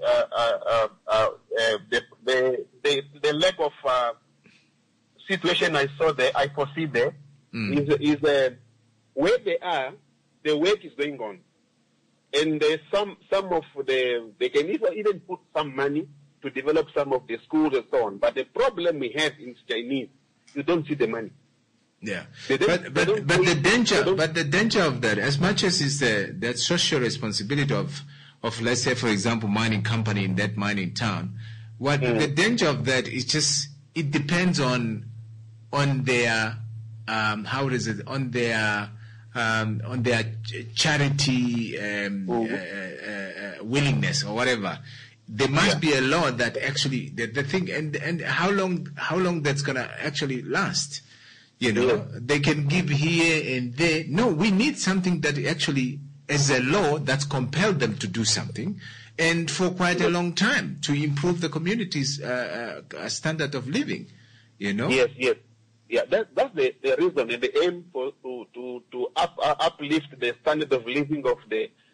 the lack of situation I saw there, I foresee there is where they are. The work is going on, and some of they can even put some money to develop some of the schools and so on. But the problem we have in Chinese, you don't see the money. Yeah, but the danger of that, as much as is that social responsibility of let's say, for example, mining company in that mining town, the danger of that is just it depends on their on their charity willingness or whatever. There must be a law that actually the thing and how long that's gonna actually last. You know, they can give here and there. No, we need something that actually, as a law, that's compelled them to do something, and for quite a long time to improve the community's standard of living. You know. Yes. Yeah, that's the reason and the aim to uplift the standard of living of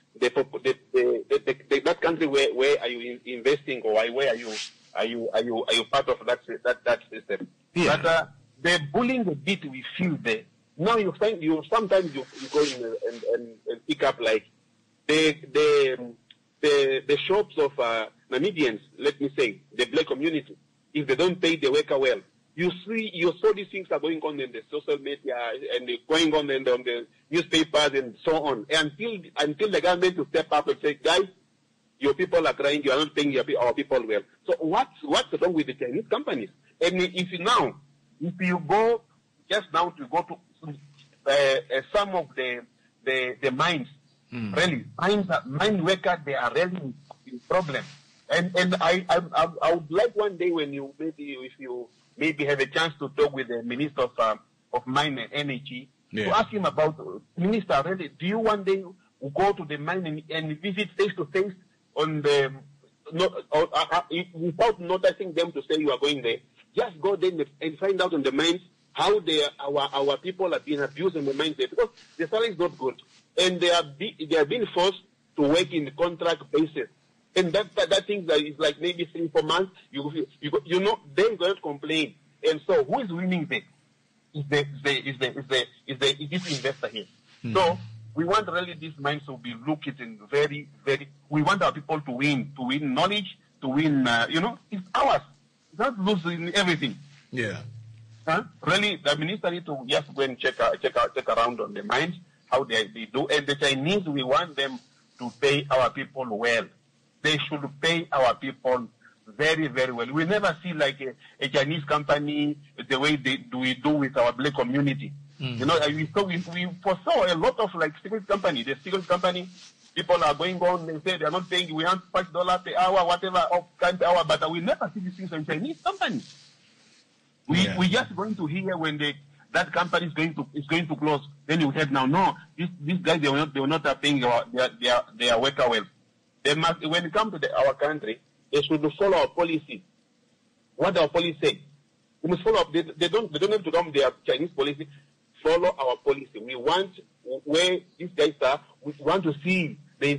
that country where are you investing or where are you part of that system? Yeah. But the bullying bit we feel there. Now sometimes you go in and pick up like the shops of Namibians, let me say, the black community. If they don't pay the worker well, you saw these things are going on in the social media and going on in the newspapers and so on. Until the government to step up and say, guys, your people are crying, you are not paying our people well. So what's wrong with the Chinese companies? And if you go just now to go to some of the mines, really mine workers, they are really in problem. And I would like one day when if you maybe have a chance to talk with the Minister of Mine and Energy to ask him about, Minister, really, do you one day go to the mine and visit face to face on the without noticing them to say you are going there? Just go there and find out on the mines how our people are being abused in the mines there, because the salary is not good, and they are being forced to work in the contract basis. And that thing that is like maybe 3-4 months, you know, they're going to complain. And so who is winning there? Is this investor here? So we want really these mines to be looked at in very, very. We want our people to win knowledge, to win. It's ours. It's not losing everything. Yeah. Really, the minister need to just go and check around on the mines how they do. And the Chinese, we want them to pay our people well. They should pay our people very, very well. We never see like a Chinese company the way we do with our black community. You know, we foresaw a lot of like secret company. The secret company, people are going on and say they are not paying. We want $5 per hour, whatever per hour, but we never see these things in Chinese companies. We just going to hear when that company is going to close. Then you said no, these guys they will not paying their worker well. They must, when it comes to our country, they should follow our policy. What our policy say? We must follow up. They don't have to come their Chinese policy. Follow our policy. We want where these guys are. We want to see the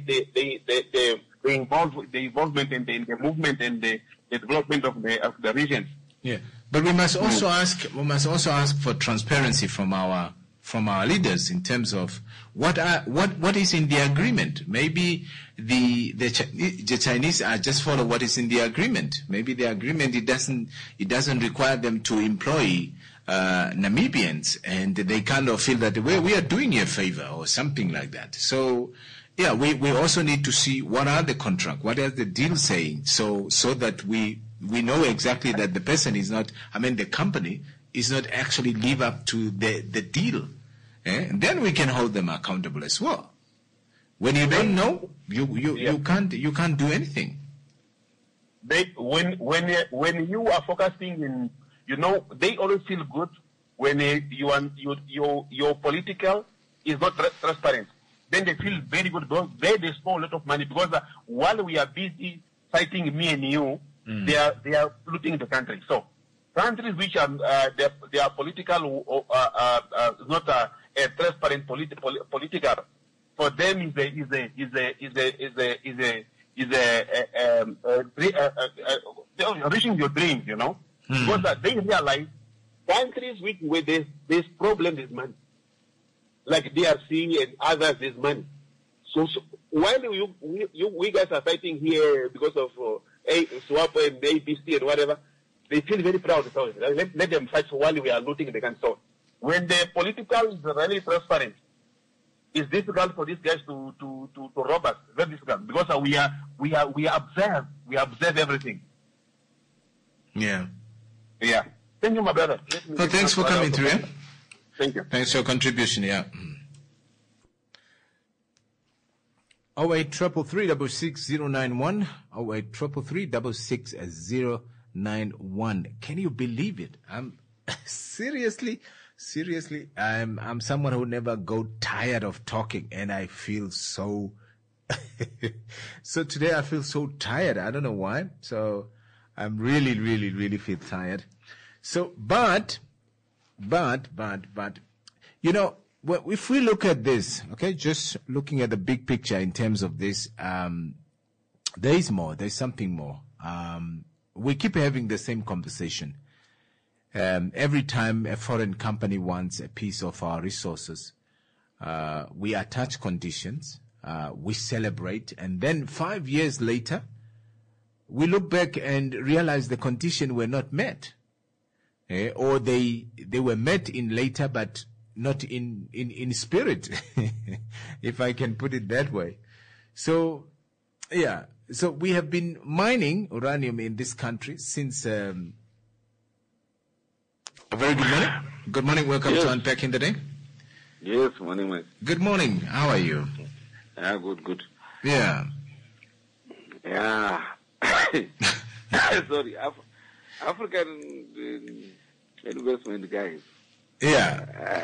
involvement in the movement and the development of the regions. Yeah, but we must also ask for transparency from our leaders in terms of what is in the agreement. Maybe the Chinese are just follow what is in the agreement. Maybe the agreement it doesn't require them to employ Namibians, and they kind of feel that we are doing you a favor or something like that. So yeah, we also need to see what are the contract, what are the deal saying, so that we know exactly that the person is not, the company is not actually live up to the deal. And then we can hold them accountable as well. When you don't know, you can't do anything. When you are focusing in, they always feel good when your political is not transparent. Then they feel very good because they spend a lot of money because while we are busy fighting me and you, they are looting the country. So countries which are their political not a transparent political for them is reaching your dreams, because they realize countries where there's problem is money, like DRC and others is money. So while we guys are fighting here because of SWAP and APC and whatever, they feel very proud. So let them fight while we are looting the country. So when the political is really transparent, it's difficult for these guys to rob us. Very difficult because we observe everything. Yeah. Yeah. Thank you, my brother. So thanks for coming through. Thank you. Thanks for your contribution. Yeah. 0833366091. 0833366091. Can you believe it? I'm seriously, I'm someone who never go tired of talking, and I feel so. So today I feel so tired. I don't know why. So I'm really feel tired. So, but, if we look at this, okay, just looking at the big picture in terms of this, there is more. There's something more. We keep having the same conversation. Every time a foreign company wants a piece of our resources, we attach conditions, we celebrate, and then 5 years later, we look back and realize the conditions were not met. Or they were met in later, but not in spirit, if I can put it that way. So, yeah. So we have been mining uranium in this country since. A very good morning. Good morning. Welcome to Unpacking the Day. Yes, morning, mate. Good morning. How are you? Yeah, good. Yeah. Yeah. Sorry, African investment guys. Yeah.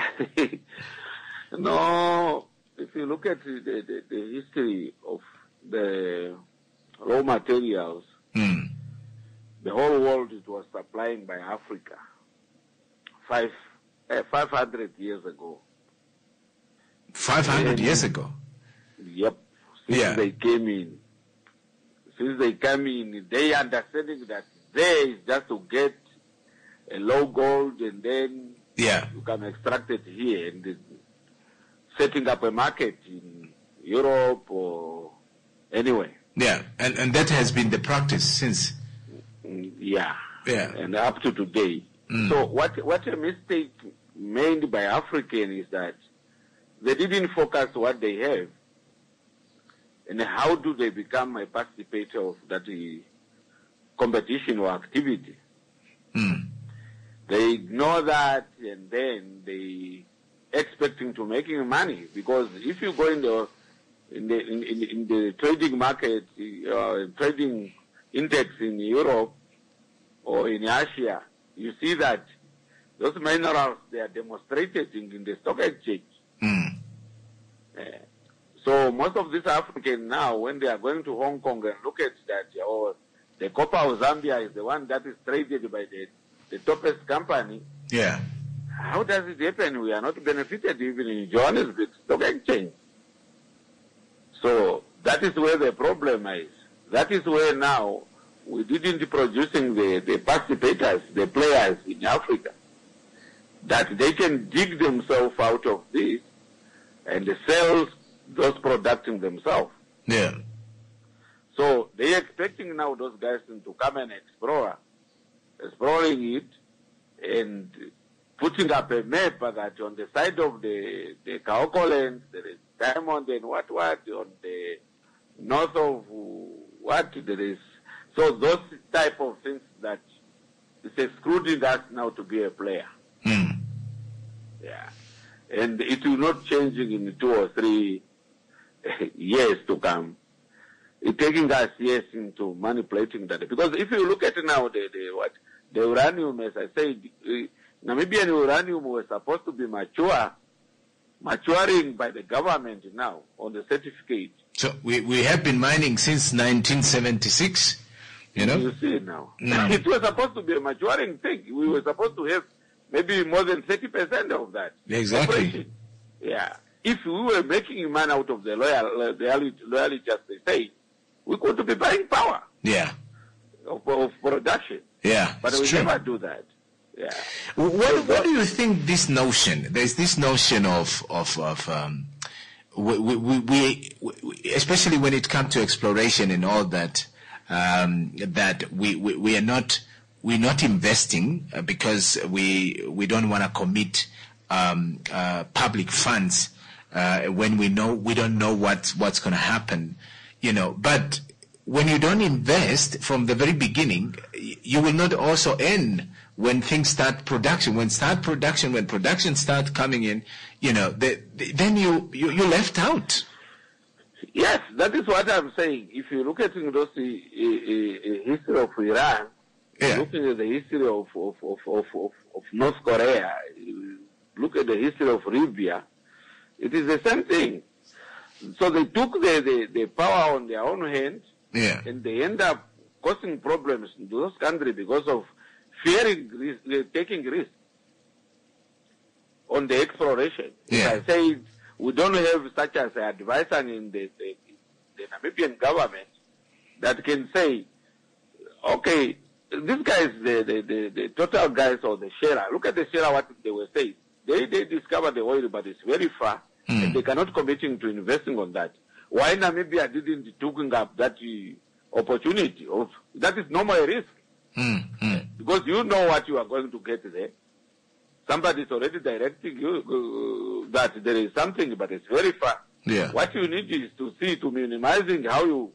No, if you look at the history of the raw materials, the whole world it was supplying by Africa 500 years ago. 500 years ago? Yep. Since they came in. They understanding that there is just to get a low gold and then you can extract it here and setting up a market in Europe or anywhere. Yeah, and that has been the practice since. Yeah. And up to today. So what a mistake made by African is that they didn't focus what they have and how do they become a participator of that competition or activity. They ignore that and then they expecting to making money, because if you go in the trading market, trading index in Europe or in Asia, you see that those minerals they are demonstrated in the stock exchange. So most of these Africans now, when they are going to Hong Kong and look at that, the copper of Zambia is the one that is traded by the topest company. Yeah. How does it happen? We are not benefited even in Johannesburg Stock Exchange. So that is where the problem is. That is where now we didn't producing the participators, the players in Africa, that they can dig themselves out of this and sell those products themselves. Yeah. So they expecting now those guys to come and exploring it and putting up a map that on the side of the Kaoko Lands there is diamond and what on the north of what there is. So those type of things that is excluding us now to be a player. Yeah. And it will not change in 2 or 3 years to come. It's taking us years into manipulating that. Because if you look at now the uranium, as I said, Namibian uranium was supposed to be maturing by the government now on the certificate. So we have been mining since 1976, you know? You see now. It was supposed to be a maturing thing. We were supposed to have maybe more than 30% of that. Exactly. Operation. Yeah. If we were making money out of the loyalty, as they say, we could be buying power. Yeah. Of production. Yeah. But we never do that. Yeah. What do you think this notion? There's this notion of we especially when it comes to exploration and all that, that we're not investing because we don't want to commit public funds when we don't know what's going to happen, you know. But when you don't invest from the very beginning, you will not also earn when things start production. When production starts coming in, you know, then you're left out. Yes, that is what I'm saying. If you look at those history of Iran, looking at the history of North Korea, look at the history of Libya, it is the same thing. So they took the power on their own hands, and they end up causing problems in those countries because of fearing taking risks on the exploration. I say we don't have such as an advisor in the Namibian government that can say, okay, these guys, the total guys or the sharer, look at the sharer, what they were saying. They discovered the oil, but it's very far, and they cannot committing to investing on that. Why Namibia didn't taking up that opportunity? That is normally a risk. Because you know what you are going to get there. Somebody is already directing you that there is something, but it's very far. Yeah. What you need is to see to minimizing how you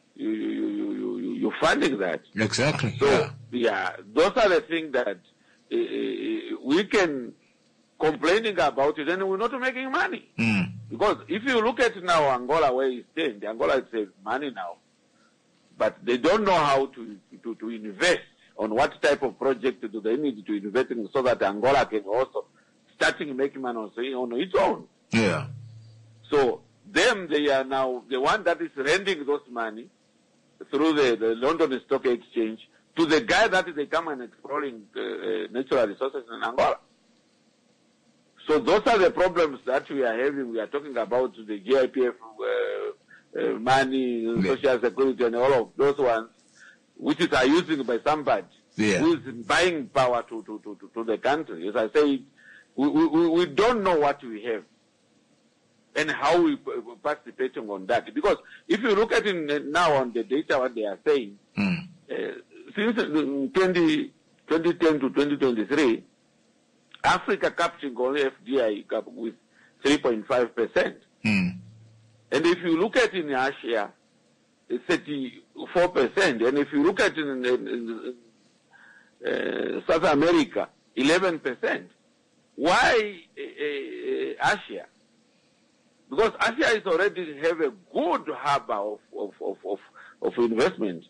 funding that. Exactly. So those are the things that we can complaining about it, and we're not making money. Because if you look at now Angola where it's staying, Angola is money now, but they don't know how to invest. On what type of project do they need to invest in so that Angola can also starting making money on its own? Yeah. So they are now the one that is lending those money through the London Stock Exchange to the guy that they come and exploring natural resources in Angola. So those are the problems that we are having. We are talking about the GIPF money, social security, and all of those ones, which are using by somebody who is buying power to the country. As I say, we don't know what we have and how we participating on that. Because if you look at it now on the data, what they are saying, since 2010 to 2023, Africa capturing only FDI with 3.5%. And if you look at in Asia, it's 34%. And if you look at in South America, 11%. Why Asia? Because Asia is already have a good hub of investment.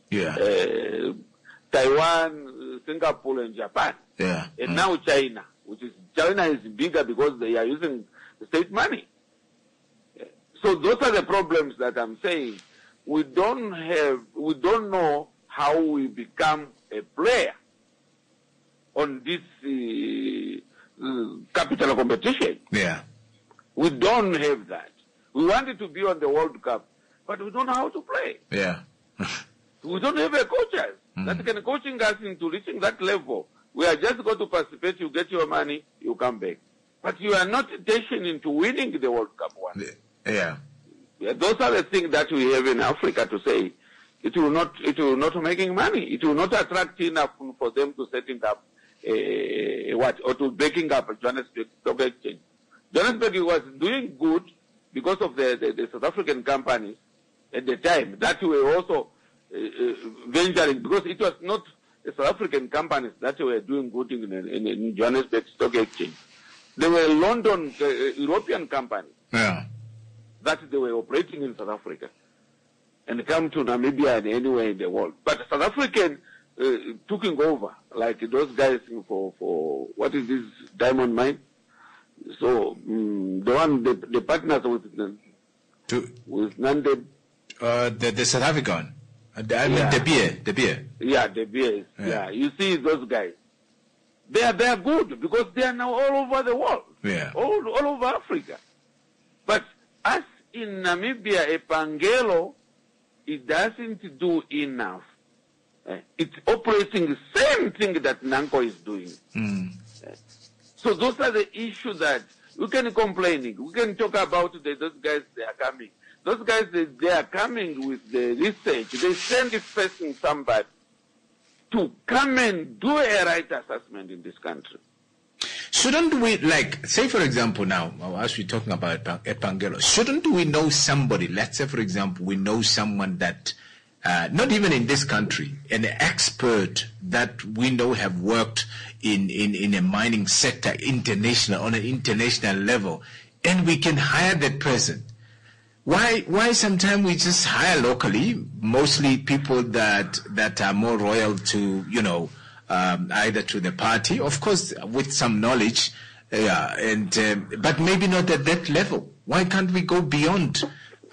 Taiwan, Singapore, and Japan. And now China, China is bigger because they are using state money. So those are the problems that I'm saying. We don't know how we become a player on this capital competition. We don't have that. We wanted to be on the World Cup, but we don't know how to play. We don't have a coaches that can coaching us into reaching that level. We are just going to participate, you get your money, you come back. But you are not intention into winning the World Cup one. Those are the things that we have in Africa to say. It will not making money. It will not attract enough for them to setting up or to breaking up a Johannesburg Stock Exchange. Johannesburg was doing good because of the South African companies at the time that were also venturing, because it was not the South African companies that were doing good in Johannesburg Stock Exchange. They were London European companies. that they were operating in South Africa and come to Namibia and anywhere in the world. But South African taking over, like those guys for what is this diamond mine? So the partners with Nande. The South African. I mean De Beer. Yeah, De Beer. Yeah, you see those guys. They are good because they are now all over the world. Yeah. All over Africa. But as in Namibia, Epangelo, it doesn't do enough. It's operating the same thing that Nanko is doing. So those are the issues that we can complain. We can talk about those guys, they are coming. Those guys, they are coming with the research. They send first in somebody to come and do a right assessment in this country. Shouldn't we, like, say for example now, as we're talking about Epangelo, shouldn't we know somebody, let's say for example, we know someone that, not even in this country, an expert that we know have worked in a mining sector on an international level, and we can hire that person. Why sometimes we just hire locally, mostly people that are more loyal to, either to the party, of course, with some knowledge, but maybe not at that level. Why can't we go beyond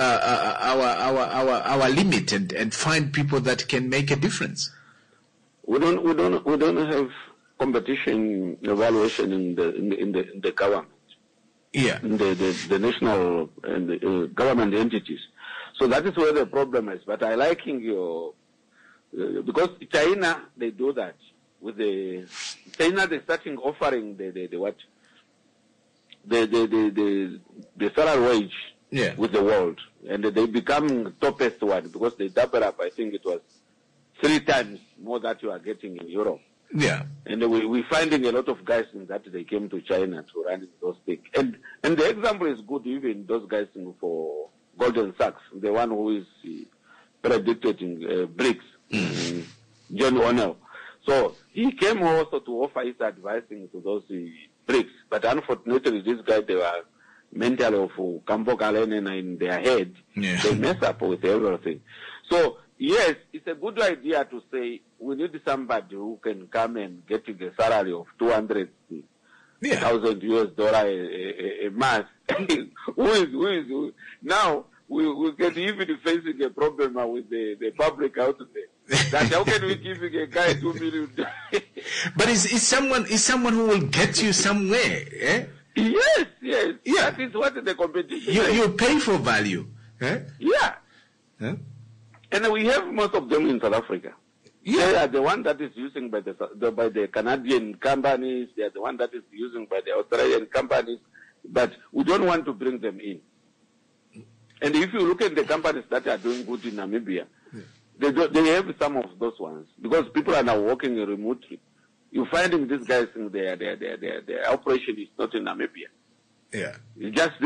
our limit and find people that can make a difference? We don't have competition evaluation in the government. Yeah. The national and the government entities. So that is where the problem is. But I liking your because China, they do that with China. They starting offering the salary wage with the world, and they become topest one because they double up. I think it was 3 times more that you are getting in Europe. Yeah. And we're finding a lot of guys in that they came to China to run those things. And the example is good, even those guys for Goldman Sachs, the one who is predicting BRICS, John O'Neill. So he came also to offer his advising to those BRICS. But unfortunately, this guy, they were mentally of Kambo Kalenen in their head. Yeah. They mess up with everything. So yes, it's a good idea to say we need somebody who can come and get a salary of $200,000 US a month. who is now we can even facing a problem with the public out there. That how can we give a guy $2 million? But is someone who will get you somewhere? Eh? Yes. Yeah. That is what the competition. You pay for value. Eh? Yeah. Huh? And we have most of them in South Africa. Yeah. They are the one that is using by the Canadian companies. They are the one that is using by the Australian companies. But we don't want to bring them in. And if you look at the companies that are doing good in Namibia, they have some of those ones because people are now working remotely. You're finding these guys in their operation is not in Namibia. Yeah. It's just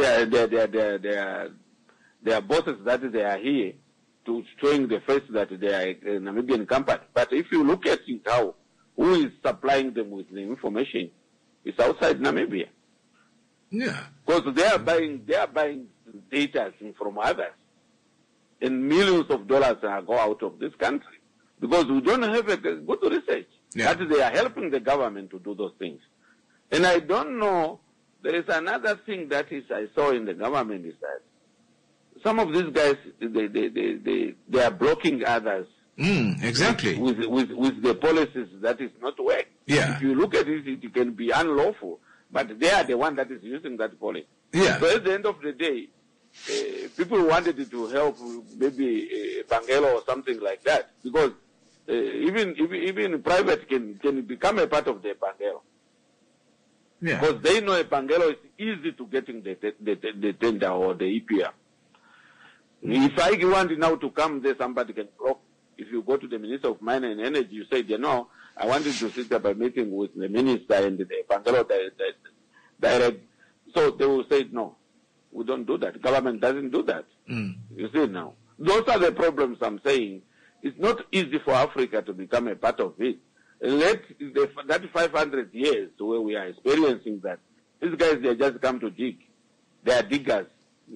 their bosses that they are here to showing the face that they are a Namibian company. But if you look at it how, who is supplying them with the information, it's outside Namibia. Yeah. Because they are buying data from others. And millions of dollars go out of this country. Because we don't have a good research. Yeah. That they are helping the government to do those things. And I don't know, there is another thing that I saw in the government is that some of these guys, they are blocking others. Exactly. With the policies that is not work. Yeah. If you look at it, it can be unlawful, but they are the one that is using that policy. Yeah. So at the end of the day, people wanted to help maybe Bangelo or something like that because even private can become a part of the Bangelo. Yeah. Because they know a Bangelo is easy to getting the tender or the EPR. If I want now to come there, somebody can block. If you go to the Minister of Mine and Energy, you say, I wanted to sit up a meeting with the minister and the Bangalo direct. So they will say, no, we don't do that. Government doesn't do that. You see now. Those are the problems I'm saying. It's not easy for Africa to become a part of it. That 500 years where we are experiencing that, these guys, they just come to dig. They are diggers.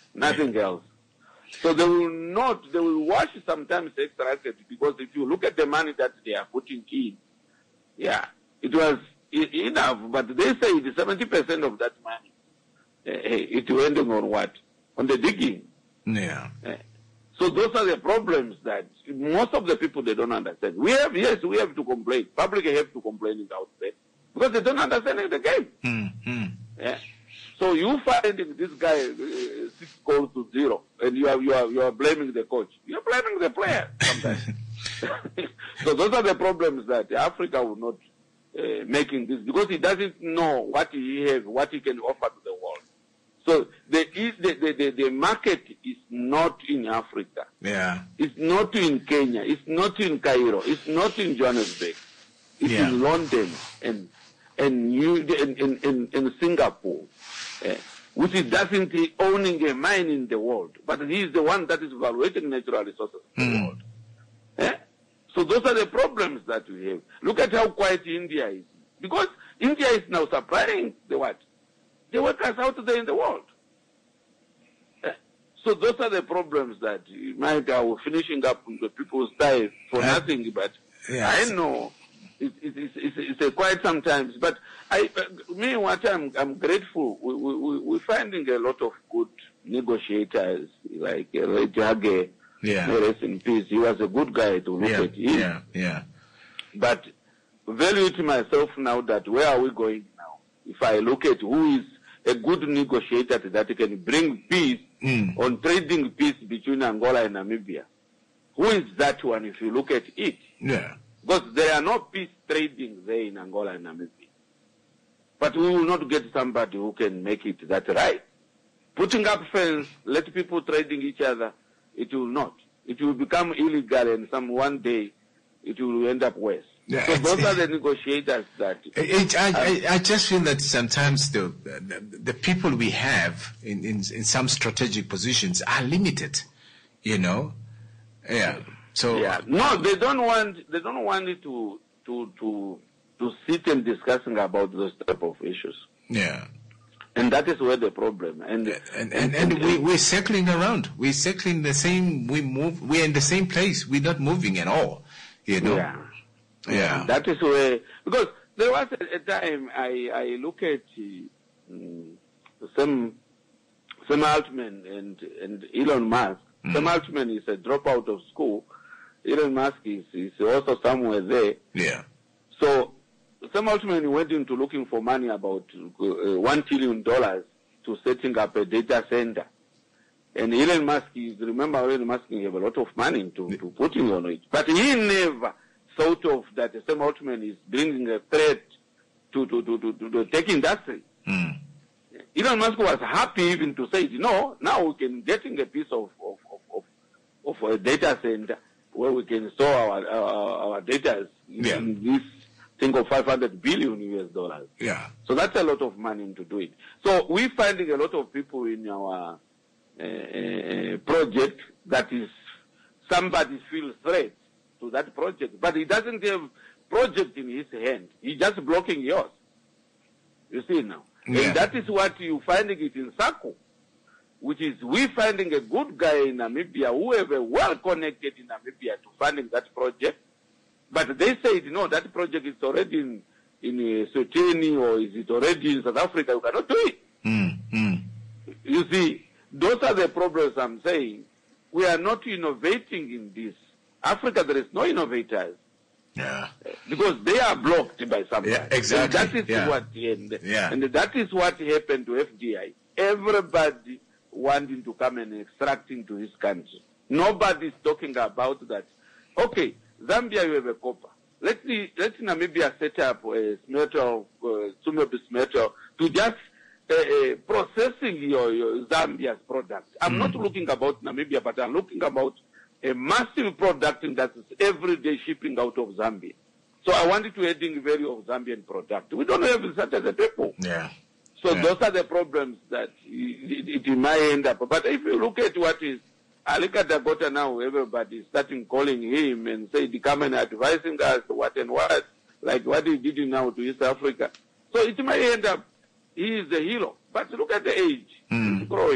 nothing else. So they will wash sometimes extra assets, because if you look at the money that they are putting in, it was enough, but they say the 70% of that money, it went on what? On the digging. Yeah. So those are the problems that most of the people, they don't understand. We have to complain. Public have to complain out there, because they don't understand the game. Yeah. So you find this guy 6 goals to 0, and you are blaming the coach. You're blaming the player sometimes. So those are the problems that Africa will not making this, because he doesn't know what he has, what he can offer to the world. So the market is not in Africa. Yeah. It's not in Kenya. It's not in Cairo. It's not in Johannesburg. It's in London and Singapore, which is doesn't owning a mine in the world, but he is the one that is evaluating natural resources in the world. So those are the problems that we have. Look at how quiet India is, because India is now supplying the workers out there in the world. So those are the problems that we're finishing up on the people's time for nothing. But I know it's a quiet sometimes. But I'm grateful. We're finding a lot of good negotiators, like Ray Jage. Rest in peace. He was a good guy to look at him. But value it myself now that where are we going now? If I look at who is a good negotiator that can bring peace on trading peace between Angola and Namibia, who is that one if you look at it? Because there are no peace trading there in Angola and Namibia. But we will not get somebody who can make it that right. Putting up fence, let people trading each other, it will not. It will become illegal, and one day it will end up worse. So those are the negotiators that... I just feel that sometimes the people we have in some strategic positions are limited, So no, they don't want it to sit and discussing about those type of issues. And that is where the problem. And we're circling around. We're circling the same. We're in the same place. We're not moving at all. That is where, because there was a time I look at Sam Altman and Elon Musk. Sam Altman is a dropout of school. Elon Musk is also somewhere there. So Sam Altman went into looking for money, about $1 trillion to setting up a data center. And Elon Musk, remember Elon Musk have a lot of money to putting on it. But he never thought of that Sam Altman is bringing a threat to the tech industry. Elon Musk was happy even to say, no, now we can getting a piece of a data center where we can store our data in this thing of $500 billion. So that's a lot of money to do it. So we're finding a lot of people in our project that is somebody feels threat to that project, but he doesn't have project in his hand. He's just blocking yours. You see now. And that is what you finding it in SACCO, which is we finding a good guy in Namibia, whoever well connected in Namibia to funding that project. But they said, no, that project is already in Swatini, or is it already in South Africa? You cannot do it. You see, those are the problems I'm saying. We are not innovating in this. Africa, there is no innovators. Because they are blocked by somebody. Exactly. And that is what and that is what happened to FDI. Everybody wanting to come and extracting to his country. Nobody is talking about that. Okay, Zambia, you have a copper. Let's Namibia set up a smelter, Tsumeb smelter, to just processing your Zambia's product. I'm not looking about Namibia, but I'm looking about a massive product that is everyday shipping out of Zambia. So I wanted to adding value of Zambian product. We don't have such as a people. So those are the problems that it might end up. But if you look at what is Alika Dagota now, everybody is starting calling him and say, come and advising us what and what, like what he did now to East Africa. So it might end up, he is the hero. But look at the age. He's growing.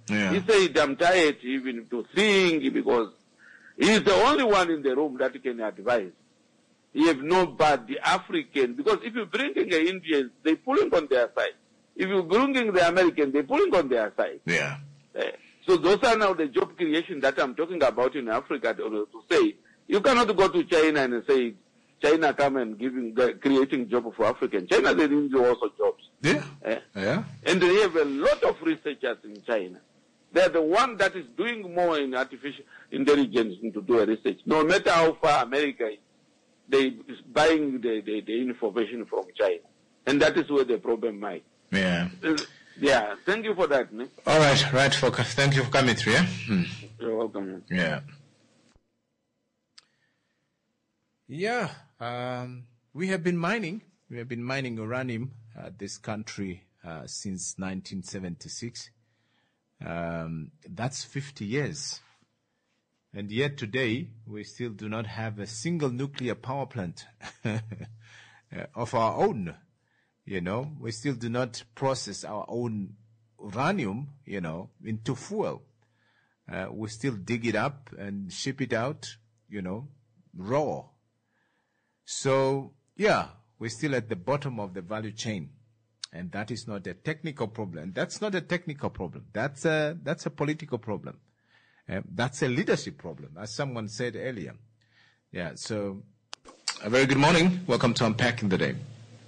He said, I'm tired even to think, because he's the only one in the room that can advise. He have nobody African, because if you bring in the Indians, they pulling on their side. If you bring in the Americans, they pulling on their side. Yeah. So those are now the job creation that I'm talking about in Africa to say. You cannot go to China and say, China come and creating job for Africans. China, they need also jobs. Yeah. Yeah. And they have a lot of researchers in China. They're the one that is doing more in artificial intelligence to do a research. No matter how far America is, they is buying the information from China. And that is where the problem lies. Yeah. Yeah. Thank you for that, man. All right, Foka. Thank you for coming through, yeah? You're welcome. Yeah. Yeah. We have been mining. We have been mining uranium this country since 1976. That's 50 years. And yet today, we still do not have a single nuclear power plant of our own. You know, we still do not process our own uranium, you know, into fuel. We still dig it up and ship it out, you know, raw. So, yeah, we're still at the bottom of the value chain. And that is not a technical problem. That's not a technical problem. That's a political problem. That's a leadership problem, as someone said earlier. Yeah, so a very good morning. Welcome to Unpacking the Day.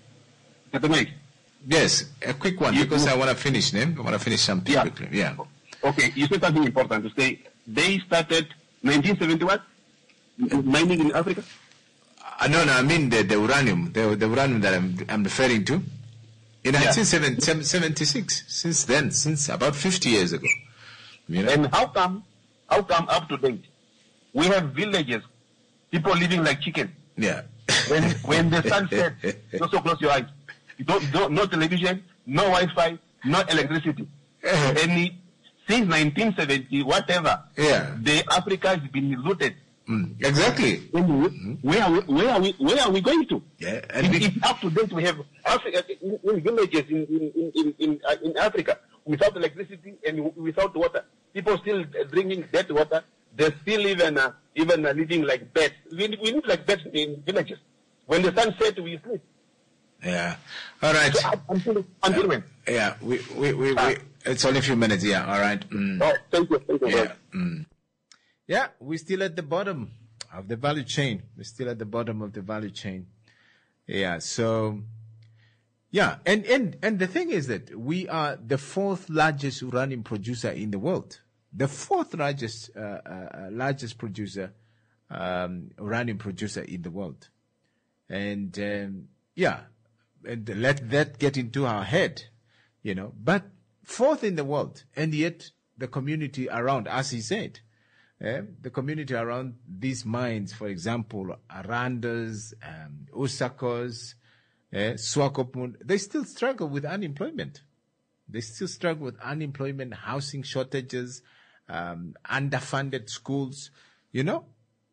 Yes, a quick one, because I want to finish, I want to finish something quickly. Yeah. Okay, you said something important to say. They started 1971 mining in Africa? No, I mean the uranium, the uranium that I'm referring to. In 1976, since about 50 years ago. You know? And how come up to date, we have villages, people living like chickens? Yeah. When the sun sets, don't so close your eyes. You don't no television, no Wi-Fi, no electricity. And since 1970, whatever, the Africa has been looted. Exactly. Where are we going to? Yeah. And if up to date we have in villages in Africa without electricity and without water, people still drinking that water. They still even living like bats. We live like bats in villages. When the sun sets, we sleep. Yeah. All right. So, until when? Yeah. We it's only a few minutes. Yeah. All right. Oh, thank you. Yeah. Yeah, we're still at the bottom of the value chain. We're still at the bottom of the value chain. Yeah, so, yeah, and the thing is that we are the fourth largest uranium producer in the world. The fourth largest producer, uranium producer in the world. And, yeah, and let that get into our head, you know, but fourth in the world. And yet the community around, as he said, the community around these mines, for example, Arandas, Usakos, Swakopmund, they still struggle with unemployment. They still struggle with unemployment, housing shortages, underfunded schools, you know.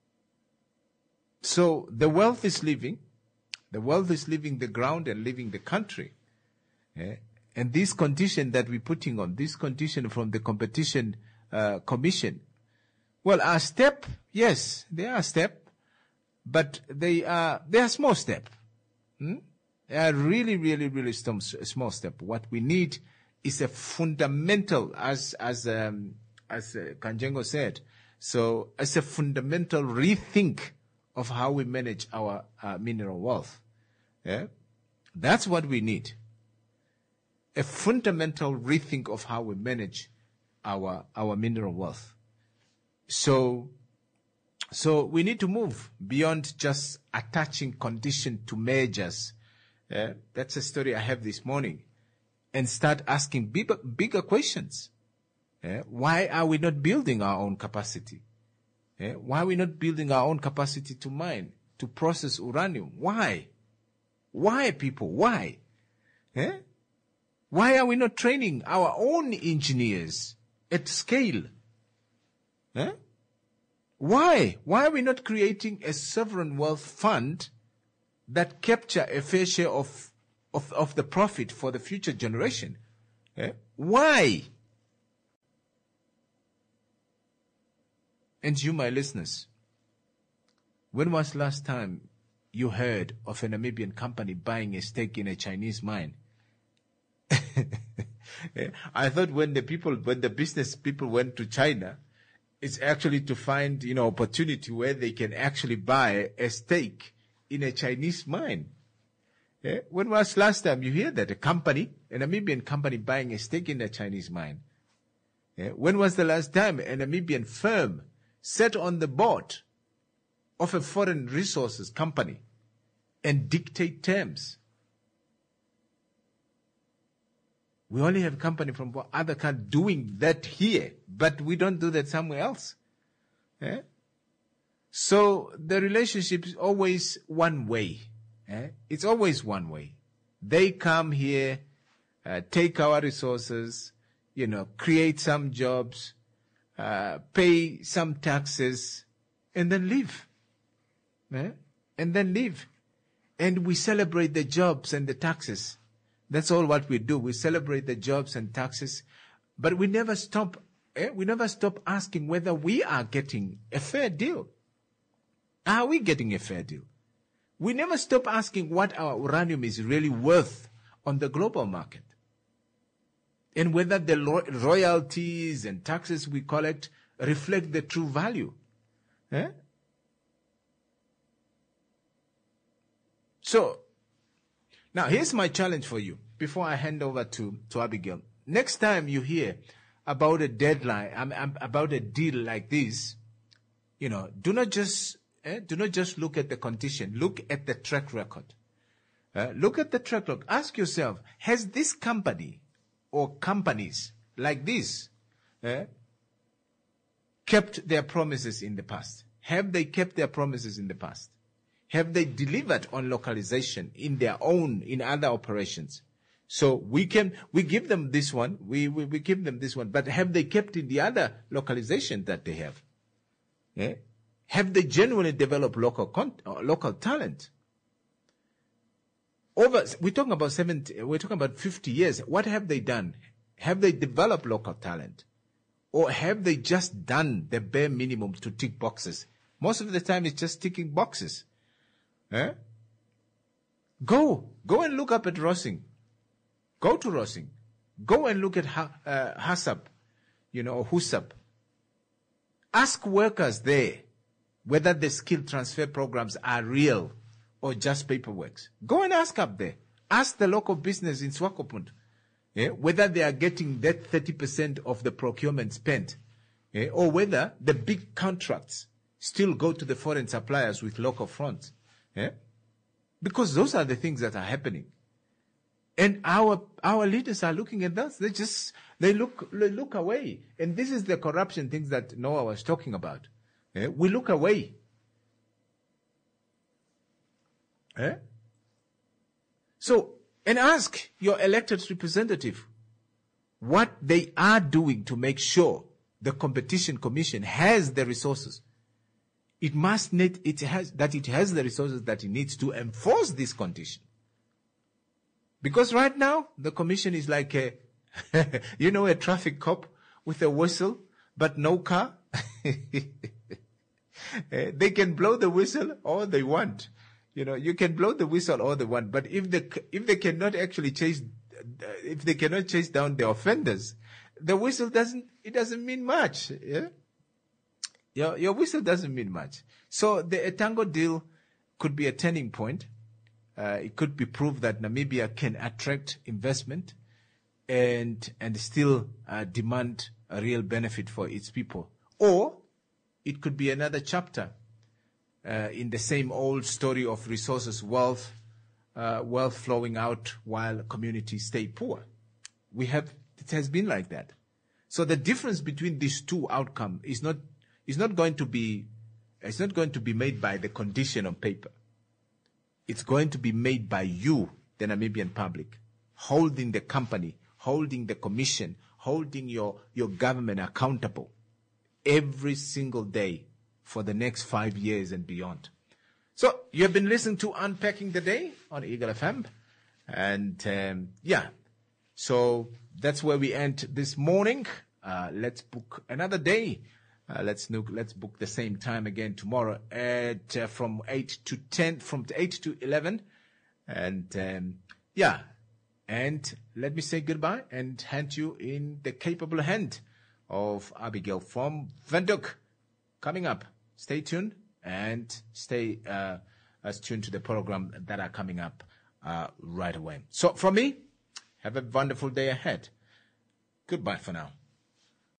So the wealth is leaving. The wealth is leaving the ground and leaving the country. And this condition that we're putting on, this condition from the competition commission, well, a step, yes, they are a step, but they are small step. They are really, really, really small step. What we need is a fundamental, as Kanjengo said. So, as a fundamental rethink of how we manage our mineral wealth. Yeah, that's what we need. A fundamental rethink of how we manage our mineral wealth. So we need to move beyond just attaching condition to measures. That's a story I have this morning, and start asking bigger questions. Why are we not building our own capacity? Why are we not building our own capacity to mine, to process uranium? Why? Why, people? Why? Why are we not training our own engineers at scale? Why? Why are we not creating a sovereign wealth fund that capture a fair share of the profit for the future generation? Why? And you, my listeners, when was last time you heard of a Namibian company buying a stake in a Chinese mine? I thought when the business people went to China, it's actually to find, opportunity where they can actually buy a stake in a Chinese mine. When was last time you hear that a Namibian company buying a stake in a Chinese mine? When was the last time a Namibian firm sat on the board of a foreign resources company and dictate terms? We only have company from other countries doing that here, but we don't do that somewhere else. So the relationship is always one way. It's always one way. They come here, take our resources, create some jobs, pay some taxes, and then leave. And we celebrate the jobs and the taxes. That's all what we do. We celebrate the jobs and taxes, but we never stop. We never stop asking whether we are getting a fair deal. Are we getting a fair deal? We never stop asking what our uranium is really worth on the global market, and whether the royalties and taxes we collect reflect the true value. So, now here's my challenge for you before I hand over to Abigail. Next time you hear about a deadline, about a deal like this, do not just look at the condition. Look at the track record. Look at the track record. Ask yourself, has this company or companies like this kept their promises in the past? Have they kept their promises in the past? Have they delivered on localization in other operations? So we give them this one, we give them this one, but have they kept in the other localization that they have? Have they genuinely developed local talent? We're talking about 50 years. What have they done? Have they developed local talent? Or have they just done the bare minimum to tick boxes? Most of the time it's just ticking boxes. Go and look up at Rossing. Go to Rossing. Go and look at HASAP, or HUSAP. Ask workers there whether the skill transfer programs are real or just paperwork. Go and ask up there. Ask the local business in Swakopmund whether they are getting that 30% of the procurement spent, or whether the big contracts still go to the foreign suppliers with local fronts. Because those are the things that are happening. And our leaders are looking at that. They look away. And this is the corruption things that Noah was talking about. We look away. So, and ask your elected representative what they are doing to make sure the Competition Commission has the resources. It has the resources that it needs to enforce this condition. Because right now, the commission is like a traffic cop with a whistle, but no car. They can blow the whistle all they want. You can blow the whistle all they want, but if they cannot actually chase down the offenders, the whistle doesn't mean much. Your whistle doesn't mean much. So the Etango deal could be a turning point. It could be proof that Namibia can attract investment and still demand a real benefit for its people. Or it could be another chapter in the same old story of resources, wealth flowing out while communities stay poor. It has been like that. So the difference between these two outcomes is not going to be made by the condition on paper. It's going to be made by you, the Namibian public, holding the company, holding the commission, holding your government accountable every single day for the next 5 years and beyond. So you have been listening to Unpacking the Day on Eagle FM. And so that's where we end this morning. Let's book another day Let's book the same time again tomorrow at from 8 to 10, from 8 to 11. And and let me say goodbye and hand you in the capable hand of Abigail from Windhoek. Coming up, stay tuned and stay as tuned to the program that are coming up right away. So from me, have a wonderful day ahead. Goodbye for now.